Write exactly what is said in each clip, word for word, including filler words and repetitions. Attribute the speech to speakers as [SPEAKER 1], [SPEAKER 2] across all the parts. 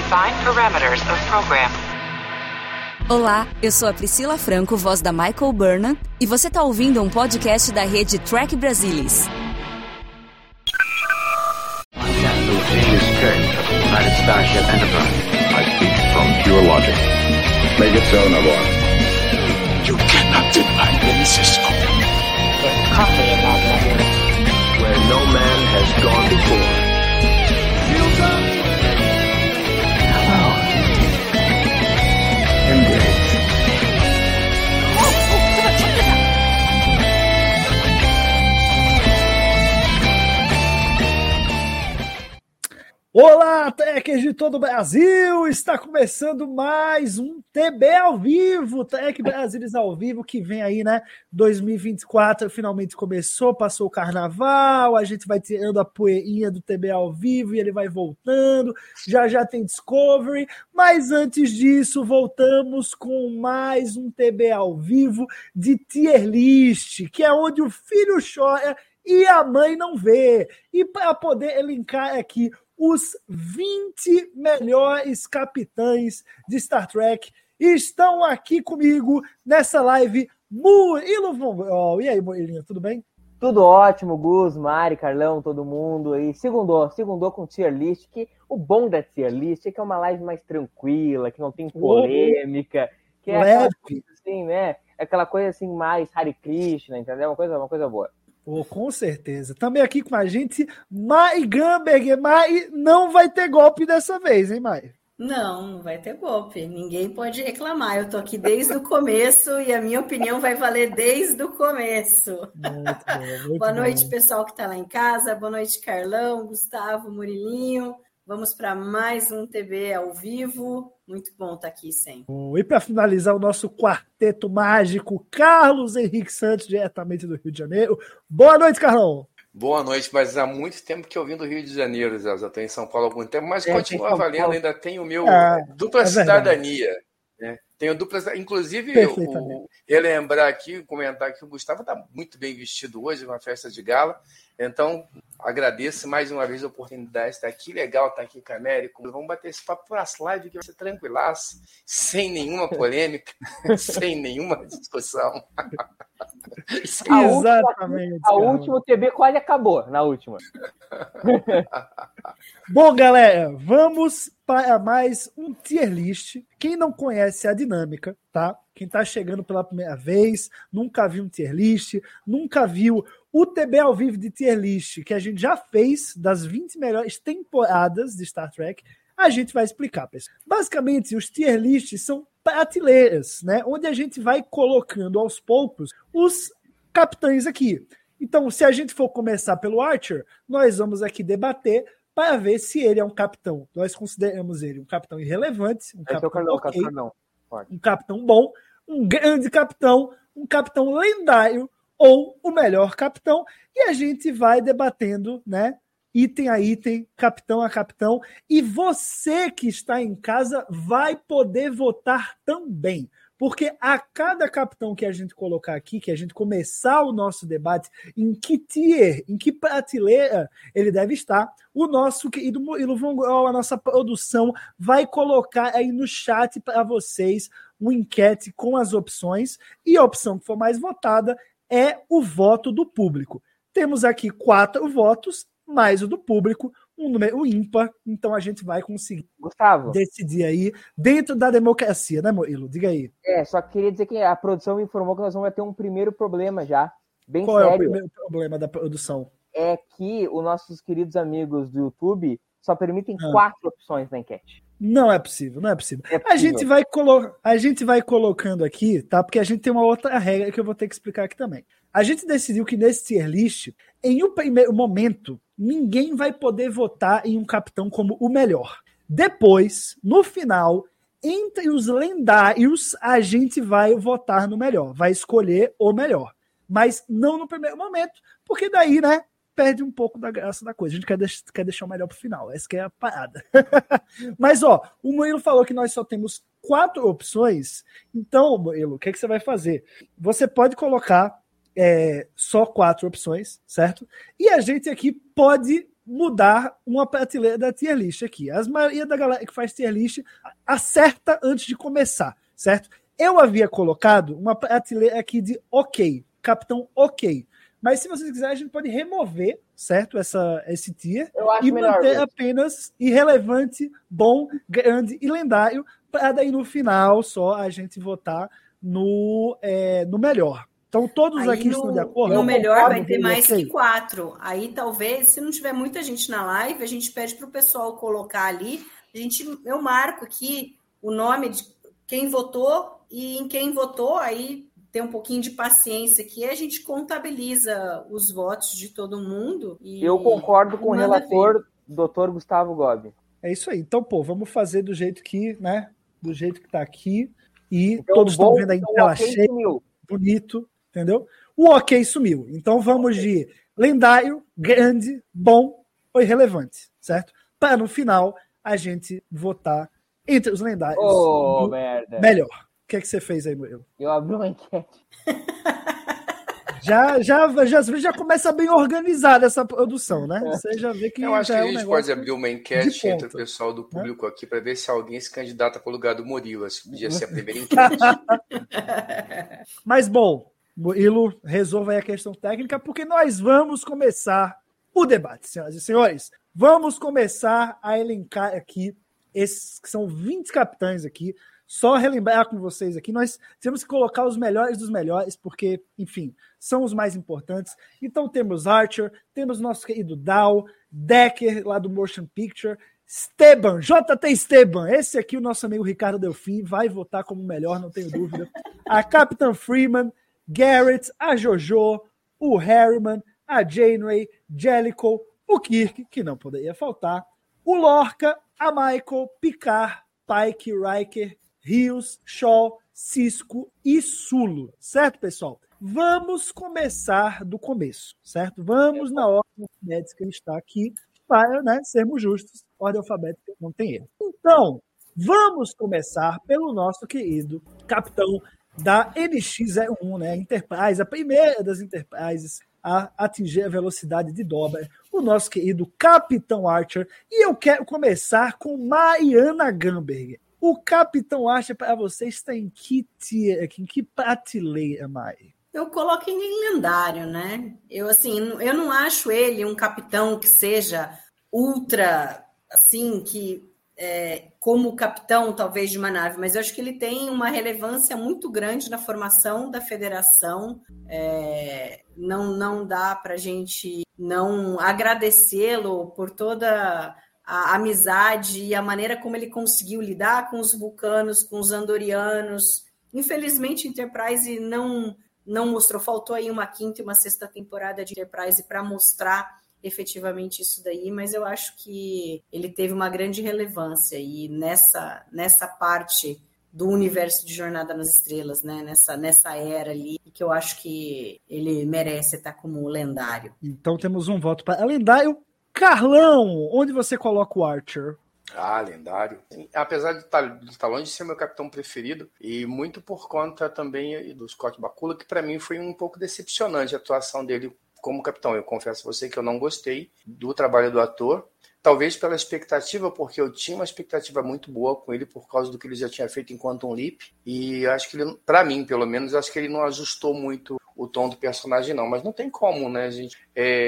[SPEAKER 1] Define parameters of program.
[SPEAKER 2] Olá, eu sou a Priscila Franco, voz da Michael Burnham, e você está ouvindo um podcast da rede Trek Brasilis.
[SPEAKER 3] United Starship Enterprise. I speak from pure logic. Make it so, Navarro.
[SPEAKER 4] You cannot deny me, Cisco.
[SPEAKER 5] There's coffee in that letter.
[SPEAKER 3] Where no man has gone before.
[SPEAKER 5] Hello.
[SPEAKER 3] Engage.
[SPEAKER 6] Olá, Trekkers de todo o Brasil! Está começando mais um T B ao vivo, Trek Brasilis ao vivo, que vem aí, né? dois mil e vinte e quatro finalmente começou, passou o carnaval, a gente vai tirando a poeirinha do T B ao vivo e ele vai voltando, já já tem Discovery, mas antes disso, voltamos com mais um T B ao vivo de Tier List, que é onde o filho chora e a mãe não vê. E para poder elencar aqui os vinte melhores capitães de Star Trek estão aqui comigo nessa live. Murilo Von Grol. E aí, Murilinho, tudo bem?
[SPEAKER 5] Tudo ótimo, Gus, Mari, Carlão, todo mundo aí. Segundou, segundou com Tier List, que o bom da Tier List é que é uma live mais tranquila, que não tem polêmica, que é aquela coisa assim, né? É aquela coisa assim mais Hare Krishna, entendeu? Uma coisa, uma coisa boa.
[SPEAKER 6] Oh, com certeza. Também aqui com a gente, Mai Gamberger. Mai, não vai ter golpe dessa vez, hein, Mai?
[SPEAKER 7] Não, não vai ter golpe. Ninguém pode reclamar. Eu tô aqui desde o começo e a minha opinião vai valer desde o começo.
[SPEAKER 6] Muito bom, muito
[SPEAKER 7] Boa noite,
[SPEAKER 6] bom.
[SPEAKER 7] pessoal que está lá em casa. Boa noite, Carlão, Gustavo, Murilinho. Vamos para mais um T V ao vivo. Muito bom estar aqui sempre.
[SPEAKER 6] E para finalizar o nosso quarteto mágico, Carlos Henrique Santos, diretamente do Rio de Janeiro. Boa noite, Carlão.
[SPEAKER 8] Boa noite, mas há muito tempo que eu vim do Rio de Janeiro, Zé. Já estou em São Paulo há algum tempo, mas
[SPEAKER 5] é,
[SPEAKER 8] continua valendo, ainda tenho o meu
[SPEAKER 6] é,
[SPEAKER 8] dupla
[SPEAKER 6] é
[SPEAKER 8] cidadania. Né? Tenho dupla inclusive, eu, o, relembrar aqui, comentar que o Gustavo está muito bem vestido hoje, uma festa de gala. Então, agradeço mais uma vez a oportunidade de estar aqui. Legal estar aqui com a Américo. Vamos bater esse papo para as lives que vai ser tranquilaço, sem nenhuma polêmica, sem nenhuma discussão.
[SPEAKER 5] A
[SPEAKER 6] Exatamente.
[SPEAKER 5] Última, a última T B quase acabou, na última.
[SPEAKER 6] Bom, galera, vamos para mais um tier list. Quem não conhece a dinâmica, tá? Quem está chegando pela primeira vez, nunca viu um tier list, nunca viu o T B ao vivo de tier list, que a gente já fez das vinte melhores temporadas de Star Trek, a gente vai explicar, pessoal. Basicamente, os tier lists são prateleiras, né? Onde a gente vai colocando aos poucos os capitães aqui. Então, se a gente for começar pelo Archer, nós vamos aqui debater para ver se ele é um capitão. Nós consideramos ele um capitão irrelevante, um capitão
[SPEAKER 5] Carlão,
[SPEAKER 6] ok,
[SPEAKER 5] Carlão.
[SPEAKER 6] um capitão bom, um grande capitão, um capitão lendário ou o melhor capitão, e a gente vai debatendo, né, item a item, capitão a capitão, e você que está em casa vai poder votar também, porque a cada capitão que a gente colocar aqui, que a gente começar o nosso debate, em que tier, em que prateleira ele deve estar, o nosso querido Murilo Von Grol, a nossa produção, vai colocar aí no chat para vocês uma enquete com as opções, e a opção que for mais votada é o voto do público. Temos aqui quatro votos, mais o do público, um número ímpar, então a gente vai conseguir
[SPEAKER 5] Gustavo,
[SPEAKER 6] decidir aí dentro da democracia, né, Murilo? Diga aí.
[SPEAKER 5] É, só queria dizer que a produção me informou que nós vamos ter um primeiro problema já, bem
[SPEAKER 6] Qual
[SPEAKER 5] sério.
[SPEAKER 6] é o primeiro problema da produção?
[SPEAKER 5] É que os nossos queridos amigos do YouTube só permitem
[SPEAKER 6] Ah.
[SPEAKER 5] quatro opções na enquete.
[SPEAKER 6] Não é possível, não é possível.
[SPEAKER 5] É
[SPEAKER 6] A,
[SPEAKER 5] possível.
[SPEAKER 6] gente vai colo... a gente vai colocando aqui, tá? Porque a gente tem uma outra regra que eu vou ter que explicar aqui também. A gente decidiu que nesse tier list, em um primeiro momento, ninguém vai poder votar em um capitão como o melhor. Depois, no final, entre os lendários, a gente vai votar no melhor, vai escolher o melhor. Mas não no primeiro momento, porque daí, né, perde um pouco da graça da coisa. A gente quer, deix- quer deixar o melhor pro final. Essa que é a parada. Mas, ó, o Murilo falou que nós só temos quatro opções. Então, Murilo, o que, é que você vai fazer? Você pode colocar é, só quatro opções, certo? E a gente aqui pode mudar uma prateleira da tier list aqui. A maioria da galera que faz tier list acerta antes de começar, certo? Eu havia colocado uma prateleira aqui de ok, capitão ok. Mas se vocês quiserem, a gente pode remover, certo? Essa, esse tier e manter mesmo. Apenas irrelevante, bom, grande e lendário, para daí no final só a gente votar no, é, no melhor. Então todos aí aqui no, estão de acordo?
[SPEAKER 7] No melhor vai ter mais que quatro. Aí talvez, se não tiver muita gente na live, a gente pede para o pessoal colocar ali. A gente, eu marco aqui o nome de quem votou e em quem votou, aí tem um pouquinho de paciência aqui, a gente contabiliza os votos de todo mundo. E
[SPEAKER 5] eu concordo com o relator, doutor Gustavo Gobi.
[SPEAKER 6] É isso aí. Então, pô, vamos fazer do jeito que, né? Do jeito que tá aqui. E então, todos estão vendo aí em tela cheia, bonito, entendeu? O ok sumiu. Então vamos de lendário, grande, bom ou irrelevante, certo? Para no final a gente votar entre os lendários.
[SPEAKER 5] Oh, merda.
[SPEAKER 6] Melhor. O que é que você fez aí, Murilo?
[SPEAKER 5] Eu abri uma enquete.
[SPEAKER 6] Já, já, já, já começa bem organizada essa produção, né? Você já vê que.
[SPEAKER 8] Eu acho
[SPEAKER 6] já
[SPEAKER 8] que
[SPEAKER 6] é
[SPEAKER 8] a
[SPEAKER 6] um
[SPEAKER 8] gente pode abrir uma enquete
[SPEAKER 6] ponta,
[SPEAKER 8] entre o pessoal do público, né? Aqui para ver se alguém se candidata para o lugar do Murilo. Acho que podia ser a primeira enquete.
[SPEAKER 6] Mas, bom, Murilo, resolva aí a questão técnica, porque nós vamos começar o debate, senhoras e senhores. Vamos começar a elencar aqui esses que são vinte capitães aqui. Só relembrar com vocês aqui, nós temos que colocar os melhores dos melhores, porque, enfim, são os mais importantes. Então temos Archer, temos nosso querido Dow, Decker, lá do Motion Picture, Esteban, J T Esteban, esse aqui o nosso amigo Ricardo Delfim, vai votar como melhor, não tenho dúvida. A Captain Freeman, Garrett, a Jojo, o Harriman, a Janeway, Jellicoe, o Kirk, que não poderia faltar, o Lorca, a Michael, Picard, Pike, Riker, Rios, Shaw, Cisco e Sulo, certo, pessoal? Vamos começar do começo, certo? Vamos na ordem alfabética que está aqui, para, né, sermos justos, ordem alfabética não tem erro. Então, vamos começar pelo nosso querido capitão da N X zero um, né, Enterprise, a primeira das Enterprises a atingir a velocidade de dobra, o nosso querido Capitão Archer. E eu quero começar com Mariana Gamberger. O Capitão Archer, para você, está em que tier, em que prateleira, Mari?
[SPEAKER 7] Eu coloquei em lendário, né? Eu, assim, eu não acho ele um capitão que seja ultra, assim, que é, como capitão, talvez, de uma nave, mas eu acho que ele tem uma relevância muito grande na formação da federação. É, não, não dá para a gente não agradecê-lo por toda a amizade e a maneira como ele conseguiu lidar com os vulcanos, com os andorianos. Infelizmente, Enterprise não, não mostrou, faltou aí uma quinta e uma sexta temporada de Enterprise para mostrar efetivamente isso daí, mas eu acho que ele teve uma grande relevância e nessa, nessa parte do universo de Jornada nas Estrelas, né? nessa, nessa era ali, que eu acho que ele merece estar como lendário.
[SPEAKER 6] Então temos um voto para lendário. Carlão, onde você coloca o Archer?
[SPEAKER 8] Ah, lendário. Apesar de estar longe de ser meu capitão preferido, e muito por conta também do Scott Bakula, que para mim foi um pouco decepcionante a atuação dele como capitão. Eu confesso a você que eu não gostei do trabalho do ator, talvez pela expectativa, porque eu tinha uma expectativa muito boa com ele por causa do que ele já tinha feito em Quantum Leap, e acho que ele, para mim pelo menos, acho que ele não ajustou muito o tom do personagem não, mas não tem como, né, a gente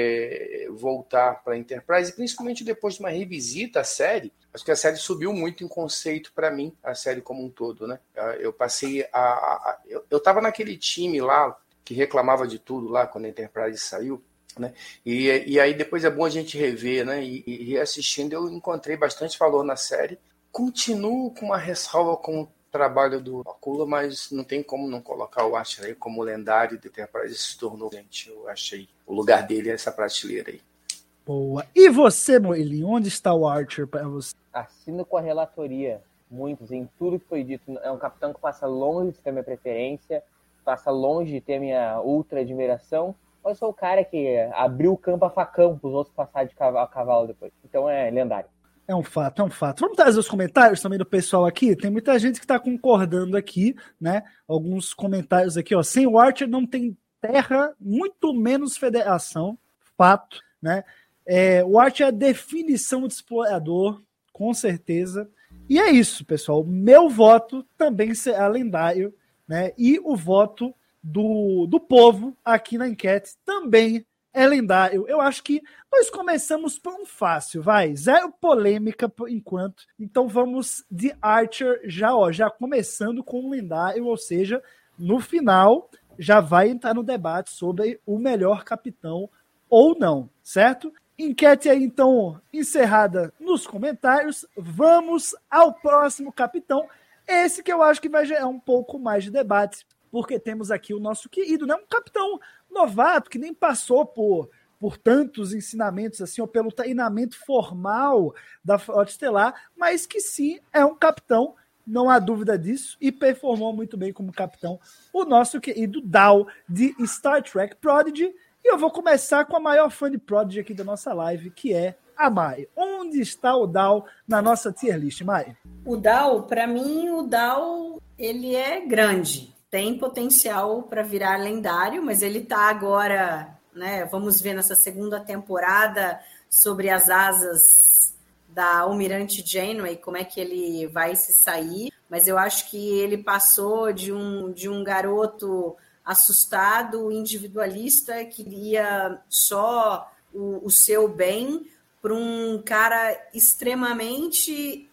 [SPEAKER 8] é, voltar para a Enterprise, principalmente depois de uma revisita à série. Acho que a série subiu muito em conceito para mim, a série como um todo, né? Eu passei a, a eu, eu tava naquele time lá que reclamava de tudo lá quando a Enterprise saiu, né? E, e aí depois é bom a gente rever, né? E, e reassistindo eu encontrei bastante valor na série. Continuo com uma ressalva com o trabalho do Bakula, mas não tem como não colocar o Archer aí como lendário de Enterprise, se tornou, gente, eu achei o lugar dele é essa prateleira aí.
[SPEAKER 6] Boa. E você, Moelinho, onde está o Archer para você?
[SPEAKER 5] Assino com a relatoria, muitos, em tudo que foi dito. É um capitão que passa longe de ter minha preferência, passa longe de ter minha ultra admiração. Eu sou o cara que abriu o campo a facão para os outros passar de cavalo, a cavalo depois. Então é lendário.
[SPEAKER 6] É um fato, é um fato. Vamos trazer os comentários também do pessoal aqui. Tem muita gente que está concordando aqui, né? Alguns comentários aqui, ó. Sem o Archer não tem terra, muito menos federação. Fato, né? É, o Archer é a definição de explorador, com certeza. E é isso, pessoal. Meu voto também será lendário, né? E o voto do, do povo aqui na enquete também é lendário. Eu acho que nós começamos por um fácil, vai. Zero polêmica por enquanto. Então vamos de Archer já, ó, já começando com um lendário, ou seja, no final já vai entrar no debate sobre o melhor capitão ou não, certo? Enquete aí, então, encerrada nos comentários. Vamos ao próximo capitão. Esse que eu acho que vai gerar um pouco mais de debate, porque temos aqui o nosso querido, né? Um capitão novato que nem passou por, por tantos ensinamentos assim, ou pelo treinamento formal da Frota Estelar, mas que sim é um capitão, não há dúvida disso, e performou muito bem como capitão o nosso querido Dal de Star Trek Prodigy. E eu vou começar com a maior fã de Prodigy aqui da nossa live, que é a Mai. Onde está o Dal na nossa tier list, Mai?
[SPEAKER 7] O Dal, para mim, o Dal, ele é grande. Tem potencial para virar lendário, mas ele está agora, né? Vamos ver nessa segunda temporada sobre as asas da Almirante Janeway, como é que ele vai se sair. Mas eu acho que ele passou de um, de um garoto assustado, individualista, queria só o, o seu bem, para um cara extremamente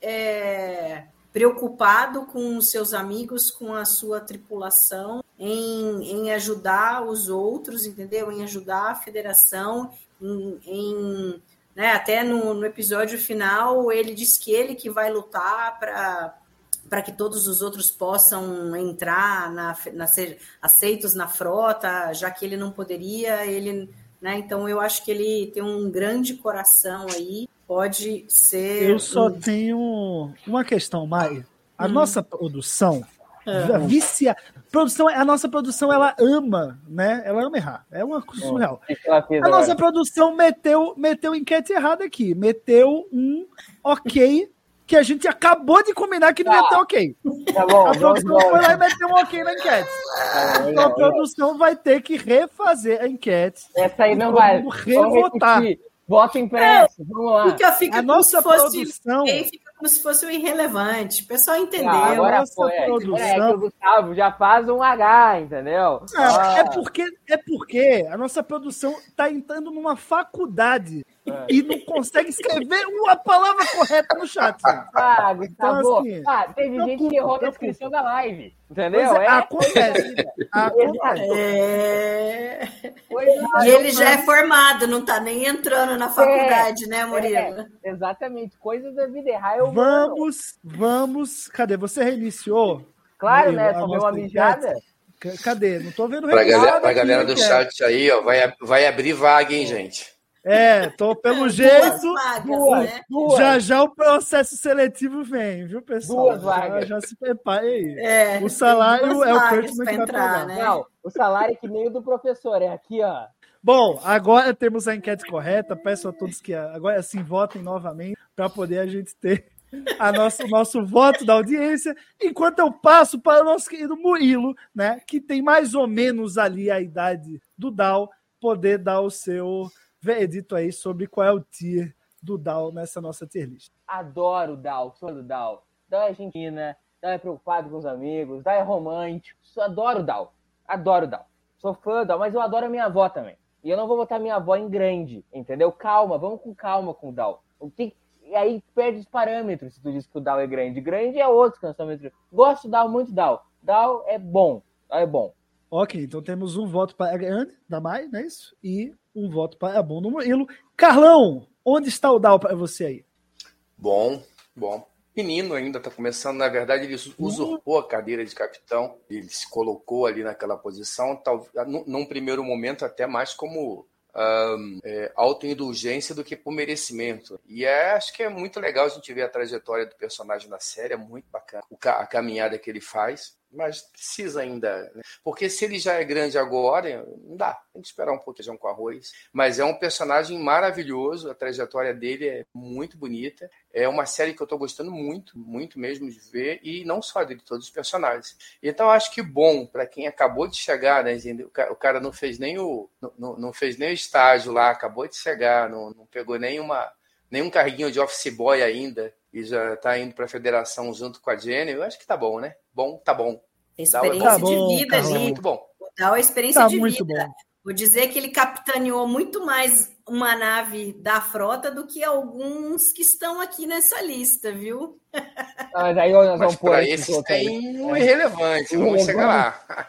[SPEAKER 7] é, preocupado com os seus amigos, com a sua tripulação, em, em ajudar os outros, entendeu? Em ajudar a federação, em, em, né? Até no, no episódio final, ele diz que ele que vai lutar para para que todos os outros possam entrar, na, na, ser aceitos na frota, já que ele não poderia, ele, né? Então eu acho que ele tem um grande coração aí, pode ser...
[SPEAKER 6] Eu só
[SPEAKER 7] um...
[SPEAKER 6] tenho uma questão, Mai. A
[SPEAKER 7] hum.
[SPEAKER 6] nossa produção,
[SPEAKER 7] Ah.
[SPEAKER 6] vicia... produção, a nossa produção, ela ama, né? Ela ama errar. É uma coisa surreal. A nossa produção meteu, meteu enquete errada aqui. Meteu um ok que a gente acabou de combinar que não ia ter ok.
[SPEAKER 5] Tá bom,
[SPEAKER 6] a produção
[SPEAKER 5] bom,
[SPEAKER 6] foi lá e meteu um ok na enquete.
[SPEAKER 5] Ah,
[SPEAKER 6] então a produção vai ter que refazer a enquete.
[SPEAKER 5] Essa aí não vai.
[SPEAKER 6] Revotar.
[SPEAKER 5] Voto impresso, vamos lá.
[SPEAKER 7] Fica, fica
[SPEAKER 6] a nossa
[SPEAKER 7] como se fosse,
[SPEAKER 6] produção...
[SPEAKER 7] fica como se fosse um irrelevante. O pessoal entendeu.
[SPEAKER 5] Ah, agora
[SPEAKER 6] nossa
[SPEAKER 5] foi.
[SPEAKER 6] produção...
[SPEAKER 5] É que o Gustavo já faz um H, entendeu?
[SPEAKER 6] É,
[SPEAKER 5] ah.
[SPEAKER 6] é, porque, é porque a nossa produção está entrando numa faculdade é. e não consegue escrever uma palavra correta no chat.
[SPEAKER 5] Ah, Gustavo. Então, assim, ah, teve gente
[SPEAKER 6] culpa,
[SPEAKER 5] que errou na descrição da live. Entendeu?
[SPEAKER 6] É,
[SPEAKER 5] é,
[SPEAKER 6] acontece. acontece.
[SPEAKER 7] É... E ele já é formado, não está nem entrando na faculdade, é, né, Murilo? É,
[SPEAKER 5] exatamente. Coisas da vida errar.
[SPEAKER 6] Vamos, vamos. Cadê? Você reiniciou?
[SPEAKER 5] Claro, Murilo, né? Tomei uma mijada.
[SPEAKER 6] Cadê? Não tô vendo
[SPEAKER 8] Pra galera, pra galera do chat aí, ó, vai, vai abrir vaga, hein, gente?
[SPEAKER 6] É, tô pelo jeito.
[SPEAKER 7] Duas vagas,
[SPEAKER 6] duas,
[SPEAKER 7] né?
[SPEAKER 6] duas. Já já o processo seletivo vem, viu, pessoal?
[SPEAKER 5] Duas vagas.
[SPEAKER 6] Já, já se prepare aí.
[SPEAKER 7] É,
[SPEAKER 6] o salário é o Kurtzman que vai
[SPEAKER 7] entrar,
[SPEAKER 6] pagar.
[SPEAKER 7] né?
[SPEAKER 5] Não, o salário é que nem o do professor, é aqui, ó.
[SPEAKER 6] Bom, agora temos a enquete correta. Peço a todos que agora sim votem novamente para poder a gente ter a nossa, o nosso voto da audiência, enquanto eu passo para o nosso querido Murilo, né, que tem mais ou menos ali a idade do Dal, poder dar o seu veredito aí sobre qual é o tier do Dal nessa nossa tier list.
[SPEAKER 5] Adoro o Dal, sou do Dal. Dal é argentina, Dal é preocupado com os amigos, Dal é romântico, adoro o Dal, adoro o Dal. Sou fã do Dal, mas eu adoro a minha avó também. E eu não vou botar minha avó em grande, entendeu? Calma, vamos com calma com o Dal. Tem... E aí perde os parâmetros se tu diz que o Dal é grande. Grande é outro que nós estamos... Gosto do Dal, muito Dal. Dal é bom, Dal é bom.
[SPEAKER 6] Ok, então temos um voto para a grande, da Mai, não é isso? E um voto para a bom do Murilo. Carlão, onde está o Dal para você aí?
[SPEAKER 8] Bom, bom. Menino ainda está começando, na verdade ele usurpou a cadeira de capitão, ele se colocou ali naquela posição, tal, num primeiro momento até mais como um, é, autoindulgência do que por merecimento. E é, acho que é muito legal a gente ver a trajetória do personagem na série, é muito bacana a caminhada que ele faz. mas precisa ainda, né? Porque se ele já é grande agora, não dá, tem que esperar um pouco feijão com arroz. Mas é um personagem maravilhoso, a trajetória dele é muito bonita, é uma série que eu estou gostando muito, muito mesmo de ver, e não só dele, todos os personagens. Então acho que bom, para quem acabou de chegar, né, o cara não fez nem o, não, não fez nem o estágio lá, acabou de chegar, não, não pegou nenhuma, nenhum carguinho de office boy ainda, e já está indo para a federação junto com a Jenny, eu acho que tá bom, né? Bom, tá bom.
[SPEAKER 7] Experiência
[SPEAKER 6] tá
[SPEAKER 7] de
[SPEAKER 6] bom,
[SPEAKER 7] vida
[SPEAKER 6] Carlão.
[SPEAKER 7] ali.
[SPEAKER 8] Muito bom.
[SPEAKER 7] Dá a experiência
[SPEAKER 6] Tá
[SPEAKER 7] de
[SPEAKER 6] muito
[SPEAKER 7] vida.
[SPEAKER 6] bom.
[SPEAKER 7] Vou dizer que ele capitaneou muito mais uma nave da frota do que alguns que estão aqui nessa lista, viu?
[SPEAKER 5] Ah, mas aí nós
[SPEAKER 8] Mas
[SPEAKER 5] vamos pôr
[SPEAKER 8] para
[SPEAKER 5] esse
[SPEAKER 8] esse
[SPEAKER 5] outro aí.
[SPEAKER 8] tem um irrelevante,
[SPEAKER 5] Um
[SPEAKER 8] vamos
[SPEAKER 5] irrelevante.
[SPEAKER 8] chegar lá.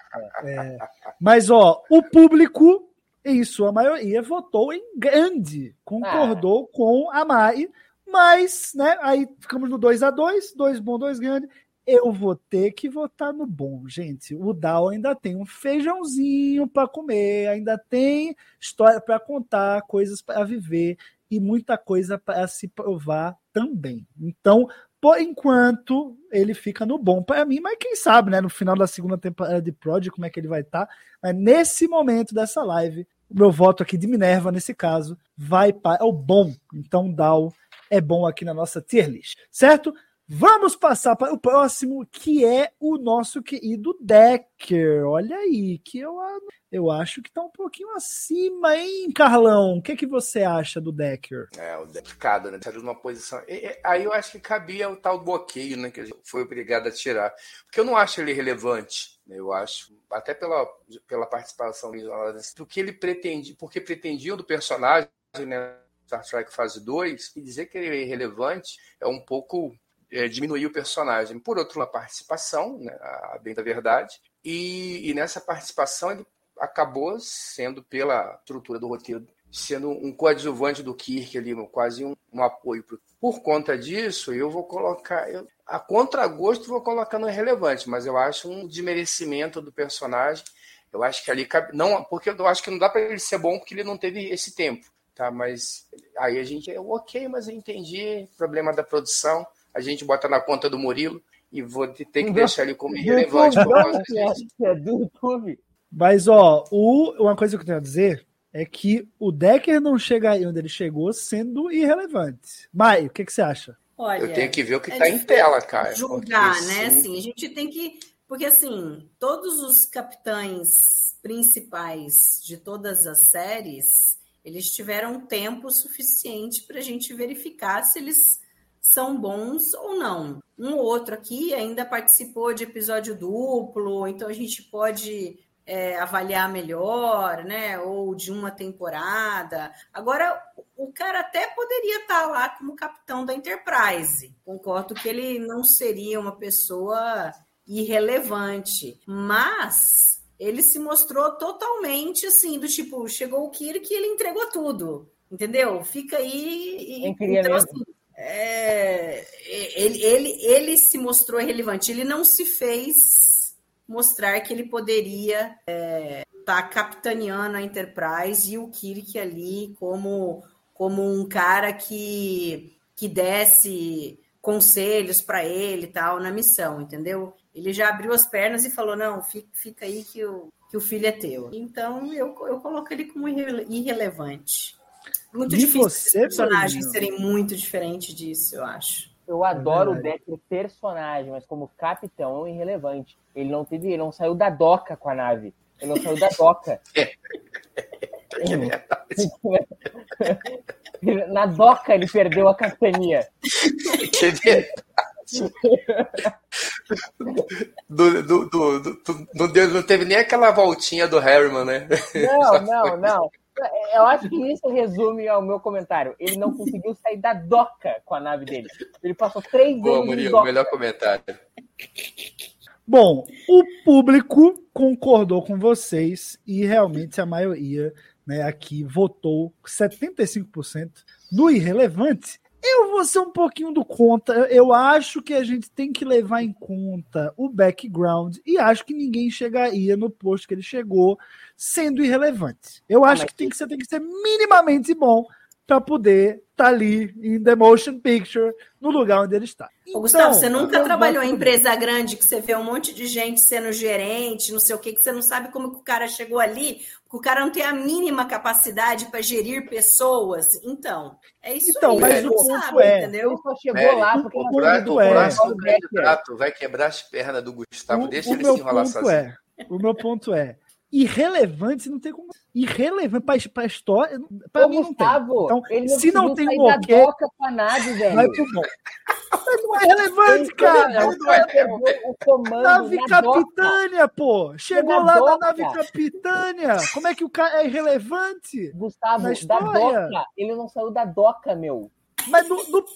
[SPEAKER 6] É. Mas, ó, o público, em sua maioria, votou em grande, concordou
[SPEAKER 5] Ah.
[SPEAKER 6] com a Mai, mas, né, aí ficamos no dois a dois, dois bom, dois grande. Eu vou ter que votar no bom, gente. O Dow ainda tem um feijãozinho para comer, ainda tem história para contar, coisas para viver e muita coisa para se provar também. Então, por enquanto, ele fica no bom para mim, mas quem sabe, né, no final da segunda temporada de Prod, como é que ele vai estar. Mas nesse momento dessa live, o meu voto aqui de Minerva, nesse caso, vai para o bom. Então, Dow é bom aqui na nossa tier list, certo? Vamos passar para o próximo, que é o nosso querido Decker. Olha aí, que eu, eu acho que está um pouquinho acima, hein, Carlão? O que, que você acha do Decker?
[SPEAKER 8] É, o delicado, né? Saiu numa posição. E, e, aí eu acho que cabia o tal bloqueio, né? Que a gente foi obrigado a tirar. Porque eu não acho ele relevante. Eu acho, até pela, pela participação do que ele pretende, porque pretendiam do personagem, né? Star Trek Fase dois, e dizer que ele é irrelevante é um pouco. É, diminuir o personagem. Por outro lado, a participação, né, a bem da verdade, e, e nessa participação ele acabou sendo, pela estrutura do roteiro, sendo um coadjuvante do Kirk ali, quase um, um apoio. Por conta disso, eu vou colocar, eu, a contragosto vou colocar no irrelevante, mas eu acho um desmerecimento do personagem. Eu acho que ali cabe, não, porque eu acho que não dá para ele ser bom porque ele não teve esse tempo, tá? Mas aí a gente, eu, ok, mas eu entendi, problema da produção. A gente bota na conta do Murilo e vou ter que deixar ele como irrelevante.
[SPEAKER 5] YouTube,
[SPEAKER 8] por causa
[SPEAKER 5] nossa, é do YouTube.
[SPEAKER 6] Mas, ó, o, uma coisa que eu tenho a dizer é que o Decker não chega aí onde ele chegou sendo irrelevante. Mai, o que, que você acha?
[SPEAKER 7] Olha,
[SPEAKER 8] eu tenho que ver o que
[SPEAKER 7] é
[SPEAKER 8] está em tela, cara.
[SPEAKER 7] Julgar,
[SPEAKER 8] porque,
[SPEAKER 7] né?
[SPEAKER 8] sim,
[SPEAKER 7] Assim, a gente tem que... Porque, assim, todos os capitães principais de todas as séries, eles tiveram tempo suficiente para a gente verificar se eles são bons ou não. Um ou outro aqui ainda participou de episódio duplo, então a gente pode é, avaliar melhor, né? Ou de uma temporada. Agora, o cara até poderia estar lá como capitão da Enterprise. Concordo que ele não seria uma pessoa irrelevante, mas ele se mostrou totalmente assim, do tipo, chegou o Kirk e ele entregou tudo, entendeu? Fica aí...
[SPEAKER 5] Quem queria
[SPEAKER 7] então,
[SPEAKER 5] mesmo?
[SPEAKER 7] assim, É, ele, ele, ele se mostrou irrelevante, ele não se fez mostrar que ele poderia estar é, tá capitaneando a Enterprise e o Kirk ali como, como um cara que, que desse conselhos para ele e tal na missão, entendeu? Ele já abriu as pernas e falou, não, fica, fica aí que o, que o filho é teu. Então eu, eu coloco ele como irre, irrelevante. Muito
[SPEAKER 6] E
[SPEAKER 7] difícil
[SPEAKER 6] você,
[SPEAKER 7] os personagens
[SPEAKER 6] Paulinho?
[SPEAKER 7] serem muito diferentes disso, eu acho.
[SPEAKER 5] Eu adoro
[SPEAKER 6] É
[SPEAKER 5] o Decker personagem, mas como capitão é um irrelevante. Ele não teve, ele não saiu da doca com a nave. Ele não saiu da doca. Na doca ele perdeu a capitania.
[SPEAKER 8] Que verdade. do, do, do, do, não, deu, não teve nem aquela voltinha do Harriman, né?
[SPEAKER 5] Não, não, não. Eu acho que isso resume ao meu comentário. Ele não conseguiu sair da doca com a nave dele. Ele passou três
[SPEAKER 8] Boa,
[SPEAKER 5] anos
[SPEAKER 8] Murilo,
[SPEAKER 5] em doca.
[SPEAKER 8] melhor comentário.
[SPEAKER 6] Bom, o público concordou com vocês e realmente a maioria, né, aqui votou setenta e cinco por cento no irrelevante. Eu vou ser um pouquinho do contra. Eu acho que a gente tem que levar em conta o background e acho que ninguém chegaria no posto que ele chegou sendo irrelevante. Eu acho
[SPEAKER 5] Ah,
[SPEAKER 6] que tem que ser, tem que ser minimamente bom para poder estar tá ali em The Motion Picture, no lugar onde ele está.
[SPEAKER 7] Ô, Gustavo, você nunca trabalhou em empresa grande que você vê um monte de gente sendo gerente, não sei o que, que você não sabe como que o cara chegou ali, porque o cara não tem a mínima capacidade para gerir pessoas. Então, é isso
[SPEAKER 6] então,
[SPEAKER 7] aí.
[SPEAKER 6] Mas o ponto sabe, é,
[SPEAKER 7] entendeu?
[SPEAKER 5] Ele só chegou é, lá porque
[SPEAKER 8] o prato, é. O próximo candidato vai quebrar as pernas do Gustavo,
[SPEAKER 6] o,
[SPEAKER 8] deixa
[SPEAKER 6] o
[SPEAKER 8] ele se enrolar sozinho.
[SPEAKER 6] É, o meu ponto é, irrelevante não tem como. Irrelevante para a história. Para mim,
[SPEAKER 5] Gustavo,
[SPEAKER 6] não tem. Então,
[SPEAKER 5] não
[SPEAKER 6] se não tem um ok.
[SPEAKER 5] Nave, velho.
[SPEAKER 6] Vai pro bom. Mas não é relevante, cara.
[SPEAKER 5] Não é, o comando
[SPEAKER 6] nave Capitânia, pô. Chegou lá
[SPEAKER 5] doca.
[SPEAKER 6] na nave Capitânia. Como é que o cara é irrelevante?
[SPEAKER 5] Gustavo,
[SPEAKER 6] na
[SPEAKER 5] da doca. Ele não saiu da doca, meu.
[SPEAKER 6] Mas do, do,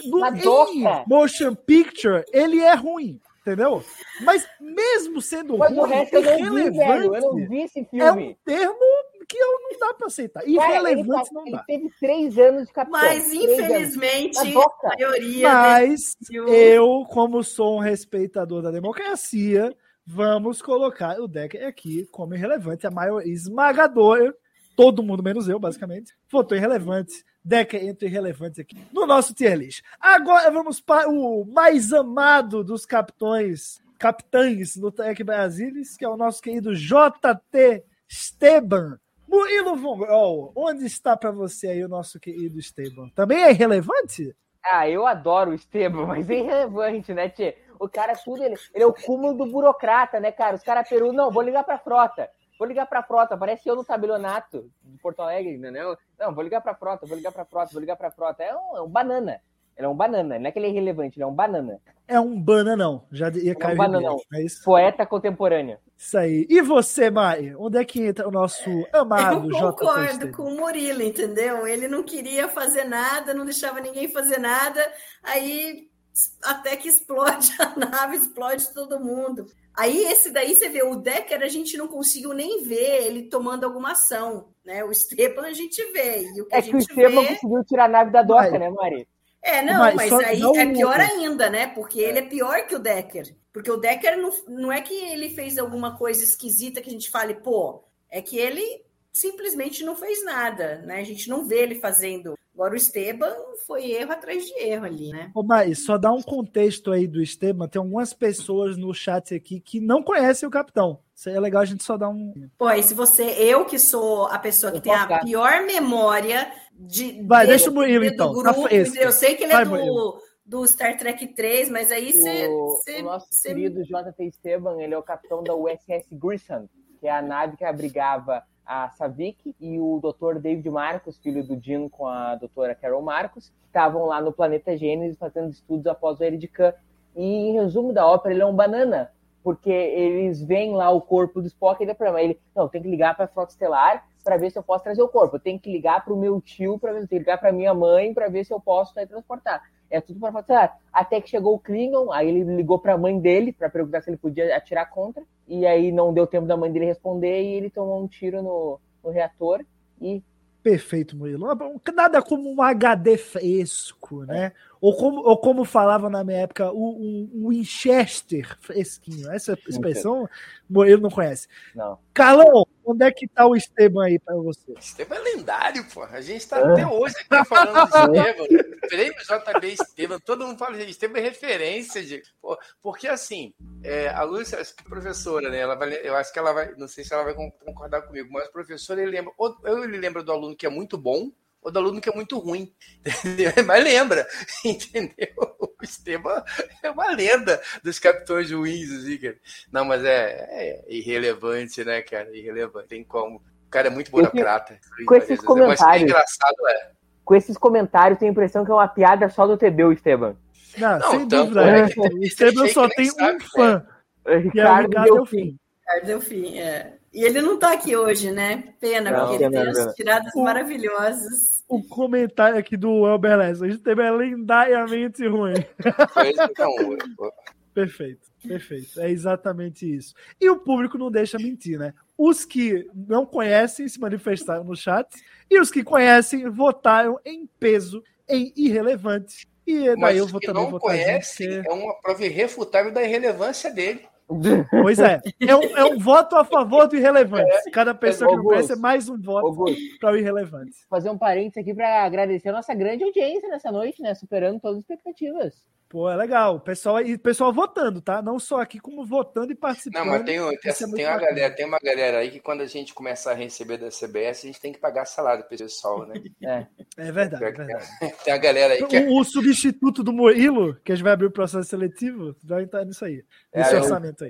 [SPEAKER 6] do Motion Picture, ele é ruim. Entendeu? Mas mesmo sendo
[SPEAKER 5] Mas
[SPEAKER 6] ruim,
[SPEAKER 5] o resto eu não vi, velho. Eu não vi esse filme.
[SPEAKER 6] É um termo que eu não dá para aceitar. Irrelevante
[SPEAKER 5] Cara, ele,
[SPEAKER 6] não dá.
[SPEAKER 5] Ele teve três anos de capitão.
[SPEAKER 7] Mas, infelizmente, a maioria...
[SPEAKER 6] Mas eu, como sou um respeitador da democracia, vamos colocar o Decker aqui como irrelevante. A maioria esmagadora, todo mundo menos eu, basicamente, votou irrelevante. Decker entre irrelevantes aqui no nosso tier list. Agora vamos para o mais amado dos capitães, capitães do Trek Brasilis, que é o nosso querido J T Esteban. Murilo Von Grol, onde está para você aí o nosso querido Esteban? Também é irrelevante?
[SPEAKER 5] Ah, eu adoro o Esteban, mas é irrelevante, né, tchê? O cara, tudo, ele, ele é o cúmulo do burocrata, né, cara? Os caras peru, não, vou ligar pra frota. Vou ligar pra frota, parece eu no tabelionato de Porto Alegre, entendeu? Não, vou ligar pra frota, vou ligar pra frota, vou ligar pra frota. É um, é um banana. Ele é um banana, não é que ele é irrelevante, ele é um banana.
[SPEAKER 6] É um bananão, já ia cair.
[SPEAKER 5] É um bananão, é isso? Poeta contemporâneo.
[SPEAKER 6] Isso aí. E você, Mai? Onde é que entra o nosso amado J T?
[SPEAKER 7] Eu concordo com o Murilo, entendeu? Ele não queria fazer nada, não deixava ninguém fazer nada, aí até que explode a nave, explode todo mundo. Aí esse daí você vê, o Decker a gente não conseguiu nem ver ele tomando alguma ação, né? O Esteban a gente vê. E o que
[SPEAKER 5] é
[SPEAKER 7] a
[SPEAKER 5] que
[SPEAKER 7] gente
[SPEAKER 5] o Esteban
[SPEAKER 7] vê...
[SPEAKER 5] conseguiu tirar a nave da doca, mas... né, Mari?
[SPEAKER 7] É, não, mas, mas aí não... é pior ainda, né? Porque ele é pior que o Decker. Porque o Decker não, não é que ele fez alguma coisa esquisita que a gente fale, pô, é que ele simplesmente não fez nada, né? A gente não vê ele fazendo. Agora o Esteban foi erro atrás de erro ali, né?
[SPEAKER 6] Ô, Mai, só dá um contexto aí do Esteban. Tem algumas pessoas no chat aqui que não conhecem o capitão. Isso aí é legal a gente só dar um...
[SPEAKER 7] Pô, e se você... Eu que sou a pessoa que eu tem a ficar. pior memória de...
[SPEAKER 6] Vai,
[SPEAKER 7] de,
[SPEAKER 6] deixa o Murilo, então.
[SPEAKER 7] Grupo,
[SPEAKER 6] tá
[SPEAKER 7] eu sei que ele
[SPEAKER 6] Vai,
[SPEAKER 7] é do, do Star Trek três, mas aí você...
[SPEAKER 5] O, o nosso cê... querido J T Esteban, ele é o capitão da U S S Grissom, que é a nave que abrigava a Savick e o doutor David Marcos, filho do Dean com a doutora Carol Marcos, que estavam lá no planeta Gênesis fazendo estudos após o Eridican. E, em resumo da ópera, ele é um banana, porque eles veem lá o corpo do Spock e dá pra ele, não, tem que ligar para a Frota Estelar para ver se eu posso trazer o corpo, eu tenho que ligar para o meu tio, para ver se eu tenho que ligar para minha mãe para ver se eu posso transportar. É tudo para a Frota Estelar. Até que chegou o Klingon, aí ele ligou para a mãe dele para perguntar se ele podia atirar contra, e aí não deu tempo da mãe dele responder e ele tomou um tiro no, no reator e...
[SPEAKER 6] Perfeito, Murilo. Nada como um H D fresco, né? Ou como, ou como falava na minha época, o, o Winchester fresquinho. Essa expressão, Murilo não conhece.
[SPEAKER 5] Não.
[SPEAKER 6] Carlão, onde é que tá o Esteban aí para você?
[SPEAKER 8] Esteban é lendário, pô. A gente tá até hoje aqui falando de Esteban. Prêmio J B Esteban, todo mundo fala de Esteban é referência. De, pô, porque assim, é, a Lúcia, acho que professora, né? Ela vai, eu acho que ela vai, não sei se ela vai concordar comigo, mas a professora, ele lembra, ou ele lembra do aluno que é muito bom, ou do aluno que é muito ruim, entendeu? Mas lembra, entendeu? O Esteban é uma lenda dos capitões ruins, assim, cara. Não, mas é, é irrelevante, né, cara? Irrelevante, tem como. O cara é muito burocrata.
[SPEAKER 5] Com esses comentários,
[SPEAKER 8] mas que engraçado é.
[SPEAKER 5] Com esses comentários, tenho a impressão que é uma piada só do T B, o Esteban.
[SPEAKER 6] Não,
[SPEAKER 8] não,
[SPEAKER 6] sem
[SPEAKER 8] então,
[SPEAKER 6] dúvida.
[SPEAKER 8] É,
[SPEAKER 6] é. O Esteban só tem
[SPEAKER 8] sabe,
[SPEAKER 6] um fã.
[SPEAKER 5] É. Ricardo Delfim.
[SPEAKER 7] Ricardo Delfim, é. E ele não tá aqui hoje, né? Pena, não, porque ele tem as tiradas
[SPEAKER 6] o,
[SPEAKER 7] maravilhosas.
[SPEAKER 6] O comentário aqui do Elber Lessa, o Esteban é lendariamente ruim. Perfeito, perfeito. É exatamente isso. E o público não deixa mentir, né? Os que não conhecem se manifestaram no chat e os que conhecem votaram em peso em irrelevante. E daí
[SPEAKER 8] mas
[SPEAKER 6] eu vou
[SPEAKER 8] que
[SPEAKER 6] também
[SPEAKER 8] não
[SPEAKER 6] votar
[SPEAKER 8] conhece
[SPEAKER 6] gente,
[SPEAKER 8] é uma prova irrefutável da irrelevância dele.
[SPEAKER 6] Pois é. É um, é um voto a favor do irrelevante. Cada pessoa que não conhece é mais um voto para o irrelevante.
[SPEAKER 5] Fazer um parênteses aqui para agradecer a nossa grande audiência nessa noite, né? Superando todas as expectativas.
[SPEAKER 6] Pô, é legal. O pessoal, e pessoal votando, tá? Não só aqui, como votando e participando.
[SPEAKER 8] Não, mas tem, tem, tem, uma galera, tem uma galera aí que quando a gente começar a receber da C B S, a gente tem que pagar salário para esse pessoal, né?
[SPEAKER 6] É, é verdade. É verdade.
[SPEAKER 8] Tem a galera aí que...
[SPEAKER 6] O, o substituto do Murilo, que a gente vai abrir o processo seletivo, vai entrar nisso aí. Nesse é, orçamento eu...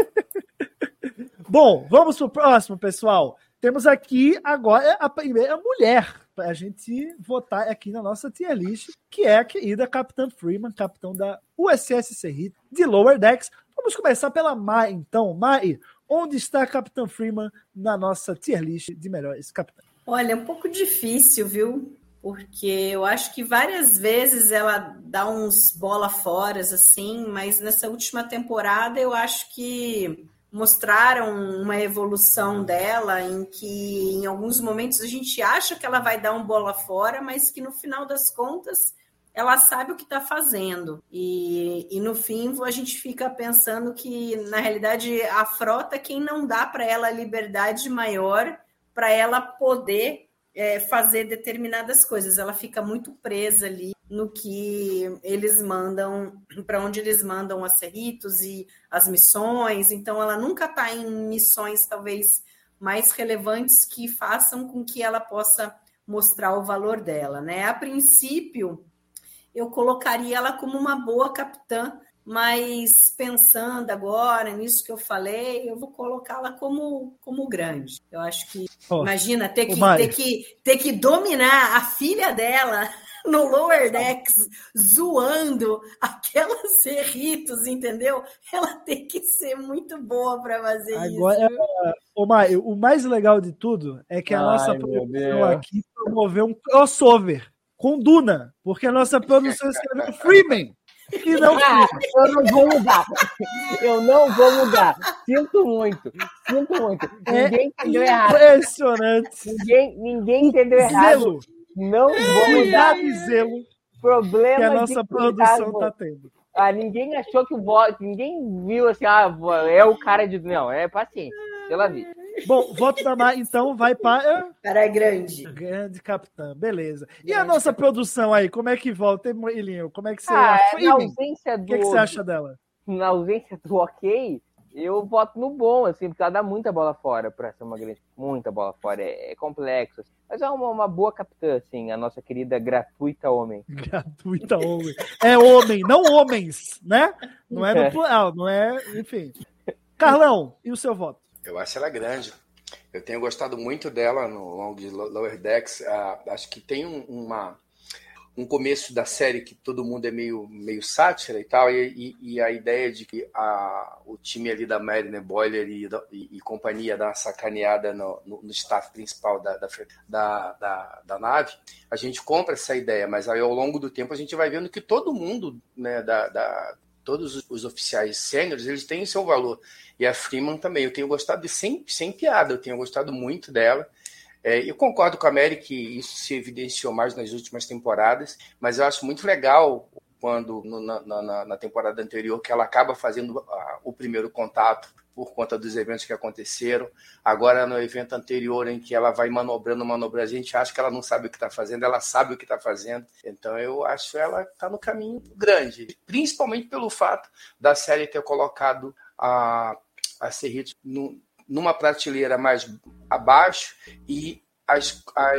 [SPEAKER 6] aí. Bom, vamos pro próximo, pessoal. Temos aqui agora a primeira mulher para a gente votar aqui na nossa tier list, que é a querida Capitã Freeman, capitão da U S S Serrit de Lower Decks. Vamos começar pela Mai, então. Mai, onde está a Capitã Freeman na nossa tier list de melhores capitães?
[SPEAKER 7] Olha, é um pouco difícil, viu? Porque eu acho que várias vezes ela dá uns bola fora, assim, mas nessa última temporada eu acho que mostraram uma evolução dela em que em alguns momentos a gente acha que ela vai dar um bola fora, mas que no final das contas ela sabe o que está fazendo. E, e no fim a gente fica pensando que, na realidade, a frota, quem não dá para ela a liberdade maior para ela poder é, fazer determinadas coisas. Ela fica muito presa ali no que eles mandam, para onde eles mandam as Serritos e as missões. Então, ela nunca está em missões, talvez, mais relevantes que façam com que ela possa mostrar o valor dela, né? A princípio, eu colocaria ela como uma boa capitã, mas pensando agora nisso que eu falei, eu vou colocá-la como, como grande. Eu acho que, oh, imagina, ter que, ter, que, ter que dominar a filha dela no Lower Decks, zoando aquelas Serritos, entendeu? Ela tem que ser muito boa para fazer
[SPEAKER 6] agora,
[SPEAKER 7] isso.
[SPEAKER 6] Ô, Mai, o mais legal de tudo é que a Ai, nossa produção aqui promoveu um crossover com Duna, porque a nossa produção escreveu Freeman. E não
[SPEAKER 5] ah, eu não vou mudar. Eu não vou mudar. Sinto muito. Sinto muito. Ninguém
[SPEAKER 6] é
[SPEAKER 5] entendeu errado.
[SPEAKER 6] Impressionante.
[SPEAKER 5] Ninguém, ninguém entendeu errado.
[SPEAKER 6] Zelo.
[SPEAKER 5] Não vou mudar.
[SPEAKER 6] E zelo
[SPEAKER 5] Problema
[SPEAKER 6] que a nossa
[SPEAKER 5] de
[SPEAKER 6] produção está tendo.
[SPEAKER 5] Ah, ninguém achou que o voto. Ninguém viu assim, ah, é o cara de. Não, é paciência. Pela vida.
[SPEAKER 6] Bom, voto da Mai, então, vai para...
[SPEAKER 7] Para grande.
[SPEAKER 6] Grande capitã, beleza. E grande a nossa capitã. Produção aí, como é que volta, Ilinho? Como é que você...
[SPEAKER 5] Ah, na ausência do...
[SPEAKER 6] O que, é que você acha dela?
[SPEAKER 5] Na ausência do ok, eu voto no bom, assim, porque ela dá muita bola fora para ser uma grande... Muita bola fora, é, é complexo. Assim. Mas é uma, uma boa capitã, assim, a nossa querida gratuita homem.
[SPEAKER 6] Gratuita homem. É homem, não homens, né? Não é no plural, não é... Enfim. Carlão, e o seu voto?
[SPEAKER 8] Eu acho ela grande. Eu tenho gostado muito dela no longo de Lower Decks. Uh, acho que tem um, uma, um começo da série que todo mundo é meio, meio sátira e tal, e, e, e a ideia de que a, o time ali da Mariner Boiler e, e, e companhia dá uma sacaneada no, no, no staff principal da, da, da, da, da nave, a gente compra essa ideia, mas aí ao longo do tempo a gente vai vendo que todo mundo, né, da, da, todos os oficiais sêniores, eles têm o seu valor. E a Freeman também, eu tenho gostado de sem, sem piada, eu tenho gostado muito dela. É, eu concordo com a Mary que isso se evidenciou mais nas últimas temporadas, mas eu acho muito legal quando, no, na, na, na temporada anterior, que ela acaba fazendo a, o primeiro contato por conta dos eventos que aconteceram. Agora, no evento anterior, em que ela vai manobrando, manobrando, a gente acha que ela não sabe o que está fazendo, ela sabe o que está fazendo. Então, eu acho que ela está no caminho grande, principalmente pelo fato da série ter colocado a a Serrit numa prateleira mais abaixo e as, as,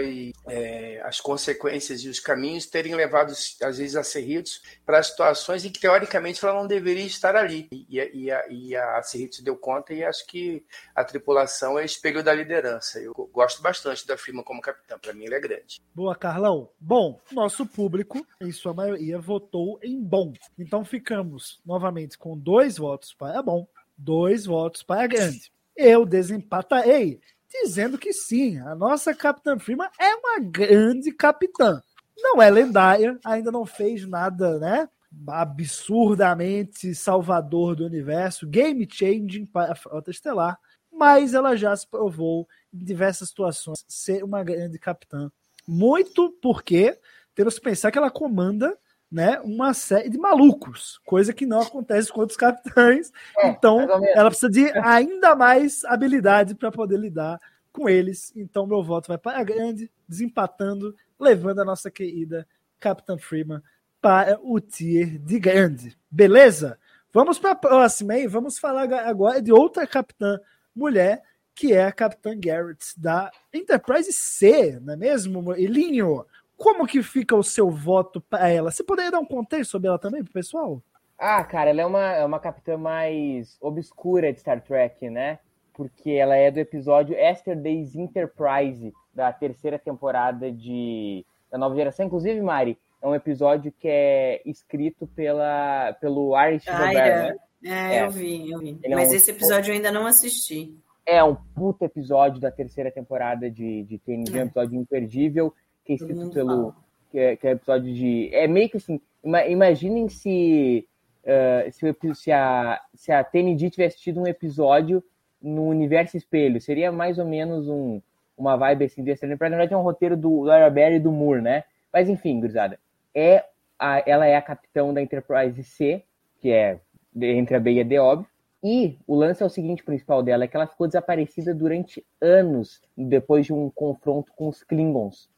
[SPEAKER 8] é, as consequências e os caminhos terem levado, às vezes, a Serritos para situações em que, teoricamente, ela não deveria estar ali. E, e, a, e a Serritos deu conta e acho que a tripulação é espelho da liderança. Eu gosto bastante da Freeman como capitã. Para mim, ela é grande.
[SPEAKER 6] Boa, Carlão. Bom, nosso público, em sua maioria, votou em bom. Então, ficamos, novamente, com dois votos para bom. Dois votos para grande. Eu desempatarei, dizendo que sim, a nossa Capitã Freeman é uma grande capitã. Não é lendária, ainda não fez nada, né, absurdamente salvador do universo, game-changing para a Frota Estelar, mas ela já se provou em diversas situações ser uma grande capitã. Muito porque temos que pensar que ela comanda né, uma série de malucos, coisa que não acontece com outros capitães. É, então, ela precisa de ainda mais habilidade para poder lidar com eles. Então, meu voto vai para a Grande, desempatando, levando a nossa querida Capitã Freeman para o tier de Grande. Beleza? Vamos para a próxima, hein? Vamos falar agora de outra capitã mulher, que é a Capitã Garrett da Enterprise C, não é mesmo, Elinho? Como que fica o seu voto para ela? Você poderia dar um contexto sobre ela também pro pessoal?
[SPEAKER 5] Ah, cara, ela é uma, é uma capitã mais obscura de Star Trek, né? Porque ela é do episódio Yesterday's Enterprise, da terceira temporada de, da Nova Geração. Inclusive, Mari, é um episódio que é escrito pela, pelo Irish Robert, né?
[SPEAKER 7] É, é, eu vi, eu vi. Ele Mas é um... esse episódio eu ainda não assisti.
[SPEAKER 5] É um puto episódio da terceira temporada de, de T N G, é. um episódio imperdível, que é escrito pelo... Que é, que é episódio de... É meio que assim, imaginem se, uh, se, se, a, se a T N G tivesse tido um episódio no Universo Espelho. Seria mais ou menos um, uma vibe assim, desse. Na verdade é um roteiro do Laura Berry e do Moore, né? Mas enfim, gurizada. É a, ela é a capitã da Enterprise C, que é entre a B e a D, óbvio. E o lance é o seguinte, principal dela, é que ela ficou desaparecida durante anos, depois de um confronto com os Klingons.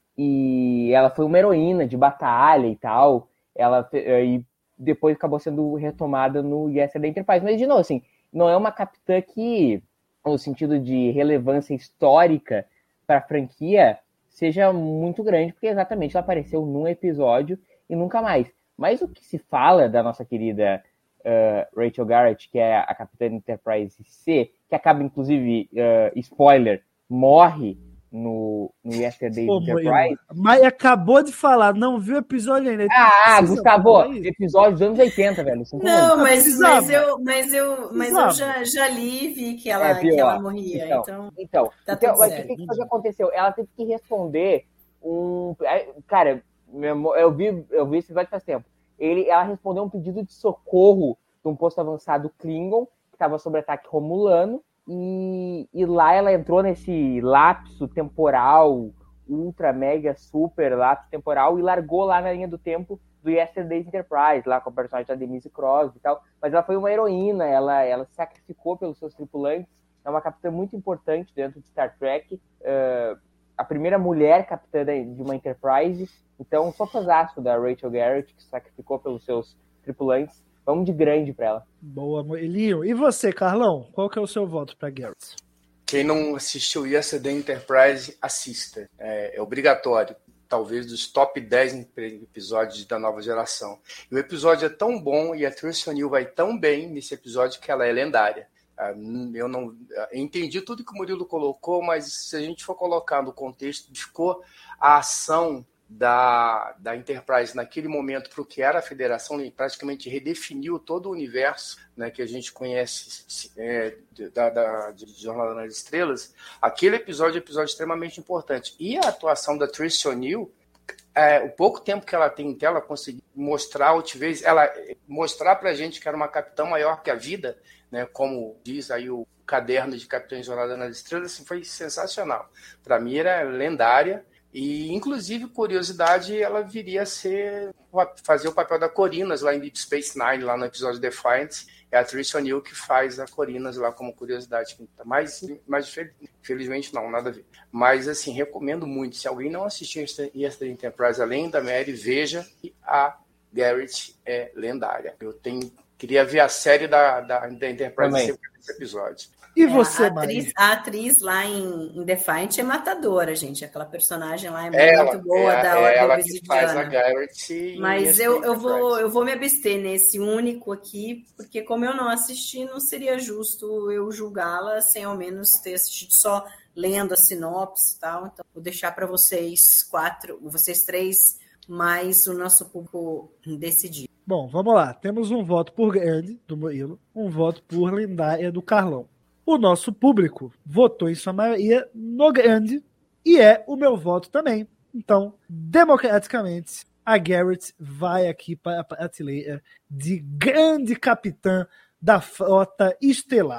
[SPEAKER 5] E ela foi uma heroína de batalha e tal, ela, e depois acabou sendo retomada no Yesterday Enterprise. Mas, de novo, assim, não é uma capitã que, no sentido de relevância histórica para a franquia, seja muito grande, porque exatamente ela apareceu num episódio e nunca mais. Mas o que se fala da nossa querida uh, Rachel Garrett, que é a capitã Enterprise C, que acaba, inclusive, uh, spoiler, morre no, no Yesterday Pô, Enterprise.
[SPEAKER 6] Mas acabou de falar, não viu o episódio ainda.
[SPEAKER 5] Ah, Gustavo, episódio dos anos oitenta, velho.
[SPEAKER 7] Não, mas, mas eu, mas eu, mas eu já, já li e vi que ela, é, que ela morria. Então, então,
[SPEAKER 5] então, tá então o que, que, que aconteceu? Ela teve que responder um... Cara, eu vi, eu vi esse episódio faz tempo. Ele, ela respondeu um pedido de socorro de um posto avançado Klingon, que estava sob ataque romulano, e, e lá ela entrou nesse lapso temporal, ultra, mega, super lapso temporal, e largou lá na linha do tempo do Yesterday's Enterprise, lá com a personagem da Denise Crosby e tal. Mas ela foi uma heroína, ela, ela se sacrificou pelos seus tripulantes, é uma capitã muito importante dentro de Star Trek, uh, a primeira mulher capitã de uma Enterprise. Então, sou fãzaço da Rachel Garrett, que se sacrificou pelos seus tripulantes. Vamos de grande para ela.
[SPEAKER 6] Boa, Elinho. E você, Carlão? Qual que é o seu voto para Garrett?
[SPEAKER 8] Quem não assistiu Yesterday Enterprise, assista. É, é obrigatório. Talvez dos top dez episódios da nova geração. E o episódio é tão bom e a Trish O'Neill vai tão bem nesse episódio que ela é lendária. Eu não eu entendi tudo que o Murilo colocou, mas se a gente for colocar no contexto, ficou a ação da, da Enterprise naquele momento para o que era a Federação, ele praticamente redefiniu todo o universo, né, que a gente conhece é, da, da, de Jornada nas Estrelas. Aquele episódio é um episódio extremamente importante. E a atuação da Trish O'Neill, é, o pouco tempo que ela tem em tela, conseguir mostrar altivez, ela mostrar para a gente que era uma capitã maior que a vida, né, como diz aí o caderno de Capitães Jornada nas Estrelas, assim, foi sensacional. Para mim era lendária. E, inclusive, curiosidade, ela viria a ser fazer o papel da Corinas lá em Deep Space Nine, lá no episódio Defiant. É a Trish O'Neill que faz a Corinas lá como curiosidade. Mas, mas, felizmente, não, nada a ver. Mas, assim, recomendo muito. Se alguém não assistiu Yesterday Enterprise, além da Mary, veja que a Garrett é lendária. Eu tenho, queria ver a série da, da, da Enterprise nesse episódio.
[SPEAKER 6] E você,
[SPEAKER 7] é, a, atriz, a atriz lá em, em Defiant é matadora, gente. Aquela personagem lá é
[SPEAKER 8] ela,
[SPEAKER 7] muito boa,
[SPEAKER 8] é,
[SPEAKER 7] da
[SPEAKER 8] é
[SPEAKER 7] Ordem
[SPEAKER 8] ela
[SPEAKER 7] Obsidiana.
[SPEAKER 8] Que faz a Garrett.
[SPEAKER 7] Mas eu, eu, vou, eu vou me abster nesse único aqui, porque como eu não assisti, não seria justo eu julgá-la sem ao menos ter assistido só lendo a sinopse e tal. Então, vou deixar para vocês quatro, vocês três, mais o nosso público decidir.
[SPEAKER 6] Bom, vamos lá. Temos um voto por grande, do Murilo, um voto por lendária, do Carlão. O nosso público votou em sua maioria no grande e é o meu voto também. Então, democraticamente, a Garrett vai aqui para a prateleira de grande capitã da frota estelar.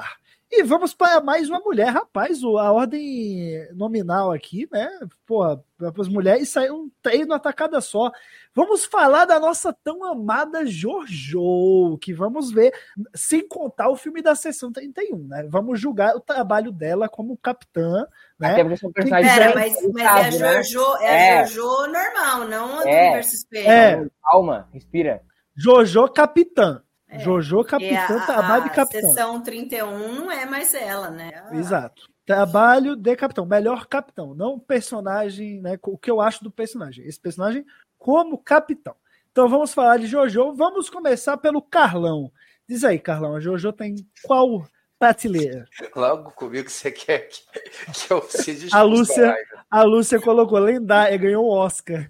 [SPEAKER 6] E vamos para mais uma mulher, rapaz, a ordem nominal aqui, né? Pô, para as mulheres saiu um treino atacada só. Vamos falar da nossa tão amada Jojo, que vamos ver, sem contar o filme da Sessão trinta e um, né? Vamos julgar o trabalho dela como capitã, né?
[SPEAKER 5] Até porque são personagens
[SPEAKER 7] Pera,
[SPEAKER 5] bem
[SPEAKER 7] mas, mas é a
[SPEAKER 5] né?
[SPEAKER 7] Jojo, é,
[SPEAKER 5] É.
[SPEAKER 7] a Jojo normal, não a do
[SPEAKER 5] É.
[SPEAKER 7] Universo Espelho.
[SPEAKER 6] É.
[SPEAKER 5] Calma, respira.
[SPEAKER 6] Jojo capitã.
[SPEAKER 7] É.
[SPEAKER 6] Jojo
[SPEAKER 7] E
[SPEAKER 6] capitã,
[SPEAKER 7] a,
[SPEAKER 6] trabalho de
[SPEAKER 7] a
[SPEAKER 6] capitã.
[SPEAKER 7] Sessão trinta e um não é mais ela, né? Ah,
[SPEAKER 6] Exato. Trabalho de capitão, melhor capitão, não personagem, né? O que eu acho do personagem. Esse personagem como capitão. Então vamos falar de Jojo. Vamos começar pelo Carlão. Diz aí, Carlão, a Jojo tem qual prateleira?
[SPEAKER 8] Logo comigo você quer que, que eu seja
[SPEAKER 6] A Lúcia, a Lúcia colocou lendária, ganhou um Oscar.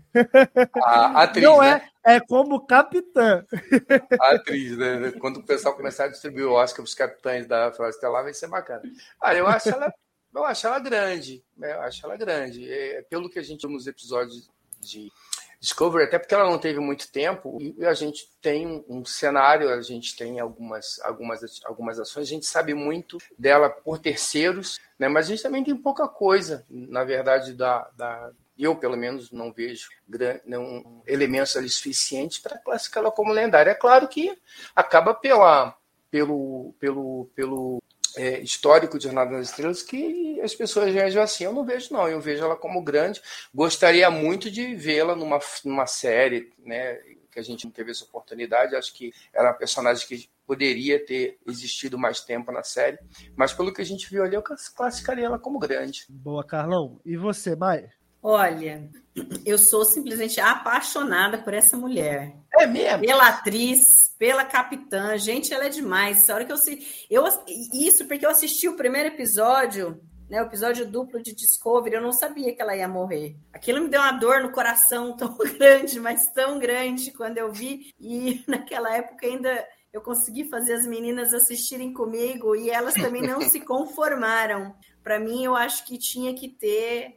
[SPEAKER 8] A atriz,
[SPEAKER 6] não
[SPEAKER 8] né?
[SPEAKER 6] é, é como capitã.
[SPEAKER 8] A atriz, né? Quando o pessoal começar a distribuir o Oscar para os capitães da Floresta Estelar, vai ser bacana. Ah, eu acho ela, eu acho ela grande. Eu acho ela grande. É, pelo que a gente viu nos episódios de Discovery, até porque ela não teve muito tempo, e a gente tem um cenário, a gente tem algumas, algumas, algumas ações, a gente sabe muito dela por terceiros, né? Mas a gente também tem pouca coisa, na verdade, da, da eu, pelo menos, não vejo não, elementos ali suficientes para classificá-la como lendária. É claro que acaba pela, pelo, pelo, pelo é, histórico de Jornada nas Estrelas que as pessoas reagem assim. Eu não vejo, não. Eu vejo ela como grande. Gostaria muito de vê-la numa, numa série, né, que a gente não teve essa oportunidade. Acho que era uma personagem que poderia ter existido mais tempo na série. Mas pelo que a gente viu ali, eu classificaria ela como grande.
[SPEAKER 6] Boa, Carlão. E você, Mai?
[SPEAKER 7] Olha, eu sou simplesmente apaixonada por essa mulher.
[SPEAKER 8] É mesmo?
[SPEAKER 7] Pela atriz, pela capitã. Gente, ela é demais. Essa hora que eu, eu isso porque eu assisti o primeiro episódio, né, o episódio duplo de Discovery, eu não sabia que ela ia morrer. Aquilo me deu uma dor no coração tão grande, mas tão grande quando eu vi. E naquela época ainda eu consegui fazer as meninas assistirem comigo e elas também não se conformaram. Para mim, eu acho que tinha que ter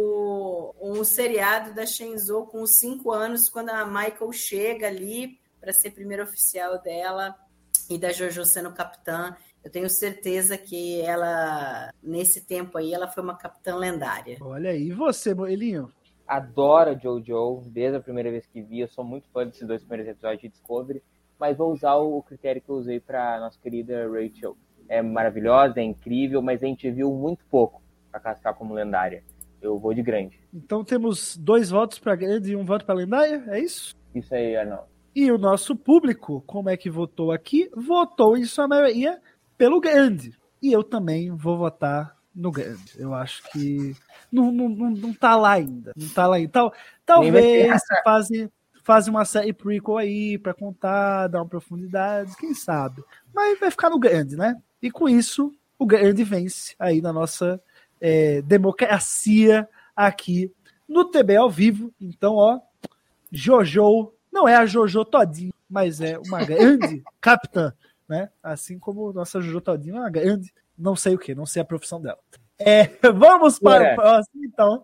[SPEAKER 7] O, um seriado da Shenzhou com os cinco anos, quando a Michael chega ali para ser primeiro oficial dela e da Jojo sendo capitã. Eu tenho certeza que ela, nesse tempo aí, ela foi uma capitã lendária.
[SPEAKER 6] Olha aí, e você, Moelinho?
[SPEAKER 5] Adoro a Jojo, desde a primeira vez que vi. Eu sou muito fã desses dois primeiros episódios de Discovery, mas vou usar o critério que eu usei para nossa querida Rachel. É maravilhosa, é incrível, mas a gente viu muito pouco para classificar como lendária. Eu vou de grande.
[SPEAKER 6] Então temos dois votos para grande e um voto para lendária, é isso?
[SPEAKER 5] Isso aí, Arnaldo.
[SPEAKER 6] E o nosso público, como é que votou aqui? Votou em sua maioria pelo grande. E eu também vou votar no grande. Eu acho que não, não, não, não tá lá ainda. Não tá lá ainda. Tal, talvez fazem faz uma série prequel aí para contar, dar uma profundidade, quem sabe. Mas vai ficar no grande, né? E com isso, o grande vence aí na nossa É, democracia aqui no T B ao vivo. Então, ó, Jojo, não é a Jojo todinho, mas é uma grande capitã, né? Assim como nossa Jojo todinho é uma grande, não sei o que, não sei a profissão dela. É, vamos para é. o próximo, então.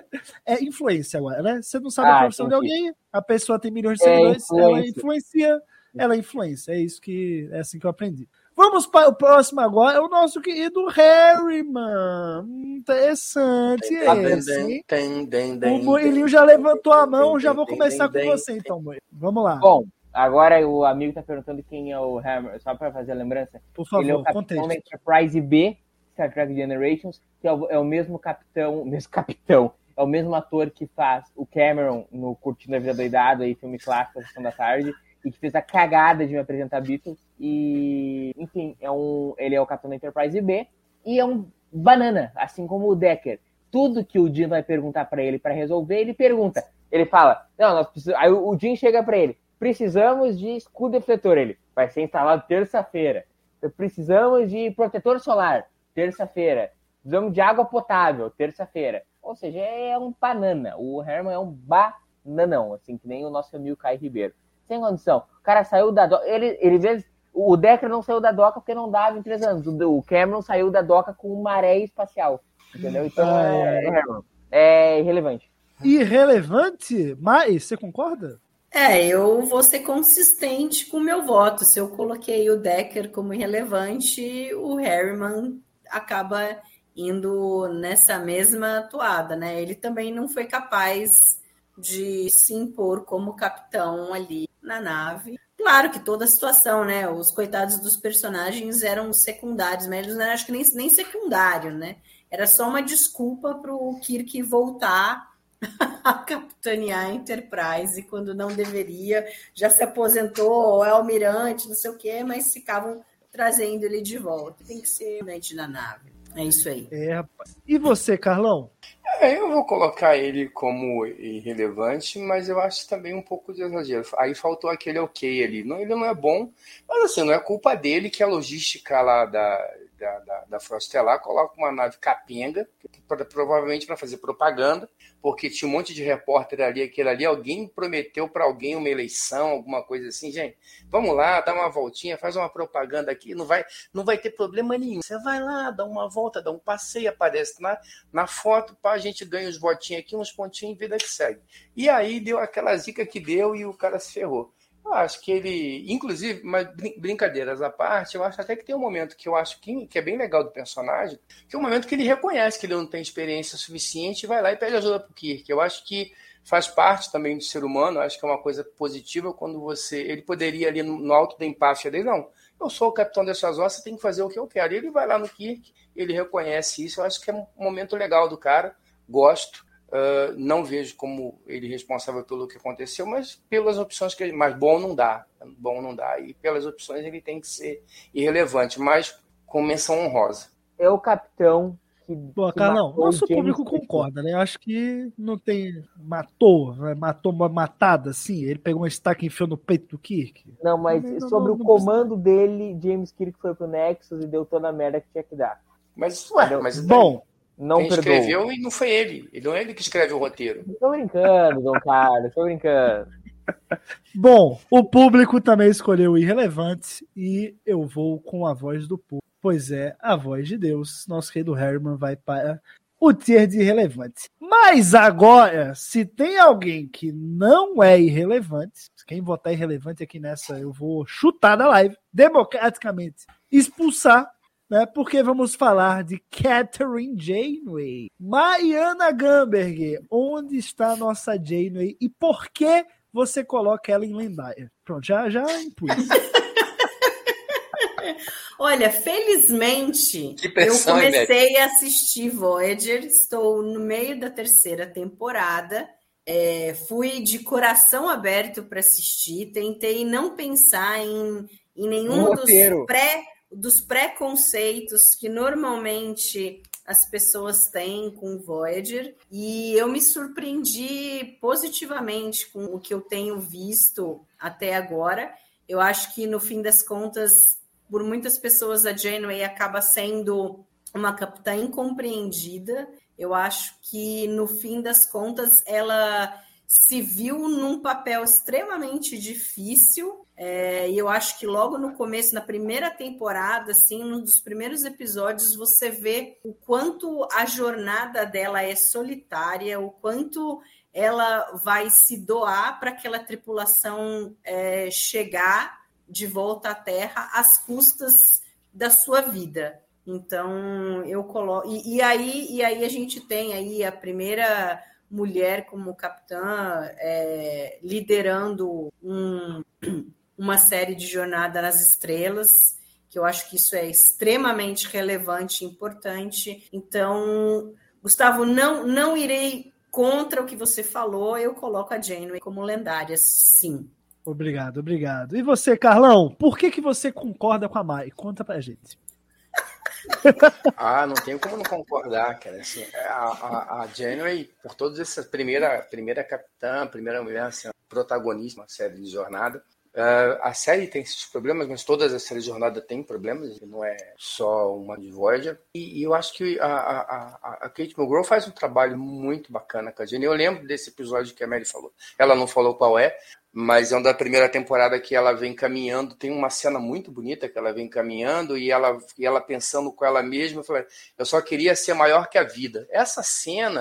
[SPEAKER 6] É influência agora, né? Você não sabe ah, a profissão de alguém, a pessoa tem milhões de seguidores, é ela influencia, ela influencia. É isso que é assim que eu aprendi. Vamos para o próximo agora, é o nosso querido Harriman. Interessante esse. O Murilinho já levantou a mão, já vou começar com você então, Murilo. Vamos lá.
[SPEAKER 5] Bom, agora o amigo está perguntando quem é o Harriman, só para fazer a lembrança.
[SPEAKER 6] Por favor,
[SPEAKER 5] ele é o capitão da Enterprise B, Star Trek Generations, que é o, é o mesmo capitão, mesmo capitão, é o mesmo ator que faz o Cameron no Curtindo a Vida Doidado, aí, filme clássico, Sessão da Tarde, e que fez a cagada de me apresentar Beatles. E, enfim, é um, ele é o capitão da Enterprise B e é um banana, assim como o Decker. Tudo que o Jim vai perguntar para ele para resolver, ele pergunta. Ele fala, não, nós precisamos... Aí o Jim chega para ele, precisamos de escudo defletor. Ele, vai ser instalado terça-feira. Precisamos de protetor solar, terça-feira. Precisamos de água potável, terça-feira. Ou seja, é um banana. O Herman é um bananão, assim, que nem o nosso amigo Caio Ribeiro. Sem condição. O cara saiu da doca. Ele, ele, o Decker não saiu da doca porque não dava em três anos. O Cameron saiu da doca com maré espacial. Entendeu? Então é, é, é irrelevante.
[SPEAKER 6] Irrelevante? Mas você concorda?
[SPEAKER 7] É, eu vou ser consistente com o meu voto. Se eu coloquei o Decker como irrelevante, o Harriman acaba indo nessa mesma toada, né? Ele também não foi capaz de se impor como capitão ali na nave. Claro que toda a situação, né? Os coitados dos personagens eram secundários, mas eles não eram, acho que nem, nem secundário, né? Era só uma desculpa para o Kirk voltar a capitanear a Enterprise quando não deveria, já se aposentou, é almirante, não sei o quê, mas ficavam trazendo ele de volta. Tem que ser almirante da nave. É isso aí.
[SPEAKER 6] É, rapaz. E você, Carlão?
[SPEAKER 8] É, eu vou colocar ele como irrelevante, mas eu acho também um pouco de exagero. Aí faltou aquele ok ali. Não, ele não é bom, mas assim, não é culpa dele que a logística lá da, da, da, da Frota Estelar coloca uma nave capenga, pra, provavelmente para fazer propaganda, porque tinha um monte de repórter ali, aquele ali, alguém prometeu para alguém uma eleição, alguma coisa assim, gente, vamos lá, dá uma voltinha, faz uma propaganda aqui, não vai, não vai ter problema nenhum. Você vai lá, dá uma volta, dá um passeio, aparece na, na foto, pá, a gente ganha uns votinhos aqui, uns pontinhos, vida que segue. E aí deu aquela zica que deu e o cara se ferrou. Eu acho que ele, inclusive, mas brincadeiras à parte, eu acho até que tem um momento que eu acho que, que é bem legal do personagem, que é um momento que ele reconhece que ele não tem experiência suficiente e vai lá e pede ajuda pro Kirk. Eu acho que faz parte também do ser humano, eu acho que é uma coisa positiva quando você... Ele poderia ali no, no alto da empáfia dele, não, eu sou o capitão dessas horas, você tem que fazer o que eu quero. E ele vai lá no Kirk, ele reconhece isso, eu acho que é um momento legal do cara, gosto. Uh, não vejo como ele responsável pelo que aconteceu, mas pelas opções que ele... Mas bom não dá, bom não dá. E pelas opções ele tem que ser irrelevante, mas com menção honrosa.
[SPEAKER 5] É o capitão que...
[SPEAKER 6] Pô, Carlão, nosso público concorda, né? Eu acho que não tem... Matou, né? Matou uma matada, assim. Ele pegou uma estaca e enfiou no peito do Kirk.
[SPEAKER 5] Não, mas
[SPEAKER 6] não,
[SPEAKER 5] sobre
[SPEAKER 6] não,
[SPEAKER 5] o
[SPEAKER 6] não
[SPEAKER 5] comando dele, James Kirk foi pro Nexus e deu toda a merda que tinha que dar.
[SPEAKER 8] Mas, ué, mas...
[SPEAKER 6] Bom...
[SPEAKER 5] Não
[SPEAKER 8] Quem
[SPEAKER 5] perdoou.
[SPEAKER 8] escreveu e não foi ele. E não é ele que escreve o roteiro.
[SPEAKER 5] Tô brincando, Dom Carlos, tô brincando.
[SPEAKER 6] Bom, o público também escolheu irrelevante e eu vou com a voz do público. Pois é, a voz de Deus. Nosso rei do Harriman vai para o tier de irrelevante. Mas agora, se tem alguém que não é irrelevante, quem votar irrelevante aqui nessa, eu vou chutar da live, democraticamente, expulsar, né, porque vamos falar de Kathryn Janeway. Mariana Gamberger, onde está a nossa Janeway e por que você coloca ela em lendária? Pronto, já, já impus.
[SPEAKER 7] Olha, felizmente,
[SPEAKER 8] pressão,
[SPEAKER 7] eu comecei a assistir Voyager, estou no meio da terceira temporada, é, fui de coração aberto para assistir, tentei não pensar em, em nenhum
[SPEAKER 5] Um
[SPEAKER 7] dos pré... dos preconceitos que normalmente as pessoas têm com Voyager, e eu me surpreendi positivamente com o que eu tenho visto até agora. Eu acho que, no fim das contas, por muitas pessoas, a Janeway acaba sendo uma capitã incompreendida. Eu acho que, no fim das contas, ela se viu num papel extremamente difícil, é, e eu acho que logo no começo, na primeira temporada, assim, um dos primeiros episódios, você vê o quanto a jornada dela é solitária, o quanto ela vai se doar para aquela tripulação é, chegar de volta à Terra às custas da sua vida. Então, eu coloco... E, e, aí, e aí a gente tem aí a primeira mulher como capitã, é, liderando um, uma série de Jornada nas Estrelas, que eu acho que isso é extremamente relevante e importante. Então, Gustavo, não, não irei contra o que você falou, eu coloco a Janeway como lendária, sim.
[SPEAKER 6] Obrigado, obrigado. E você, Carlão, por que, que você concorda com a Mai? Conta pra gente.
[SPEAKER 8] Ah, não tenho como não concordar, cara. Assim, a, a, a Janeway, por todas essas primeira, primeira capitã, primeira mulher, assim, protagonista, uma série de jornada. Uh, a série tem esses problemas, mas todas as séries de jornada têm problemas, não é só uma de Voyager. E, e eu acho que a, a, a, a Kate Mulgrew faz um trabalho muito bacana com a Janeway. Eu lembro desse episódio que a Mary falou. Ela não falou qual é, mas é um da primeira temporada que ela vem caminhando. Tem uma cena muito bonita que ela vem caminhando e ela, e ela pensando com ela mesma, eu, falei, eu só queria ser maior que a vida. Essa cena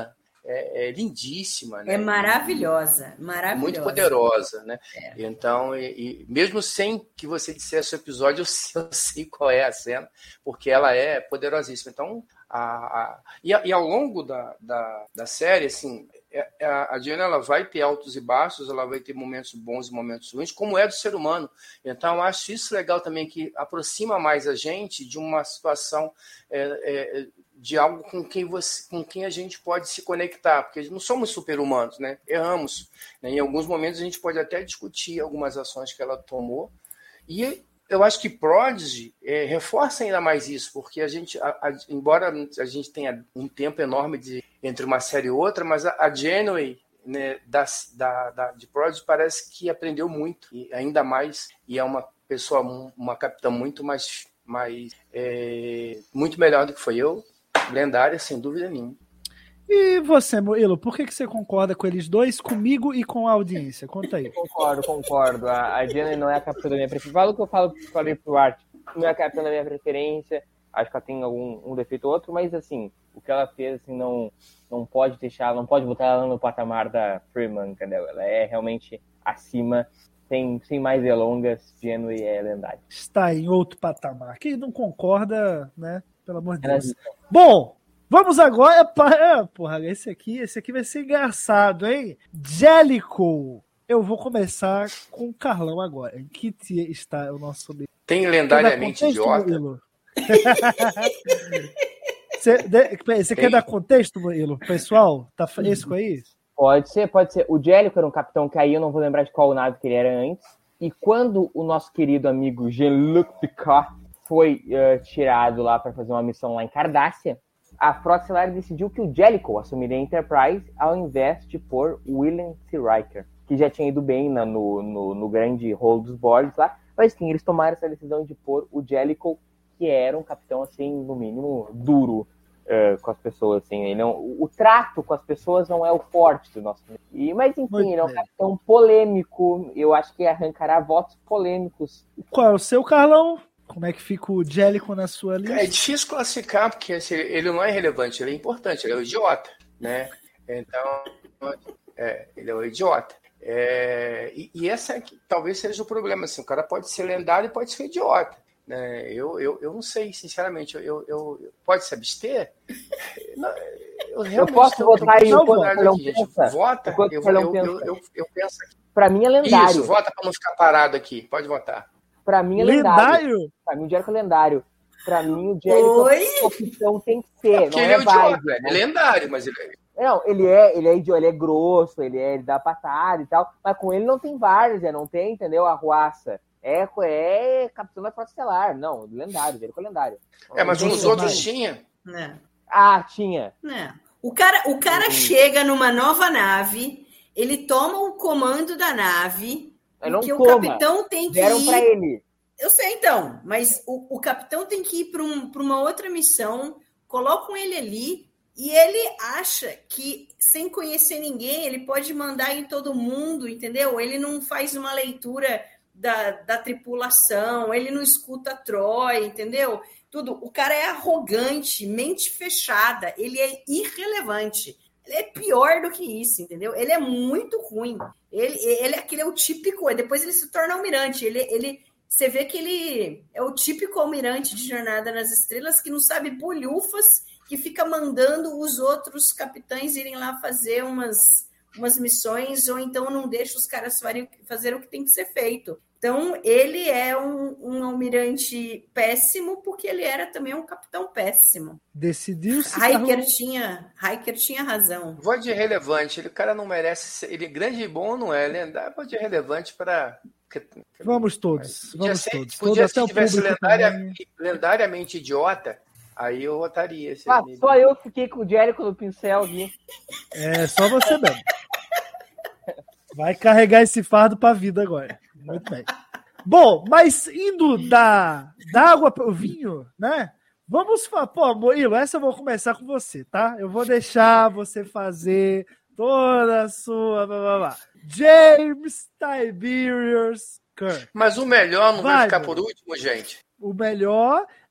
[SPEAKER 8] é, é lindíssima, né?
[SPEAKER 7] É maravilhosa, maravilhosa.
[SPEAKER 8] Muito poderosa, né?
[SPEAKER 7] É.
[SPEAKER 8] Então, e, e mesmo sem que você dissesse o episódio, eu sei, eu sei qual é a cena, porque ela é poderosíssima. Então, a, a, e, a, e ao longo da, da, da série, assim, a, a Diana, ela vai ter altos e baixos, ela vai ter momentos bons e momentos ruins, como é do ser humano. Então, eu acho isso legal também, que aproxima mais a gente de uma situação é, é, de algo com quem, você, com quem a gente pode se conectar, porque não somos super-humanos, né? Erramos. Né? Em alguns momentos a gente pode até discutir algumas ações que ela tomou, e eu acho que Prodigy é, reforça ainda mais isso, porque a gente, a, a, embora a gente tenha um tempo enorme de, entre uma série e outra, mas a, a Janeway, né, da, da, da, de Prodigy parece que aprendeu muito, e ainda mais, e é uma pessoa, uma capitã muito mais, mais é, muito melhor do que foi eu, lendária, sem dúvida nenhuma.
[SPEAKER 6] E você, Murilo, por que, que você concorda com eles dois, comigo e com a audiência? Conta aí.
[SPEAKER 5] Concordo, concordo. A, a Diana não é a capitã da minha preferência. Fala o que eu falo, falei pro Art. Não é a capitã da minha preferência. Acho que ela tem algum um defeito ou outro, mas assim, o que ela fez assim, não, não pode deixar, não pode botar ela no patamar da Freeman, entendeu? Ela é realmente acima, sem, sem mais delongas, Janeway é lendária.
[SPEAKER 6] Está em outro patamar. Quem não concorda, né? Pelo amor de Deus. Bom, vamos agora para... Porra, esse aqui, esse aqui vai ser engraçado, hein? Jellicoe. Eu vou começar com o Carlão agora. Em que dia está o nosso...
[SPEAKER 8] Tem lendariamente idiota?
[SPEAKER 6] Você, você quer dar contexto, Murilo? Pessoal, tá fresco aí?
[SPEAKER 5] Pode ser, pode ser. O Jellicoe era um capitão que aí eu não vou lembrar de qual nave que ele era antes. E quando o nosso querido amigo Jean-Luc Picard foi uh, tirado lá para fazer uma missão lá em Cardassia, a Frota Estelar decidiu que o Jellicoe assumiria a Enterprise ao invés de pôr William C. Riker, que já tinha ido bem na, no, no, no grande rol dos Borgs lá, mas sim, eles tomaram essa decisão de pôr o Jellicoe, que era um capitão, assim, no mínimo, duro uh, com as pessoas, assim, ele não, o, o trato com as pessoas não é o forte do nosso... E, mas, enfim, Muito ele é um bem. capitão polêmico, eu acho que arrancará votos polêmicos.
[SPEAKER 6] Qual é o seu, Carlão? Como é que fica o Jellicoe na sua lista?
[SPEAKER 8] É difícil classificar, porque assim, ele não é relevante, ele é importante, ele é um idiota, né? Então, é, ele é um idiota. É, e, e essa é que, talvez seja o problema, assim, o cara pode ser lendário e pode ser idiota. Né? Eu, eu, eu não sei, sinceramente, eu, eu, eu pode se abster? Não, eu realmente
[SPEAKER 5] eu posso votar aí,
[SPEAKER 8] eu
[SPEAKER 5] pensa.
[SPEAKER 8] Vota, eu, eu, eu, eu, eu, eu penso aqui.
[SPEAKER 5] Pra mim é lendário.
[SPEAKER 8] Isso, vota pra não ficar parado aqui, pode votar.
[SPEAKER 5] Pra mim é lendário. lendário. Pra mim o Jellicoe é lendário. Pra mim o Jellicoe opção tem que ser.
[SPEAKER 8] Porque
[SPEAKER 5] não
[SPEAKER 8] ele é,
[SPEAKER 5] é válido,
[SPEAKER 8] idiota, né? É lendário, mas ele é...
[SPEAKER 5] Não, ele é, ele é idiota, ele é grosso, ele, é, ele dá patada e tal, mas com ele não tem várzea, não tem, entendeu? Arruaça. É, é capitão da Frota Estelar. Não, lendário, Jellicoe é lendário.
[SPEAKER 8] É, mas uns outros tinha.
[SPEAKER 7] É.
[SPEAKER 5] Ah, tinha.
[SPEAKER 7] É. O cara, o cara uhum. chega numa nova nave, ele toma o comando da nave... Porque o capitão tem que
[SPEAKER 5] Deram
[SPEAKER 7] ir...
[SPEAKER 5] pra ele.
[SPEAKER 7] Eu sei, então. Mas o, o capitão tem que ir para um, para uma outra missão, colocam ele ali e ele acha que, sem conhecer ninguém, ele pode mandar em todo mundo, entendeu? Ele não faz uma leitura da, da tripulação, ele não escuta Troy, entendeu? Tudo. O cara é arrogante, mente fechada, ele é irrelevante. Ele é pior do que isso, entendeu? Ele é muito ruim. Ele, ele é aquele é o típico, depois ele se torna almirante. Ele, ele, você vê que ele é o típico almirante de Jornada nas Estrelas que não sabe bolhufas, que fica mandando os outros capitães irem lá fazer umas, umas missões, ou então não deixa os caras fazer o que tem que ser feito. Então, ele é um, um almirante péssimo, porque ele era também um capitão péssimo.
[SPEAKER 6] Decidiu-se...
[SPEAKER 7] Riker tinha, Riker tinha razão.
[SPEAKER 8] Vou de relevante. Ele, o cara não merece ser... Ele grande e bom não é. Lendário, vou de relevante para...
[SPEAKER 6] Vamos todos.
[SPEAKER 8] Podia
[SPEAKER 6] vamos
[SPEAKER 8] ser,
[SPEAKER 6] todos.
[SPEAKER 8] Podia,
[SPEAKER 6] Todo,
[SPEAKER 8] se tivesse lendária, lendariamente idiota, aí eu votaria. Esse
[SPEAKER 5] ah, só eu fiquei com o Jellicoe no pincel aqui.
[SPEAKER 6] É, só você mesmo. Vai carregar esse fardo para a vida agora. Muito bem. Bom, mas indo da, da água para o vinho, né? Vamos falar. Pô, Murilo, essa eu vou começar com você, tá? Eu vou deixar você fazer toda a sua. Blá, blá, blá. James Tiberius Kirk.
[SPEAKER 8] Mas o melhor não vai, vai ficar por último, gente.
[SPEAKER 6] O melhor.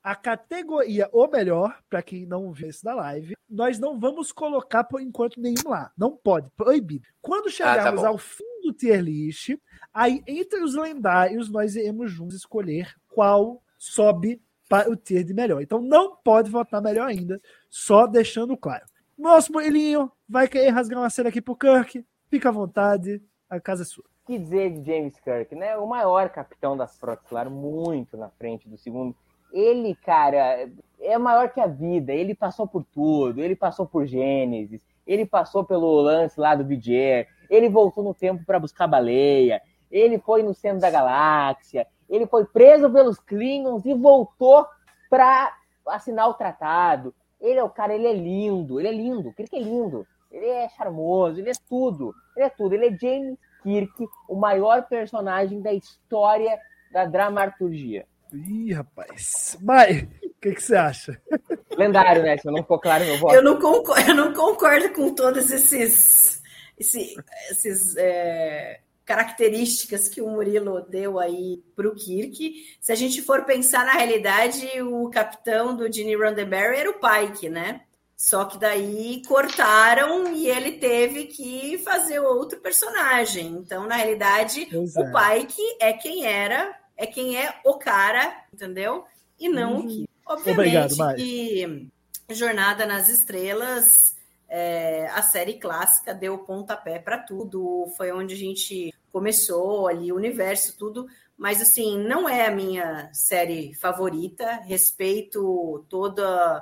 [SPEAKER 6] a categoria O Melhor, para quem não viu isso da live, nós não vamos colocar por enquanto nenhum lá. Não pode, proibido. Quando chegarmos ah, tá ao fim do tier list, aí entre os lendários nós iremos juntos escolher qual sobe para o tier de melhor. Então não pode votar melhor ainda, só deixando claro. Nosso Murilinho vai querer rasgar uma cena aqui pro Kirk, fica à vontade, a casa é sua.
[SPEAKER 5] O que dizer de James Kirk, né? O maior capitão das frotas, claro, muito na frente do segundo. Ele, cara, é maior que a vida. Ele passou por tudo. Ele passou por Gênesis. Ele passou pelo lance lá do Viger. Ele voltou no tempo para buscar a baleia. Ele foi no centro da galáxia. Ele foi preso pelos Klingons e voltou para assinar o tratado. Ele é o cara, ele é lindo. Ele é lindo. Ele que é lindo. Ele é charmoso. Ele é tudo. Ele é tudo. Ele é James Kirk, o maior personagem da história da dramaturgia.
[SPEAKER 6] Ih, rapaz. Mas, o que, que você acha?
[SPEAKER 5] Lendário, né? Se eu não ficou claro meu voto.
[SPEAKER 7] Eu não concordo, eu não concordo com todas esses, esses, esses é, características que o Murilo deu aí para o Kirk. Se a gente for pensar na realidade, o capitão do Gene Roddenberry era o Pike, né? Só que daí cortaram e ele teve que fazer outro personagem. Então, na realidade, pois o é. Pike é quem era... é quem é o cara, entendeu? E não uhum. o Kirk. Obviamente Obrigado, que Jornada nas Estrelas, é, a série clássica, deu o pontapé para tudo, foi onde a gente começou ali, o universo, tudo, mas assim, não é a minha série favorita, respeito toda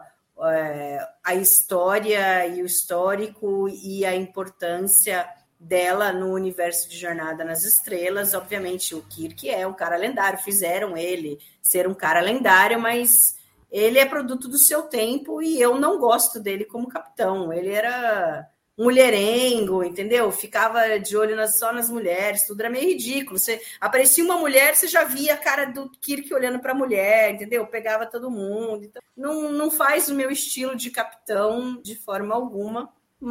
[SPEAKER 7] é, a história e o histórico e a importância dela no universo de Jornada nas Estrelas. Obviamente o Kirk é um cara lendário, fizeram ele ser um cara lendário, mas ele é produto do seu tempo e eu não gosto dele como capitão. Ele era mulherengo, entendeu? Ficava de olho nas, só nas mulheres, tudo era meio ridículo. Você aparecia uma mulher, você já via a cara do Kirk olhando para a mulher, entendeu? Pegava todo mundo. Então, não, não faz o meu estilo de capitão de forma alguma.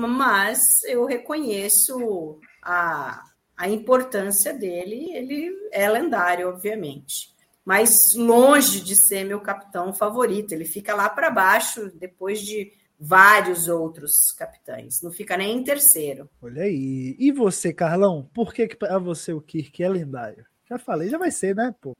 [SPEAKER 7] Mas eu reconheço a, a importância dele, ele é lendário, obviamente. Mas longe de ser meu capitão favorito, ele fica lá para baixo, depois de vários outros capitães, não fica nem em terceiro.
[SPEAKER 6] Olha aí, e você, Carlão, por que, que para você o Kirk é lendário? Já falei, já vai ser, né, pô?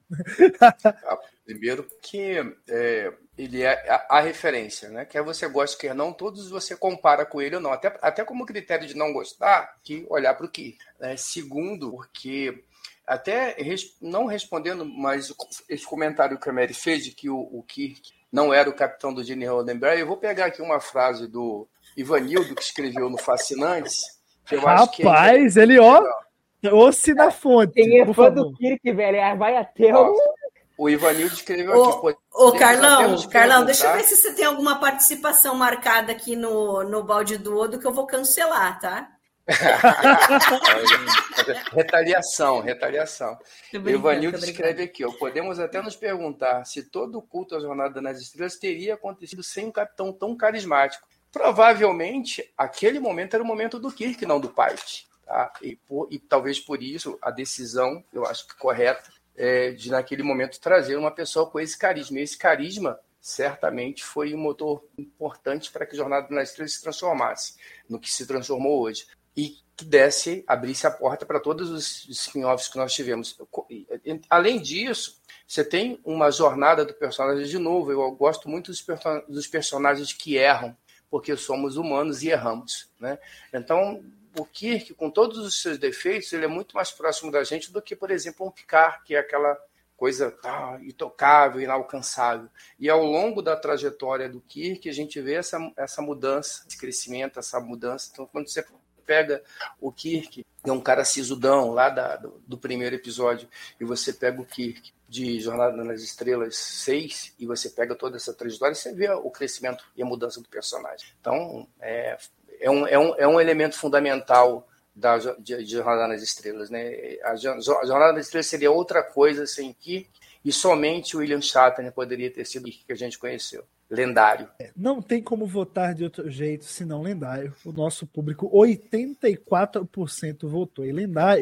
[SPEAKER 8] Primeiro que é, ele é a, a referência, né? Quer você goste, quer não, todos você compara com ele ou não. Até, até como critério de não gostar, que olhar para o Kirk. Né? Segundo, porque até res, não respondendo, mas esse comentário que a Mary fez de que o, o Kirk não era o capitão do Gene Roddenberry, eu vou pegar aqui uma frase do Ivanildo, que escreveu no Fascinantes. Que eu
[SPEAKER 6] Rapaz, acho que é... ele, ó... Ouça na fonte.
[SPEAKER 5] Quem é fã do Kirk, velho, vai até o...
[SPEAKER 8] O Ivanildo escreveu
[SPEAKER 7] ô,
[SPEAKER 8] aqui.
[SPEAKER 7] Ô, Carlão, Carlão, deixa eu ver se você tem alguma participação marcada aqui no, no balde do Odo que eu vou cancelar, tá?
[SPEAKER 8] retaliação, retaliação. O Ivanildo escreve aqui, ó, podemos até nos perguntar se todo o culto à Jornada nas Estrelas teria acontecido sem um capitão tão carismático. Provavelmente, aquele momento era o momento do Kirk, não do Pike. Tá? E, por, e talvez por isso a decisão, eu acho que correta, é de naquele momento trazer uma pessoa com esse carisma. E esse carisma certamente foi um motor importante para que a Jornada nas Estrelas se transformasse no que se transformou hoje. E que desse, abrisse a porta para todos os spin-offs que nós tivemos. Além disso, você tem uma jornada do personagem, de novo, eu gosto muito dos, person- dos personagens que erram, porque somos humanos e erramos. Né? Então, o Kirk, com todos os seus defeitos, ele é muito mais próximo da gente do que, por exemplo, um Picard, que é aquela coisa ah, intocável, inalcançável. E ao longo da trajetória do Kirk, a gente vê essa, essa mudança, esse crescimento, essa mudança. Então, quando você pega o Kirk, é um cara sisudão lá da, do, do primeiro episódio, e você pega o Kirk de Jornada nas Estrelas seis, e você pega toda essa trajetória, você vê o crescimento e a mudança do personagem. Então, é... É um, é, um, é um elemento fundamental da, de, de Jornada nas Estrelas. Né? A, a Jornada nas Estrelas seria outra coisa sem Kirk, e somente o William Shatner poderia ter sido o Kirk que a gente conheceu. Lendário.
[SPEAKER 6] É, não tem como votar de outro jeito senão lendário. O nosso público, oitenta e quatro por cento votou em lendário.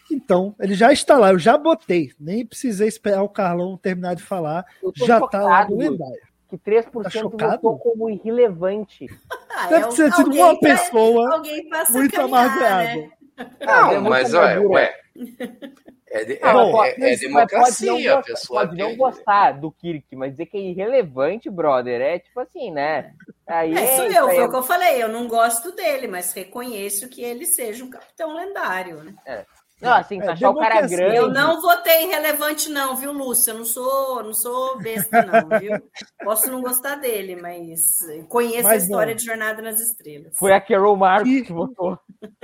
[SPEAKER 6] Então, ele já está lá, eu já botei. Nem precisei esperar o Carlão terminar de falar. Já está lá no lendário.
[SPEAKER 5] Que três por cento
[SPEAKER 6] tá
[SPEAKER 5] votou como irrelevante.
[SPEAKER 7] Ah,
[SPEAKER 6] Deve
[SPEAKER 7] é,
[SPEAKER 6] ter sido uma pessoa
[SPEAKER 7] pra,
[SPEAKER 6] muito amargurada.
[SPEAKER 7] Né?
[SPEAKER 8] Não,
[SPEAKER 5] é
[SPEAKER 8] mas olha, ué. É, de, é,
[SPEAKER 5] não,
[SPEAKER 8] é, é democracia,
[SPEAKER 5] pode não,
[SPEAKER 8] a pessoa
[SPEAKER 5] pode
[SPEAKER 8] tem...
[SPEAKER 5] não gostar do Kirk, mas dizer que é irrelevante, brother, é tipo assim, né? Aí
[SPEAKER 7] é, sou
[SPEAKER 5] é,
[SPEAKER 7] eu, foi
[SPEAKER 5] é...
[SPEAKER 7] o que eu falei, eu não gosto dele, mas reconheço que ele seja um capitão lendário, né?
[SPEAKER 5] É. Não, assim,
[SPEAKER 6] é,
[SPEAKER 5] achar o cara grande...
[SPEAKER 7] Eu não votei irrelevante não, viu, Lúcia? Eu não sou, não sou besta não, viu? Posso não gostar dele, mas conheço mas a história não. de Jornada nas Estrelas.
[SPEAKER 5] Foi a Carol Marcos e... que votou.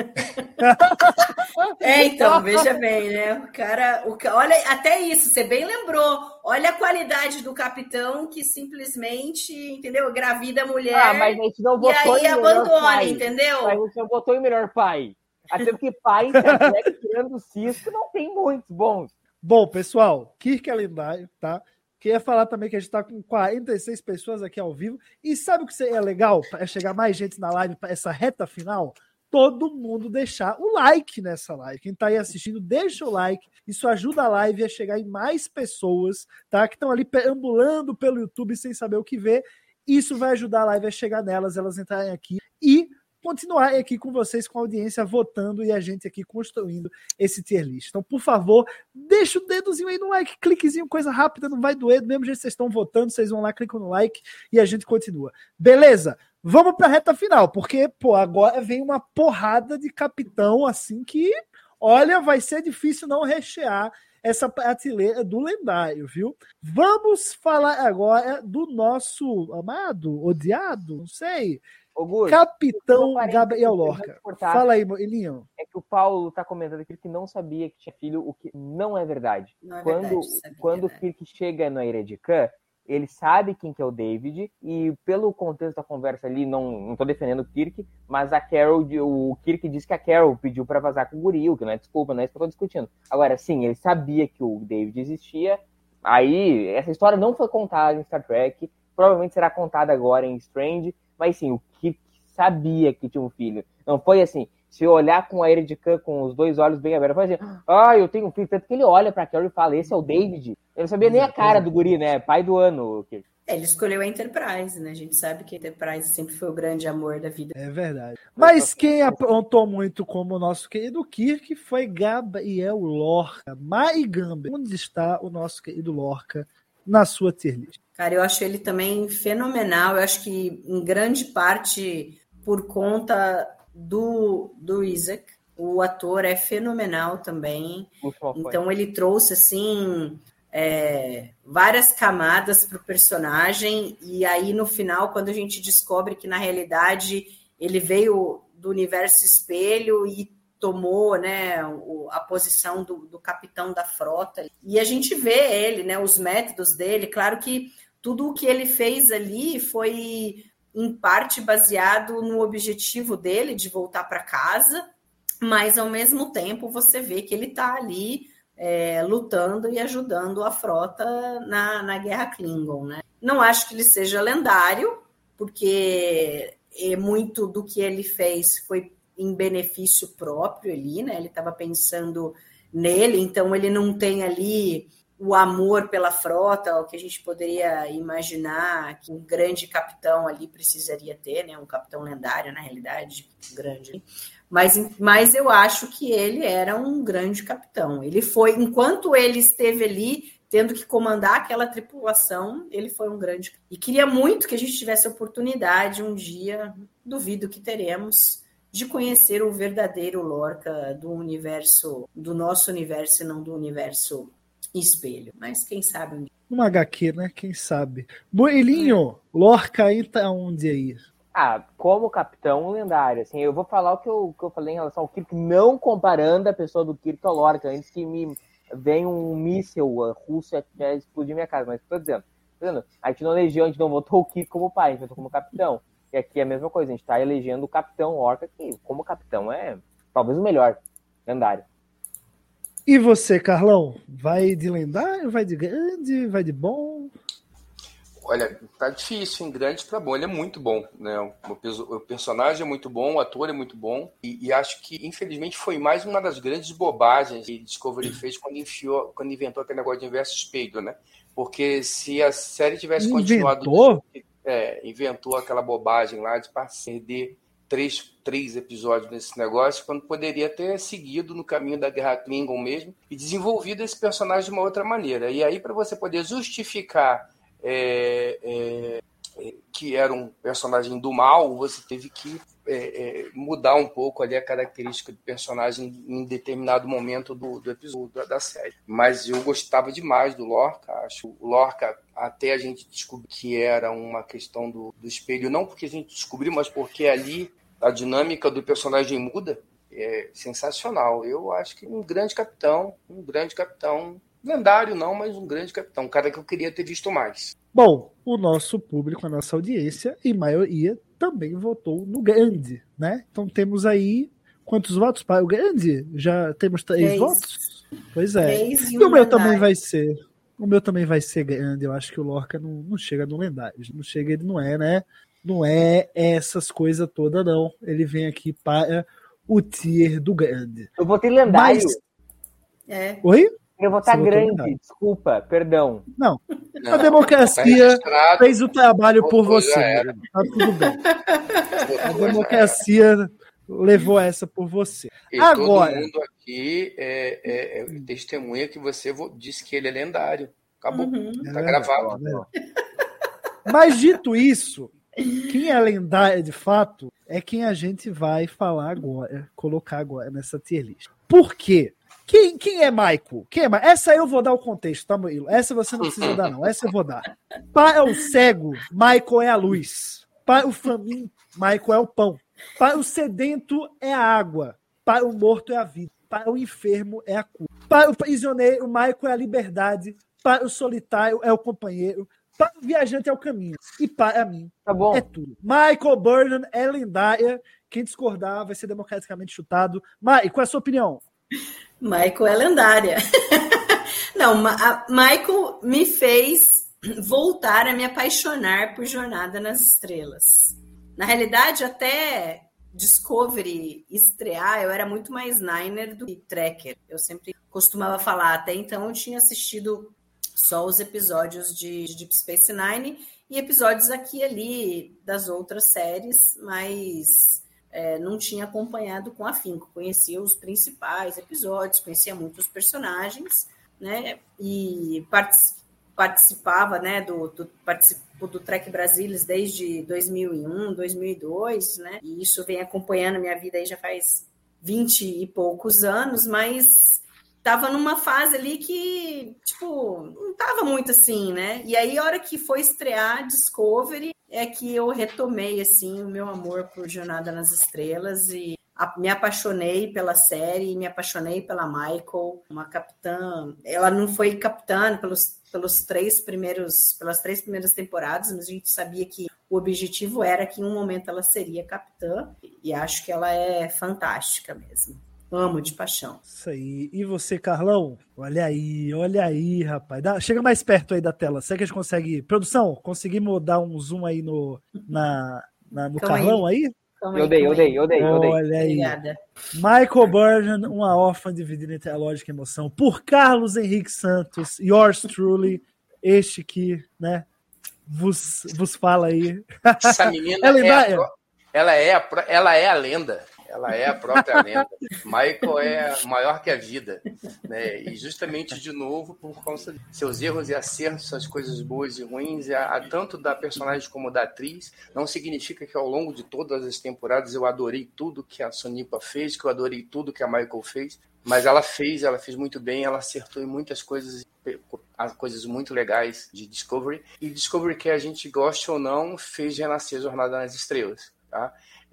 [SPEAKER 7] É, então, veja bem, né? O cara, o, olha, até isso, você bem lembrou. Olha a qualidade do capitão que simplesmente, entendeu? Gravida a mulher
[SPEAKER 5] ah, mas a gente não votou
[SPEAKER 7] e aí abandona, pai. Entendeu?
[SPEAKER 5] Mas a gente não votou em melhor pai. Até porque pai em Star Trek, tirando o Cisco, não tem muitos bons.
[SPEAKER 6] Bom, pessoal, Kirk é lendário, tá? Queria falar também que a gente tá com quarenta e seis pessoas aqui ao vivo. E sabe o que seria legal para chegar mais gente na live para essa reta final? Todo mundo deixar o like nessa live. Quem tá aí assistindo, deixa o like. Isso ajuda a live a chegar em mais pessoas, tá? Que estão ali perambulando pelo YouTube sem saber o que ver. Isso vai ajudar a live a chegar nelas, elas entrarem aqui e continuar aqui com vocês, com a audiência, votando e a gente aqui construindo esse tier list. Então, por favor, deixa o dedozinho aí no like, cliquezinho, coisa rápida, não vai doer, do mesmo jeito que vocês estão votando, vocês vão lá, clicam no like e a gente continua. Beleza? Vamos para a reta final, porque, pô, agora vem uma porrada de capitão, assim, que, olha, vai ser difícil não rechear essa prateleira do lendário, viu? Vamos falar agora do nosso amado, odiado, não sei...
[SPEAKER 5] Augusto,
[SPEAKER 6] Capitão Gabriel Lorca. Fala aí, Elinho.
[SPEAKER 5] É que o Paulo tá comentando aqui que não sabia que tinha filho, o que não é verdade.
[SPEAKER 7] Não é
[SPEAKER 5] quando
[SPEAKER 7] verdade,
[SPEAKER 5] quando o Kirk chega na Ilha de Khan, ele sabe quem que é o David, e pelo contexto da conversa ali, não, não tô defendendo o Kirk, mas a Carol, o Kirk disse que a Carol pediu para vazar com o guri, o que não é desculpa, não é isso que eu tô discutindo. Agora, sim, ele sabia que o David existia, aí essa história não foi contada em Star Trek, provavelmente será contada agora em Strange, mas sim, o Kirk sabia que tinha um filho. Não foi assim, se eu olhar com a Ilha de Khan com os dois olhos bem abertos, foi assim, ah, eu tenho um filho. Tanto que ele olha pra Carol e fala, esse é o David. Ele não sabia nem a cara do guri, né? Pai do ano. Kirk.
[SPEAKER 7] É, ele escolheu a Enterprise, né? A gente sabe que a Enterprise sempre foi o grande amor da vida.
[SPEAKER 6] É verdade. Mas quem aprontou muito como o nosso querido Kirk foi Gabriel Lorca. Mai Gamber. Onde está o nosso querido Lorca na sua tier list?
[SPEAKER 7] Cara, eu acho ele também fenomenal. Eu acho que, em grande parte, por conta do, do Isaac, o ator é fenomenal também. Então, ele trouxe, assim, é, várias camadas para o personagem. E aí, no final, quando a gente descobre que, na realidade, ele veio do universo espelho e tomou, né, a posição do, do capitão da frota. E a gente vê ele, né, os métodos dele. Claro que tudo o que ele fez ali foi, em parte, baseado no objetivo dele de voltar para casa, mas, ao mesmo tempo, você vê que ele está ali é, lutando e ajudando a frota na, na Guerra Klingon, né? Não acho que ele seja lendário, porque é, muito do que ele fez foi em benefício próprio ali, né? Ele estava pensando nele, então ele não tem ali o amor pela frota, o que a gente poderia imaginar que um grande capitão ali precisaria ter, né? Um capitão lendário, na realidade, grande. Mas, mas eu acho que ele era um grande capitão. Ele foi, enquanto ele esteve ali, tendo que comandar aquela tripulação, ele foi um grande... E queria muito que a gente tivesse a oportunidade um dia, duvido que teremos, de conhecer o verdadeiro Lorca do universo, do nosso universo e não do universo espelho. Mas quem sabe um dia.
[SPEAKER 6] Uma agá quê, né? Quem sabe. Boelinho, Lorca aí tá onde aí?
[SPEAKER 5] Ah, como capitão lendário, assim, eu vou falar o que eu, que eu falei em relação ao Kirk, não comparando a pessoa do Kirk ao Lorca, antes que me venha um míssil russo e explodir minha casa, mas tô dizendo, tô dizendo, a gente não elegeu, a gente não votou o Kirk como pai, a gente votou como capitão. E aqui é a mesma coisa, a gente tá elegendo o capitão Lorca, que como capitão é talvez o melhor lendário.
[SPEAKER 6] E você, Carlão? Vai de lendário, vai de grande, vai de bom?
[SPEAKER 8] Olha, tá difícil, em grande para bom. Ele é muito bom, né? O personagem é muito bom, o ator é muito bom. E, e acho que, infelizmente, foi mais uma das grandes bobagens que Discovery fez quando, enfiou, quando inventou aquele negócio de inverso espelho, né? Porque se a série tivesse
[SPEAKER 6] Inventou?
[SPEAKER 8] continuado... É, inventou aquela bobagem lá de perder três, três episódios nesse negócio, quando poderia ter seguido no caminho da Guerra Klingon mesmo e desenvolvido esse personagem de uma outra maneira. E aí, para você poder justificar é, é, é, que era um personagem do mal, você teve que é, é, mudar um pouco ali a característica do personagem em determinado momento do, do episódio da, da série. Mas eu gostava demais do Lorca. Acho o Lorca, até a gente descobrir que era uma questão do, do espelho, não porque a gente descobriu, mas porque ali a dinâmica do personagem muda. É sensacional. Eu acho que um grande capitão, um grande capitão, lendário não, mas um grande capitão, um cara que eu queria ter visto mais.
[SPEAKER 6] Bom, o nosso público, a nossa audiência, em maioria, também votou no grande, né? Então temos aí quantos votos para o grande? Já temos três, três. votos? Pois é.
[SPEAKER 7] Três e,
[SPEAKER 6] e o meu também vai ser. O meu também vai ser grande. Eu acho que o Lorca não, não chega no lendário. Não chega, ele não é, né? Não é essas coisas todas, não. Ele vem aqui para o tier do grande.
[SPEAKER 5] Eu votei lendário.
[SPEAKER 6] Mas...
[SPEAKER 7] É.
[SPEAKER 6] Oi?
[SPEAKER 5] Eu vou estar grande, desculpa, perdão.
[SPEAKER 6] Não, a democracia tá fez o trabalho por você. Tá tudo bem. A democracia levou essa por você.
[SPEAKER 8] E
[SPEAKER 6] agora,
[SPEAKER 8] todo mundo aqui é, é, é testemunha que você disse que ele é lendário. Acabou. Uhum. Tá é gravado.
[SPEAKER 6] É. Mas dito isso, quem é lendário de fato é quem a gente vai falar agora, colocar agora nessa tier list. Por quê? Quem, quem é Michael? Quem é Ma- Essa eu vou dar o contexto, tá, Murilo? Essa você não precisa dar, não. Essa eu vou dar. Para o cego, Michael é a luz. Para o faminto, Michael é o pão. Para o sedento, é a água. Para o morto, é a vida. Para o enfermo, é a cura. Para o prisioneiro, Michael é a liberdade. Para o solitário, é o companheiro. Para o viajante, é o caminho. E para mim,
[SPEAKER 5] tá bom.
[SPEAKER 6] é tudo. Michael Burnham é lendária. Quem discordar vai ser democraticamente chutado. Mai, qual é a sua opinião?
[SPEAKER 7] Michael é lendária. Não, a Michael me fez voltar a me apaixonar por Jornada nas Estrelas. Na realidade, até Discovery estrear, eu era muito mais Niner do que Trekker. Eu sempre costumava falar, até então eu tinha assistido só os episódios de Deep Space Nine e episódios aqui e ali das outras séries, mas... É, não tinha acompanhado com afinco, conhecia os principais episódios, conhecia muitos personagens, né, e partic- participava, né, do, do, participo do Trek Brasilis desde dois mil e um, dois mil e dois, né, e isso vem acompanhando a minha vida aí já faz vinte e poucos anos, mas estava numa fase ali que, tipo, não estava muito assim, né, e aí a hora que foi estrear Discovery, é que eu retomei, assim, o meu amor por Jornada nas Estrelas e a, me apaixonei pela série, me apaixonei pela Michael, uma capitã. Ela não foi capitã pelos, pelos três primeiros, pelas três primeiras temporadas, mas a gente sabia que o objetivo era que em um momento ela seria capitã e acho que ela é fantástica mesmo. Amo de paixão.
[SPEAKER 6] Isso aí. E você, Carlão? Olha aí, olha aí, rapaz. Dá, chega mais perto aí da tela. Será que a gente consegue... Produção, conseguimos dar um zoom aí no, na, na, no Carlão aí? aí?
[SPEAKER 5] Eu dei, eu dei, eu dei, eu dei.
[SPEAKER 6] Olha aí. Obrigada. Michael Burnham, uma órfã dividida entre a lógica e a emoção. Por Carlos Henrique Santos, yours truly, este que, né, vos, vos fala aí.
[SPEAKER 8] Essa menina ela é, a, ela, é a, ela é a lenda. Ela é a própria lenda. Michael é maior que a vida. Né? E justamente, de novo, por causa de seus erros e acertos, as coisas boas e ruins, a, a, tanto da personagem como da atriz, não significa que ao longo de todas as temporadas eu adorei tudo que a Sonipa fez, que eu adorei tudo que a Michael fez, mas ela fez, ela fez muito bem, ela acertou em muitas coisas, coisas muito legais de Discovery. E Discovery, que a gente goste ou não, fez renascer Jornada nas Estrelas. Tá?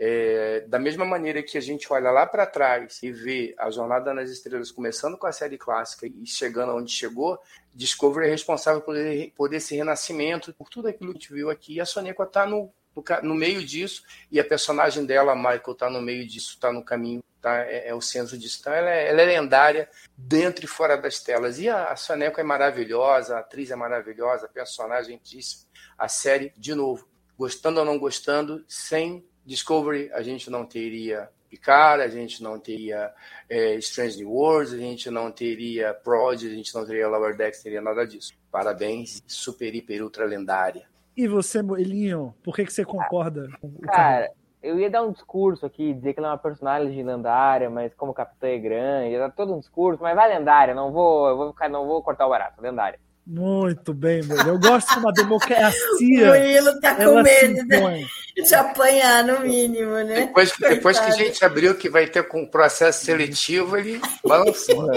[SPEAKER 8] É, da mesma maneira que a gente olha lá para trás e vê a Jornada nas Estrelas começando com a série clássica e chegando onde chegou, Discovery é responsável por, por esse renascimento, por tudo aquilo que a gente viu aqui. E a Soneca está no no meio disso, e a personagem dela, a Michael, está no meio disso, está no caminho, tá, é, é o centro disso. Então, ela é, ela é lendária dentro e fora das telas. E a, a Soneca é maravilhosa, a atriz é maravilhosa, a personagem disse, a série, de novo, gostando ou não gostando, sem Discovery a gente não teria Picard, a gente não teria é, Strange New Worlds, a gente não teria Prodigy, a gente não teria Lower Decks, teria nada disso. Parabéns, super, hiper, ultra lendária.
[SPEAKER 6] E você, Moelinho, por que, que você concorda com o
[SPEAKER 5] Cara, eu ia dar um discurso aqui, dizer que ela é uma personagem lendária, mas como capitã é grande, ia dar todo um discurso, mas vai lendária, não vou, eu vou ficar, não vou cortar o barato, lendária.
[SPEAKER 6] Muito bem, Moelinho. Eu gosto de uma democracia.
[SPEAKER 7] O Moelinho tá com medo de, de apanhar, no mínimo, né?
[SPEAKER 8] Depois, depois que a gente abriu que vai ter com um processo seletivo, ele balançou.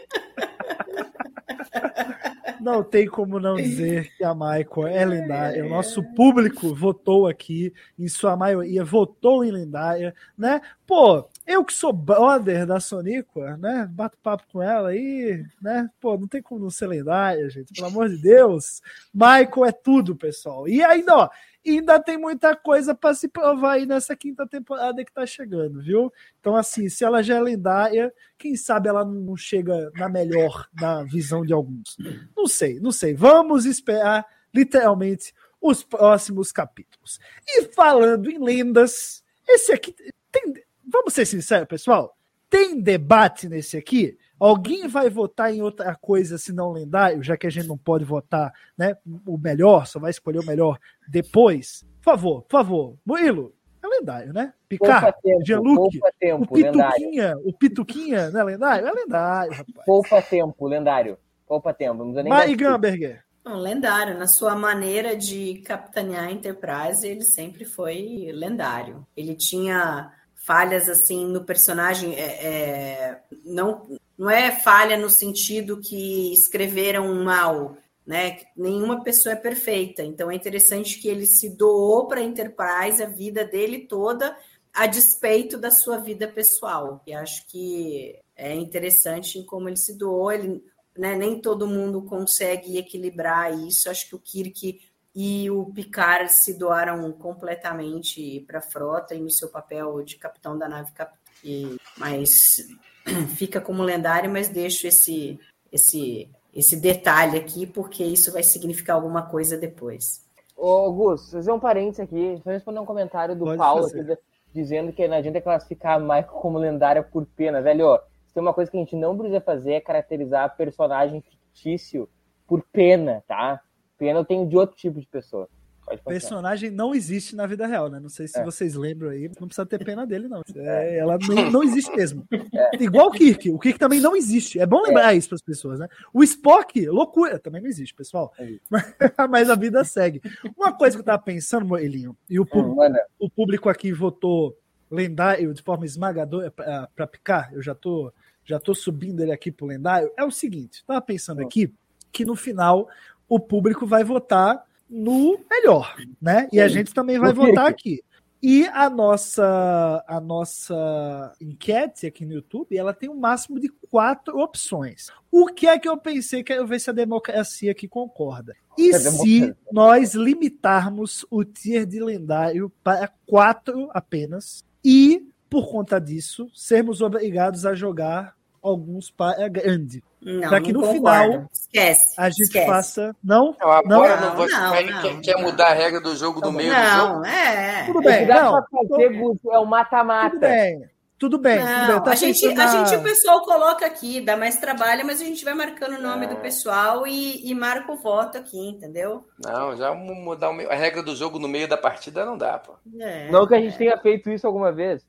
[SPEAKER 6] Não tem como não dizer que a Michael é lendária. O nosso público votou aqui, em sua maioria, votou em lendária, né? Pô, eu que sou brother da Soníqua, né? Bato papo com ela aí, né? Pô, não tem como não ser lendária, gente. Pelo amor de Deus. Michael é tudo, pessoal. E ainda, ó, ainda tem muita coisa para se provar aí nessa quinta temporada que tá chegando, viu? Então, assim, se ela já é lendária, quem sabe ela não chega na melhor, na visão de alguns. Não sei, não sei. Vamos esperar, literalmente, os próximos capítulos. E falando em lendas, esse aqui tem... Vamos ser sinceros, pessoal? Tem debate nesse aqui? Alguém vai votar em outra coisa senão lendário, já que a gente não pode votar, né, o melhor, só vai escolher o melhor depois? Por favor, por favor. Murilo, é lendário, né? Picard, Jean-Luc, o Pituquinha, lendário. o Pituquinha, não é lendário? É lendário, rapaz.
[SPEAKER 5] Poupa tempo, lendário. Poupa tempo.
[SPEAKER 6] Mari Gamberger.
[SPEAKER 7] Um lendário, na sua maneira de capitanear a Enterprise, ele sempre foi lendário. Ele tinha falhas assim no personagem, é, é, não, não é falha no sentido que escreveram mal, né? Nenhuma pessoa é perfeita, então é interessante que ele se doou para a Enterprise a vida dele toda, a despeito da sua vida pessoal. E acho que é interessante em como ele se doou, ele, né, nem todo mundo consegue equilibrar isso. Acho que o Kirk e o Picard se doaram completamente para a frota e no seu papel de capitão da nave cap... e, mas fica como lendário, mas deixo esse, esse, esse detalhe aqui, porque isso vai significar alguma coisa depois.
[SPEAKER 5] Ô, Gus, fazer um parênteses aqui, só responder um comentário do Pode Paulo aqui, dizendo que não adianta classificar a Michael como lendária por pena. Velho, ó, tem uma coisa que a gente não precisa fazer, é caracterizar personagem fictício por pena, tá? Pena eu tenho de outro tipo de pessoa. Pode
[SPEAKER 6] personagem não existe na vida real, né? Não sei se é. vocês lembram aí, não precisa ter pena dele, não. É, ela não, não existe mesmo. É. Igual o Kirk. O Kirk também não existe. É bom lembrar é. isso para as pessoas, né? O Spock, loucura, também não existe, pessoal. É mas, mas a vida segue. Uma coisa que eu tava pensando, Moelinho, e o público, hum, o público aqui votou lendário de forma esmagadora para Picard, eu já tô, já tô subindo ele aqui pro lendário, é o seguinte, eu tava pensando hum. aqui que no final o público vai votar no melhor, né? E a gente também vai votar aqui. E a nossa, a nossa enquete aqui no YouTube, ela tem um máximo de quatro opções. O que é que eu pensei? Quero ver se a democracia aqui concorda. E se nós limitarmos o tier de lendário para quatro apenas e, por conta disso, sermos obrigados a jogar alguns para grande. Para que no concordo. final
[SPEAKER 7] esquece,
[SPEAKER 6] a gente
[SPEAKER 7] esquece.
[SPEAKER 6] faça. Não?
[SPEAKER 8] Não, agora não,
[SPEAKER 7] não,
[SPEAKER 8] você
[SPEAKER 7] não,
[SPEAKER 8] quer,
[SPEAKER 7] não,
[SPEAKER 8] quer
[SPEAKER 7] não.
[SPEAKER 8] mudar a regra do jogo no meio
[SPEAKER 7] não,
[SPEAKER 8] do jogo?
[SPEAKER 7] Não, é.
[SPEAKER 6] Tudo bem, não.
[SPEAKER 5] Fazer, é o mata-mata.
[SPEAKER 6] Tudo bem. Tudo bem.
[SPEAKER 7] Não,
[SPEAKER 6] tudo bem.
[SPEAKER 7] a, gente,
[SPEAKER 6] na...
[SPEAKER 7] a gente, o pessoal coloca aqui, dá mais trabalho, mas a gente vai marcando o nome é. do pessoal e, e marca o voto aqui, entendeu?
[SPEAKER 8] Não, já mudar o meio, a regra do jogo no meio da partida não dá, pô.
[SPEAKER 5] É, não que a gente é. tenha feito isso alguma vez.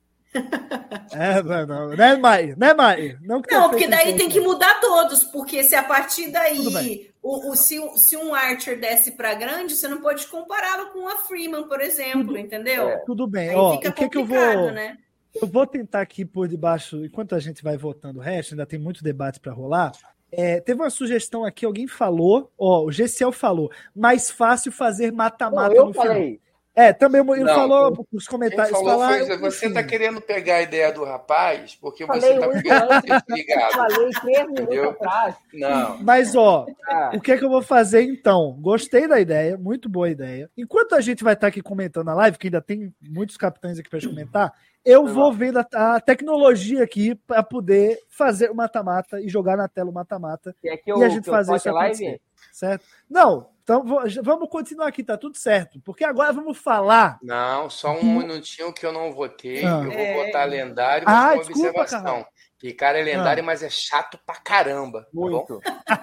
[SPEAKER 6] É, não, não, né, Mai? Né, Mai?
[SPEAKER 7] Não, não porque daí tem que mudar todos, porque se a partir daí, o, o, se, se um Archer desce para grande, você não pode compará-lo com a Freeman, por exemplo,
[SPEAKER 6] tudo,
[SPEAKER 7] entendeu?
[SPEAKER 6] É. Tudo bem,
[SPEAKER 7] aí
[SPEAKER 6] ó,
[SPEAKER 7] fica
[SPEAKER 6] o que que eu vou...
[SPEAKER 7] né?
[SPEAKER 6] Eu vou tentar aqui por debaixo, enquanto a gente vai votando o resto, ainda tem muito debate para rolar. É, teve uma sugestão aqui, alguém falou, ó, o G C L falou, mais fácil fazer mata-mata no
[SPEAKER 5] falei.
[SPEAKER 6] final. É, também ele
[SPEAKER 8] Não,
[SPEAKER 6] falou nos comentários.
[SPEAKER 8] Quem falou
[SPEAKER 6] falar,
[SPEAKER 8] foi, você
[SPEAKER 6] enfim.
[SPEAKER 8] tá querendo pegar a ideia do rapaz, porque
[SPEAKER 5] Falei
[SPEAKER 8] você tá
[SPEAKER 5] muito
[SPEAKER 8] pegando
[SPEAKER 5] antes.
[SPEAKER 8] desligado.
[SPEAKER 5] Falei três minutos
[SPEAKER 8] Entendeu?
[SPEAKER 5] atrás.
[SPEAKER 8] Não.
[SPEAKER 6] Mas, ó,
[SPEAKER 5] Ah,
[SPEAKER 6] o que é que eu vou fazer então? Gostei da ideia, muito boa ideia. Enquanto a gente vai estar aqui comentando na live, que ainda tem muitos capitães aqui para comentar, eu vou vendo a, a tecnologia aqui para poder fazer o mata-mata e jogar na tela o mata-mata.
[SPEAKER 5] quer que
[SPEAKER 6] E
[SPEAKER 5] eu,
[SPEAKER 6] a gente
[SPEAKER 5] que eu
[SPEAKER 6] fazer
[SPEAKER 5] toque
[SPEAKER 6] isso
[SPEAKER 5] a
[SPEAKER 6] acontecer.
[SPEAKER 5] live?
[SPEAKER 6] Certo? Não, então vo- vamos continuar aqui, tá tudo certo. Porque agora vamos falar.
[SPEAKER 8] Não, só um minutinho que eu não votei.
[SPEAKER 6] Ah.
[SPEAKER 8] Eu vou
[SPEAKER 7] É.
[SPEAKER 8] votar lendário, mas
[SPEAKER 6] Ah,
[SPEAKER 8] com uma
[SPEAKER 6] desculpa,
[SPEAKER 8] observação.
[SPEAKER 6] Carlão.
[SPEAKER 8] Picard é lendário,
[SPEAKER 6] Ah.
[SPEAKER 8] mas é chato pra caramba. Tá bom?
[SPEAKER 5] Muito.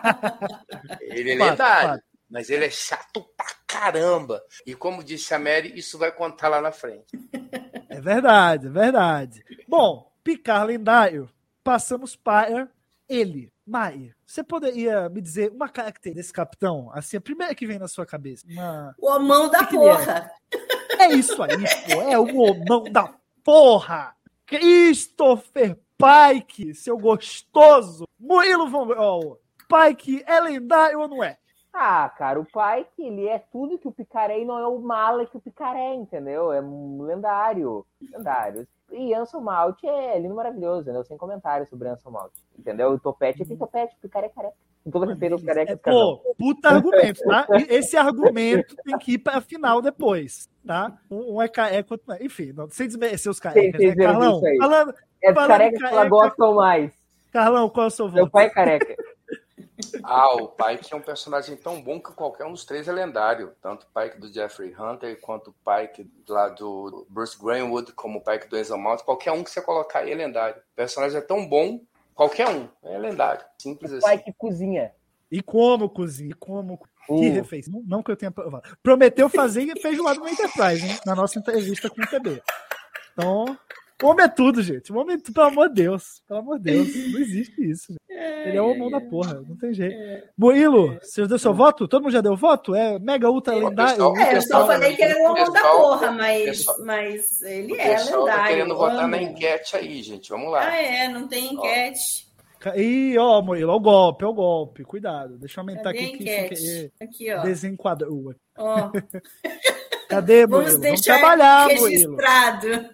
[SPEAKER 8] Ele é
[SPEAKER 6] Fato,
[SPEAKER 8] lendário,
[SPEAKER 6] fato.
[SPEAKER 8] mas ele é chato pra caramba. E como disse a Mary, isso vai contar lá na frente.
[SPEAKER 6] É verdade, é verdade. Bom, Picard lendário, passamos para ele. Mai, você poderia me dizer uma característica desse capitão? Assim, a primeira que vem na sua cabeça. Uma...
[SPEAKER 7] O homão da
[SPEAKER 6] Que que ele é?
[SPEAKER 7] porra.
[SPEAKER 6] É isso aí, pô. É o homão da porra. Christopher Pike, seu gostoso. Murilo Von Grol. Pike é lendário ou não é?
[SPEAKER 5] Ah, cara, o Pike, ele é tudo que o Picard é e não é o mala que o Picard é, entendeu? É um lendário. Lendário. E Anson Mount é lindo, maravilhoso, entendeu? Sem comentários sobre Anson Mount, entendeu? O topete tem topete, o Picard é careca. Com todo respeito aos carecas,
[SPEAKER 6] É, pô, puta argumento, tá? E esse argumento tem que ir pra final depois, tá? Um, um é careca, outro não é. Enfim, não, sem desmerecer os carecas,
[SPEAKER 5] Vocês
[SPEAKER 6] né?
[SPEAKER 5] viram
[SPEAKER 6] Carlão,
[SPEAKER 5] isso aí.
[SPEAKER 6] falando,
[SPEAKER 5] É os
[SPEAKER 6] falando
[SPEAKER 5] carecas que ela
[SPEAKER 6] careca,
[SPEAKER 5] gostam mais.
[SPEAKER 6] Carlão, qual é o seu
[SPEAKER 5] Meu
[SPEAKER 6] voto?
[SPEAKER 5] pai é careca.
[SPEAKER 8] Ah, o Pike é um personagem tão bom que qualquer um dos três é lendário. Tanto o Pike do Jeffrey Hunter, quanto o Pike lá do Bruce Greenwood, como o Pike do Anson Mount. Qualquer um que você colocar aí é lendário. O personagem é tão bom, qualquer um é lendário. Simples
[SPEAKER 5] O
[SPEAKER 8] assim.
[SPEAKER 5] pai que cozinha.
[SPEAKER 6] E como cozinha, e como...
[SPEAKER 5] Uh.
[SPEAKER 6] Que refeição. Não que eu tenha provado. Prometeu fazer feijoada no Enterprise, hein? Na nossa entrevista com o T B. Então, o homem é tudo, gente. O homem é tudo, pelo amor de Deus. Pelo amor de Deus. Não existe isso. Gente. Ele é o homão da porra. Não tem jeito. Murilo, você já deu seu voto? Todo mundo já deu voto? É mega ultra lendário?
[SPEAKER 7] É, eu só falei que ele é o homão da
[SPEAKER 8] Pessoal,
[SPEAKER 7] porra, mas,
[SPEAKER 8] pessoal,
[SPEAKER 7] mas ele
[SPEAKER 8] O
[SPEAKER 7] é
[SPEAKER 8] pessoal tá
[SPEAKER 7] lendário.
[SPEAKER 8] querendo votar
[SPEAKER 7] amo.
[SPEAKER 8] na enquete aí, gente. Vamos lá.
[SPEAKER 7] Ah, é, não tem enquete.
[SPEAKER 6] Ih, ó, Murilo, ó o golpe, ó o golpe. Cuidado. Deixa eu aumentar
[SPEAKER 7] Cadê a
[SPEAKER 6] aqui que isso
[SPEAKER 7] enquete? Aqui, ó.
[SPEAKER 6] desenquadrou.
[SPEAKER 7] Ó,
[SPEAKER 6] Cadê,
[SPEAKER 7] vamos
[SPEAKER 6] Murilo? Vamos
[SPEAKER 7] deixar
[SPEAKER 6] trabalhar, Murilo.
[SPEAKER 7] registrado.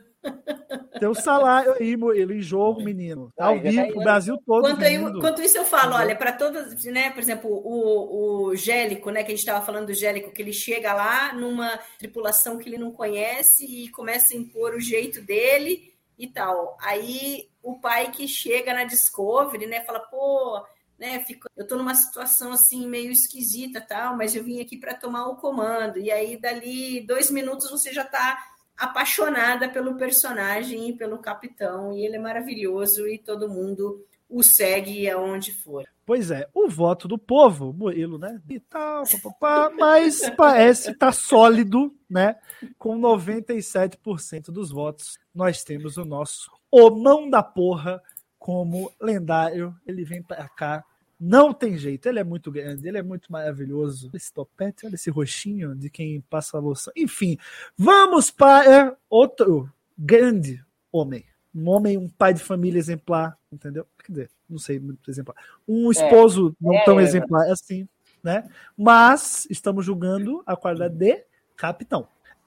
[SPEAKER 6] Teu salário aí, Murilo, em jogo, menino. Tá ao
[SPEAKER 5] Ai, já
[SPEAKER 6] vivo
[SPEAKER 5] tá
[SPEAKER 6] pro
[SPEAKER 5] aí.
[SPEAKER 6] Brasil todo.
[SPEAKER 7] Quanto, aí-
[SPEAKER 6] vendo.
[SPEAKER 7] quanto isso eu falo, olha, para todas, né, por exemplo, o, o Gélico, né, que a gente estava falando do Gélico, que ele chega lá numa tripulação que ele não conhece e começa a impor o jeito dele e tal. Aí o pai que chega na Discovery, né, fala, pô, né, fico, eu tô numa situação assim meio esquisita, tal, mas eu vim aqui para tomar o comando. E aí dali dois minutos você já tá apaixonada pelo personagem e pelo capitão, e ele é maravilhoso e todo mundo o segue aonde for.
[SPEAKER 6] Pois é, o voto do povo, Murilo, né? E tal, papapá, mas parece estar tá sólido, né? Com noventa e sete por cento dos votos, nós temos o nosso homão da porra como lendário. Ele vem pra cá. Não tem jeito, ele é muito grande, ele é muito maravilhoso. Esse topete, olha esse roxinho de quem passa a loção. Enfim, vamos para outro grande homem. Um homem, um pai de família exemplar, entendeu? Quer dizer, não sei muito exemplar. Um esposo é, não é, tão é, exemplar assim, né? Mas estamos julgando a qualidade de capitão.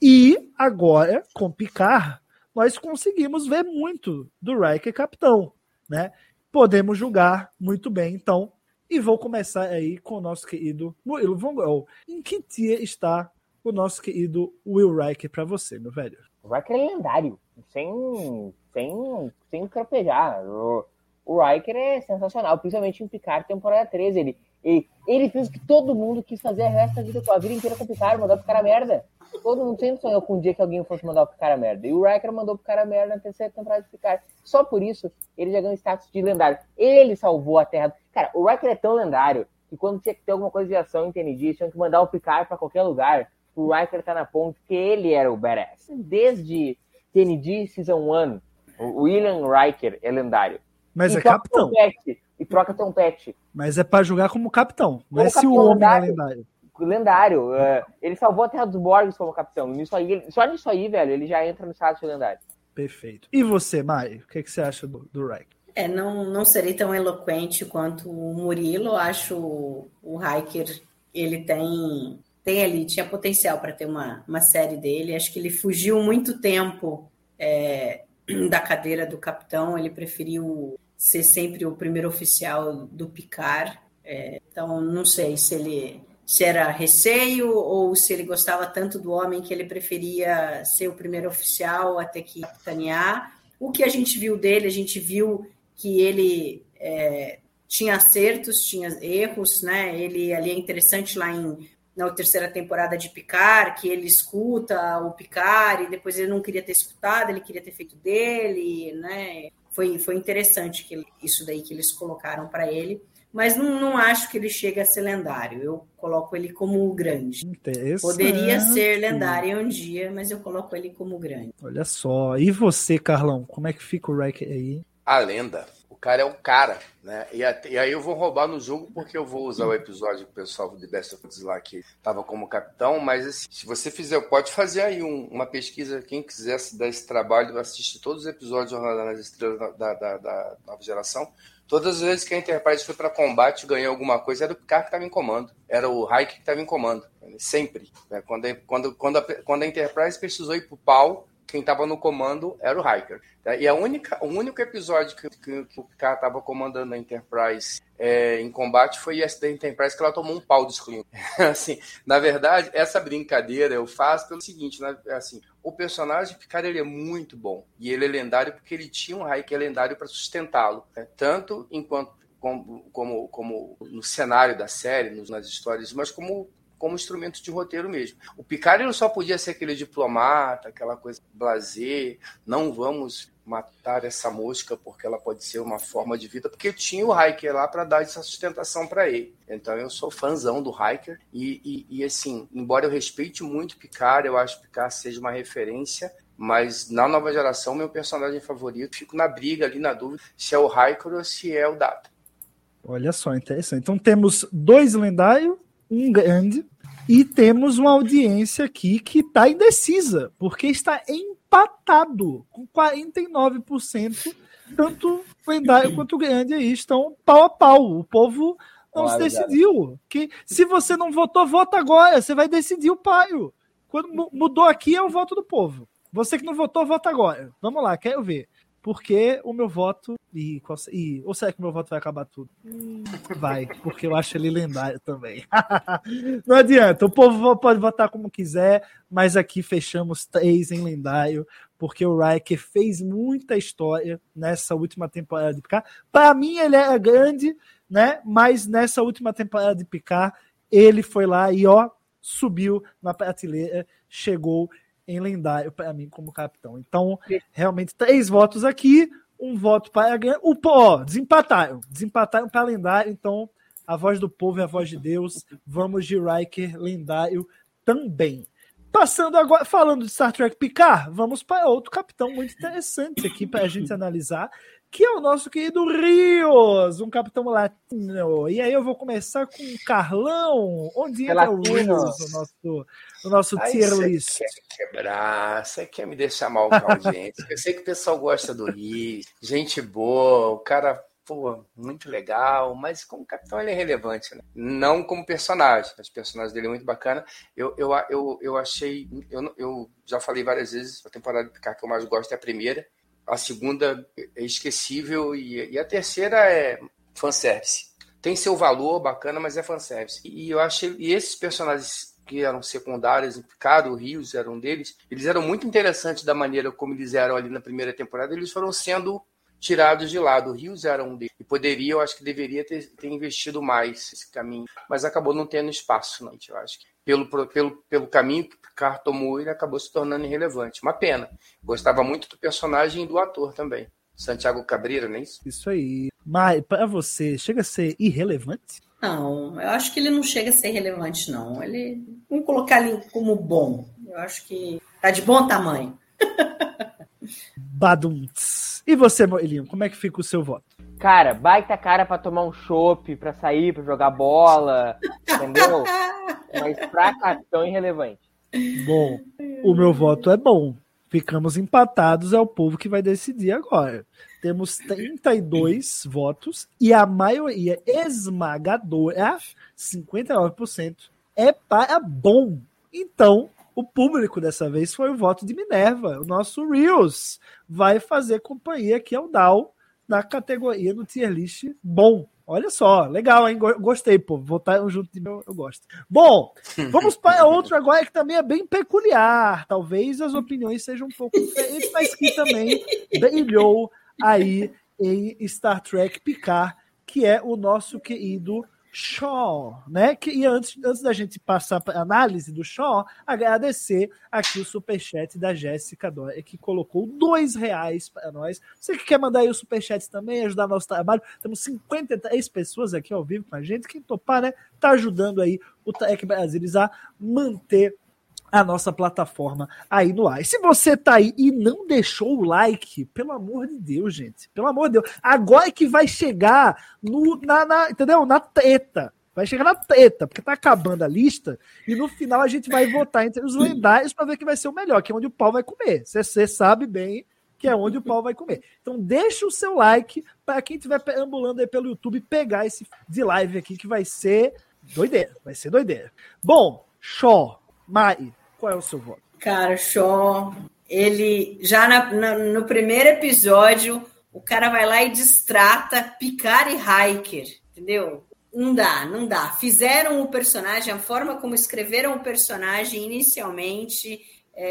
[SPEAKER 6] E agora, com Picard, nós conseguimos ver muito do Riker capitão, né? Podemos julgar muito bem, então. E vou começar aí com o nosso querido Murilo Von Grol. Em que dia está o nosso querido Will Riker para você, meu velho?
[SPEAKER 5] O Riker é lendário, sem, sem, sem crapejar. O, o Riker é sensacional, principalmente em Picard, temporada treze. Ele, ele, ele fez o que todo mundo quis fazer a resto da vida, com a vida inteira com o Picard, mandar pro cara a merda. Todo mundo sempre sonhou com um dia que alguém fosse mandar pro cara a merda. E o Riker mandou pro cara a merda na terceira temporada de Picard. Só por isso, ele já ganhou status de lendário. Ele salvou a Terra. Cara, o Riker é tão lendário que quando tinha que ter alguma coisa de ação em T N D, tinha que mandar o Picard pra qualquer lugar. O Riker tá na ponte, porque ele era o badass. Desde T N D Season um, o William Riker é lendário.
[SPEAKER 6] Mas
[SPEAKER 5] e
[SPEAKER 6] é capitão.
[SPEAKER 5] Trompete, e troca trompete.
[SPEAKER 6] Mas é pra jogar como capitão. Não
[SPEAKER 5] como
[SPEAKER 6] é se o homem lendário. é lendário.
[SPEAKER 5] Lendário. Uh, ele salvou a Terra dos Borgs como capitão. Nisso aí, ele, só nisso aí, velho, ele já entra no status de lendário.
[SPEAKER 6] Perfeito. E você, Mai? O que, que você acha do, do Riker?
[SPEAKER 7] É, não, não serei tão eloquente quanto o Murilo. Acho o Riker, ele tem tem ali, tinha potencial para ter uma, uma série dele. Acho que ele fugiu muito tempo é, da cadeira do capitão, ele preferiu ser sempre o primeiro oficial do Picard. É, então, não sei se ele se era receio ou se ele gostava tanto do homem que ele preferia ser o primeiro oficial a ter que capitanear. O que a gente viu dele, a gente viu que ele é, tinha acertos, tinha erros, né? Ele ali é interessante lá em, na terceira temporada de Picard, que ele escuta o Picard e depois ele não queria ter escutado, ele queria ter feito dele, né? Foi, foi interessante que ele, isso daí que eles colocaram para ele. Mas não, não acho que ele chegue a ser lendário. Eu coloco ele como grande. Poderia ser lendário um dia, mas eu coloco ele como grande.
[SPEAKER 6] Olha só. E você, Carlão? Como é que fica o Riker aí?
[SPEAKER 8] A lenda. O cara é o cara, né? E, a, e aí eu vou roubar no jogo porque eu vou usar o episódio que o pessoal do The Best of Us lá que estava como capitão, mas assim, se você fizer, pode fazer aí um, uma pesquisa, quem quisesse dar esse trabalho, assistir todos os episódios de Jornada nas Estrelas da, da, da nova geração. Todas as vezes que a Enterprise foi para combate e ganhou alguma coisa, era o Picard que estava em comando. Era o Riker que estava em comando. Sempre. Né? Quando, a, quando, quando, a, quando a Enterprise precisou ir para o pau, quem estava no comando era o Riker. E a única, o único episódio que, que, que o Picard estava comandando a Enterprise é, em combate foi esse da Enterprise, que ela tomou um pau dos Klingons. Assim, na verdade, essa brincadeira eu faço pelo seguinte, né? Assim, o personagem Picard ele é muito bom. E ele é lendário porque ele tinha um Riker lendário para sustentá-lo. Né? Tanto enquanto como, como, como no cenário da série, nas histórias, mas como como instrumento de roteiro mesmo. O Picard ele só podia ser aquele diplomata, aquela coisa blasé, não vamos matar essa mosca porque ela pode ser uma forma de vida, porque tinha o Riker lá para dar essa sustentação para ele. Então eu sou fãzão do Riker e, e, e assim, embora eu respeite muito o Picard, eu acho que o Picard seja uma referência, mas na nova geração, meu personagem favorito, fico na briga ali, na dúvida, se é o Riker ou se é o Data.
[SPEAKER 6] Olha só, interessante. Então temos dois lendários, um grande, e temos uma audiência aqui que está indecisa, porque está empatado com quarenta e nove por cento, tanto lendário quanto grande aí estão pau a pau. O povo não Olá, se decidiu. Que, se você não votou, vota agora. Você vai decidir o paio. Quando mudou aqui é o voto do povo. Você que não votou, vota agora. Vamos lá, quero ver. Porque o meu voto... E, e, ou será que o meu voto vai acabar tudo? Hum, vai, porque eu acho ele lendário também. Não adianta, o povo pode votar como quiser, mas aqui fechamos três em lendário, porque o Riker fez muita história nessa última temporada de Picard. Para mim ele era grande, né? Mas nessa última temporada de Picard, ele foi lá e ó, subiu na prateleira, chegou em lendário para mim como capitão. Então, realmente, três votos aqui, um voto para ganhar. O ó, desempataram, desempataram para lendário. Então, a voz do povo é a voz de Deus. Vamos de Riker lendário também. Passando agora, falando de Star Trek Picard, vamos para outro capitão muito interessante aqui para a gente analisar, que é o nosso querido Rios, um capitão latino. E aí eu vou começar com o Carlão. Onde entra o Rios, o nosso, o nosso tier list?
[SPEAKER 8] Você quer quebrar, você quer me deixar mal com a audiência. Eu sei que o pessoal gosta do Rios, gente boa, o cara, pô, muito legal, mas como capitão ele é relevante, né? Não como personagem. Os personagens dele é muito bacana. Eu, eu, eu, eu achei, eu, eu já falei várias vezes, a temporada de Picard que eu mais gosto é a primeira. A segunda é esquecível e, e a terceira é fanservice. Tem seu valor bacana, mas é fanservice. E, e eu achei, e esses personagens que eram secundários, em Picard, o Rios era um deles, eles eram muito interessantes da maneira como eles eram ali na primeira temporada, eles foram sendo tirados de lado. O Rios era um deles. E poderia, eu acho que deveria ter, ter investido mais nesse caminho, mas acabou não tendo espaço, não. Eu acho que pelo, pelo, pelo caminho que o Picard tomou, ele acabou se tornando irrelevante. Uma pena. Gostava muito do personagem e do ator também. Santiago Cabrera, não é isso?
[SPEAKER 6] Isso aí. Mas, para você, chega a ser irrelevante?
[SPEAKER 7] Não, eu acho que ele não chega a ser relevante, não. Ele, vamos colocar ele como bom. Eu acho que tá de bom tamanho.
[SPEAKER 6] Badumts. E você, Moelinho, como é que fica o seu voto?
[SPEAKER 5] Cara, baita cara pra tomar um chopp, pra sair, pra jogar bola, entendeu? Mas pra capitão irrelevante.
[SPEAKER 6] Bom, o meu voto é bom. Ficamos empatados, é o povo que vai decidir agora. Temos trinta e dois votos e a maioria esmagadora, cinquenta e nove por cento, é para bom. Então, o público dessa vez foi o voto de Minerva. O nosso Reels vai fazer companhia aqui ao Dow na categoria do tier list bom. Olha só, legal, hein? Gostei, pô. Votar junto de mim, eu gosto. Bom, vamos para outro agora que também é bem peculiar. Talvez as opiniões sejam um pouco diferentes, mas que também brilhou aí em Star Trek Picard, que é o nosso querido Shaw, né? Que, e antes, antes da gente passar para a análise do Shaw, agradecer aqui o superchat da Jéssica Dória, que colocou dois reais para nós. Você que quer mandar aí o superchat também, ajudar nosso trabalho, temos cinquenta e três pessoas aqui ao vivo com a gente. Quem topar, né? Tá ajudando aí o Trek Brasilis a manter a nossa plataforma aí no ar. E se você tá aí e não deixou o like, pelo amor de Deus, gente, pelo amor de Deus, agora é que vai chegar no, na, na, entendeu? Na treta. Vai chegar na treta, porque tá acabando a lista e no final a gente vai votar entre os lendários para ver quem vai ser o melhor, que é onde o pau vai comer. Você sabe bem que é onde o pau vai comer. Então deixa o seu like para quem estiver perambulando aí pelo YouTube pegar esse de live aqui, que vai ser doideira. Vai ser doideira. Bom, Shaw, Mai, qual é o seu voto?
[SPEAKER 7] Cara, Shaw, ele já na, na, no primeiro episódio, o cara vai lá e destrata Picard e Riker, entendeu? Não dá, não dá. Fizeram o personagem, a forma como escreveram o personagem inicialmente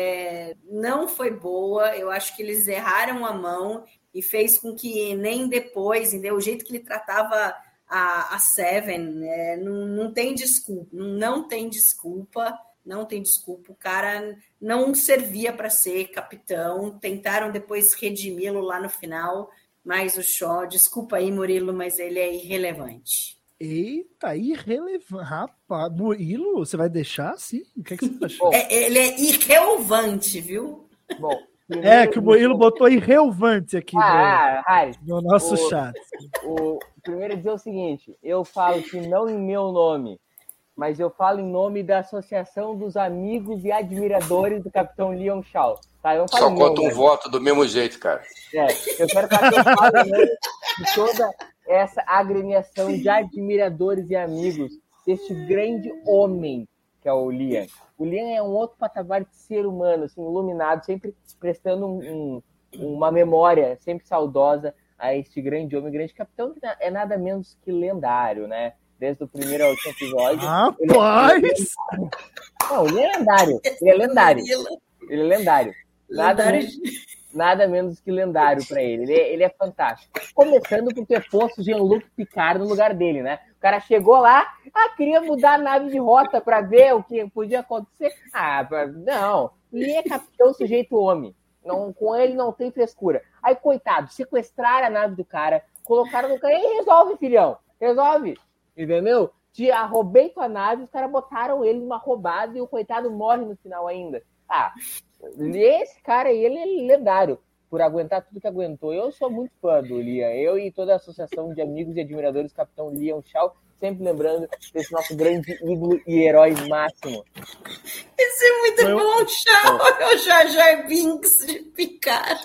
[SPEAKER 7] é, não foi boa. Eu acho que eles erraram a mão e fez com que nem depois, entendeu? O jeito que ele tratava a, a Seven, é, não, não tem desculpa, não tem desculpa. Não tem desculpa, o cara não servia para ser capitão, tentaram depois redimi-lo lá no final, mas o Shaw, desculpa aí, Murilo, mas ele é irrelevante.
[SPEAKER 6] Eita, irrelevante. Rapaz, Murilo, você vai deixar assim? O que, é que você achou?
[SPEAKER 7] É, ele é irrelevante, viu?
[SPEAKER 5] Bom,
[SPEAKER 6] é, que o Murilo botou irrelevante aqui
[SPEAKER 5] ah, no, Harry,
[SPEAKER 6] no nosso
[SPEAKER 5] o,
[SPEAKER 6] chat.
[SPEAKER 5] O, primeiro dizer o seguinte, eu falo que não em meu nome, mas eu falo em nome da Associação dos Amigos e Admiradores do Capitão Leon Shaw. Tá? Eu
[SPEAKER 8] Só conta um né? voto do mesmo jeito, cara.
[SPEAKER 5] É, eu quero que eu fale em nome de toda essa agremiação de admiradores e amigos deste grande homem que é o Liam. O Liam é um outro patamar de ser humano, assim, iluminado, sempre prestando um, um, uma memória sempre saudosa a este grande homem, grande capitão, que é nada menos que lendário, né? Desde o primeiro ao último episódio.
[SPEAKER 6] Rapaz!
[SPEAKER 5] Ele é... Não, ele é lendário. Ele é lendário. Ele é lendário. Nada, lendário. Menos, nada menos que lendário para ele. Ele é, ele é fantástico. Começando por ter posto Jean-Luc Picard no lugar dele, né? O cara chegou lá, ah, queria mudar a nave de rota para ver o que podia acontecer. Ah, não. Ele é capitão sujeito homem. Não, com ele não tem frescura. Aí, coitado, sequestraram a nave do cara, colocaram no cara e resolve, filhão. Resolve. Entendeu? Te roubei tua nave, os caras botaram ele numa roubada e o coitado morre no final ainda. Ah, esse cara aí, ele é lendário por aguentar tudo que aguentou. Eu sou muito fã do Liam. Eu e toda a associação de amigos e admiradores, Capitão Leon Shaw, sempre lembrando desse nosso grande ídolo e herói máximo.
[SPEAKER 7] Esse é muito eu... bom, Shaw. É o Jar Jar Binks de Picard.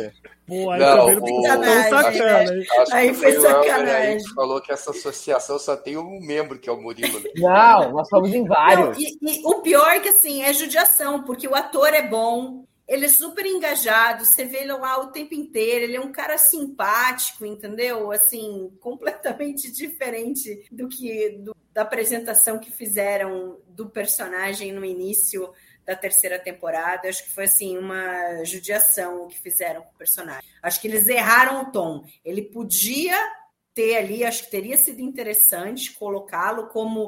[SPEAKER 6] Pô, aí não, também não
[SPEAKER 7] sacanagem,
[SPEAKER 6] sacana,
[SPEAKER 7] né? Aí foi sacanagem.
[SPEAKER 8] A falou que essa associação só tem um membro, que é o Murilo.
[SPEAKER 5] Não, nós somos em vários.
[SPEAKER 7] Não, e, e o pior é que, assim, é judiação, porque o ator é bom, ele é super engajado, você vê ele lá o tempo inteiro, ele é um cara simpático, entendeu? Assim, completamente diferente do que do, da apresentação que fizeram do personagem no início da terceira temporada. Acho que foi assim uma judiação o que fizeram com o personagem. Acho que eles erraram o tom. Ele podia ter ali, acho que teria sido interessante colocá-lo como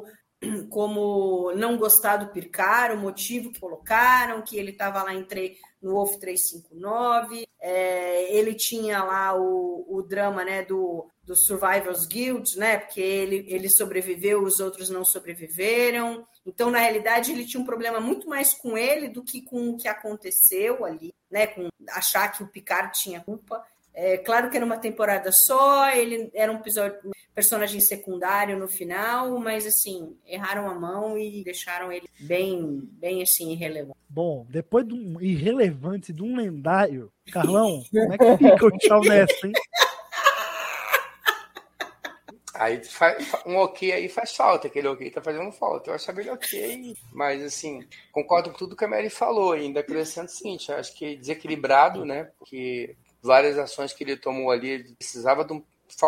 [SPEAKER 7] como não gostar do Picard, o motivo que colocaram, que ele estava lá entre, no Wolf trezentos e cinquenta e nove, é, ele tinha lá o, o drama, né, do, do Survivors Guild, né, porque ele, ele sobreviveu, os outros não sobreviveram. Então, na realidade, ele tinha um problema muito mais com ele do que com o que aconteceu ali, né, com achar que o Picard tinha culpa. É, claro que era uma temporada só, ele era um episódio, personagem secundário no final, mas assim, erraram a mão e deixaram ele bem, bem assim, irrelevante.
[SPEAKER 6] Bom, depois de um irrelevante, de um lendário, Carlão, como é que fica o tchau nessa, hein?
[SPEAKER 8] Aí um ok aí faz falta, aquele ok tá fazendo falta. Eu achava ele ok, mas assim, concordo com tudo que a Mary falou, ainda acrescento o seguinte, acho que desequilibrado, né? Porque várias ações que ele tomou ali, ele precisava de um...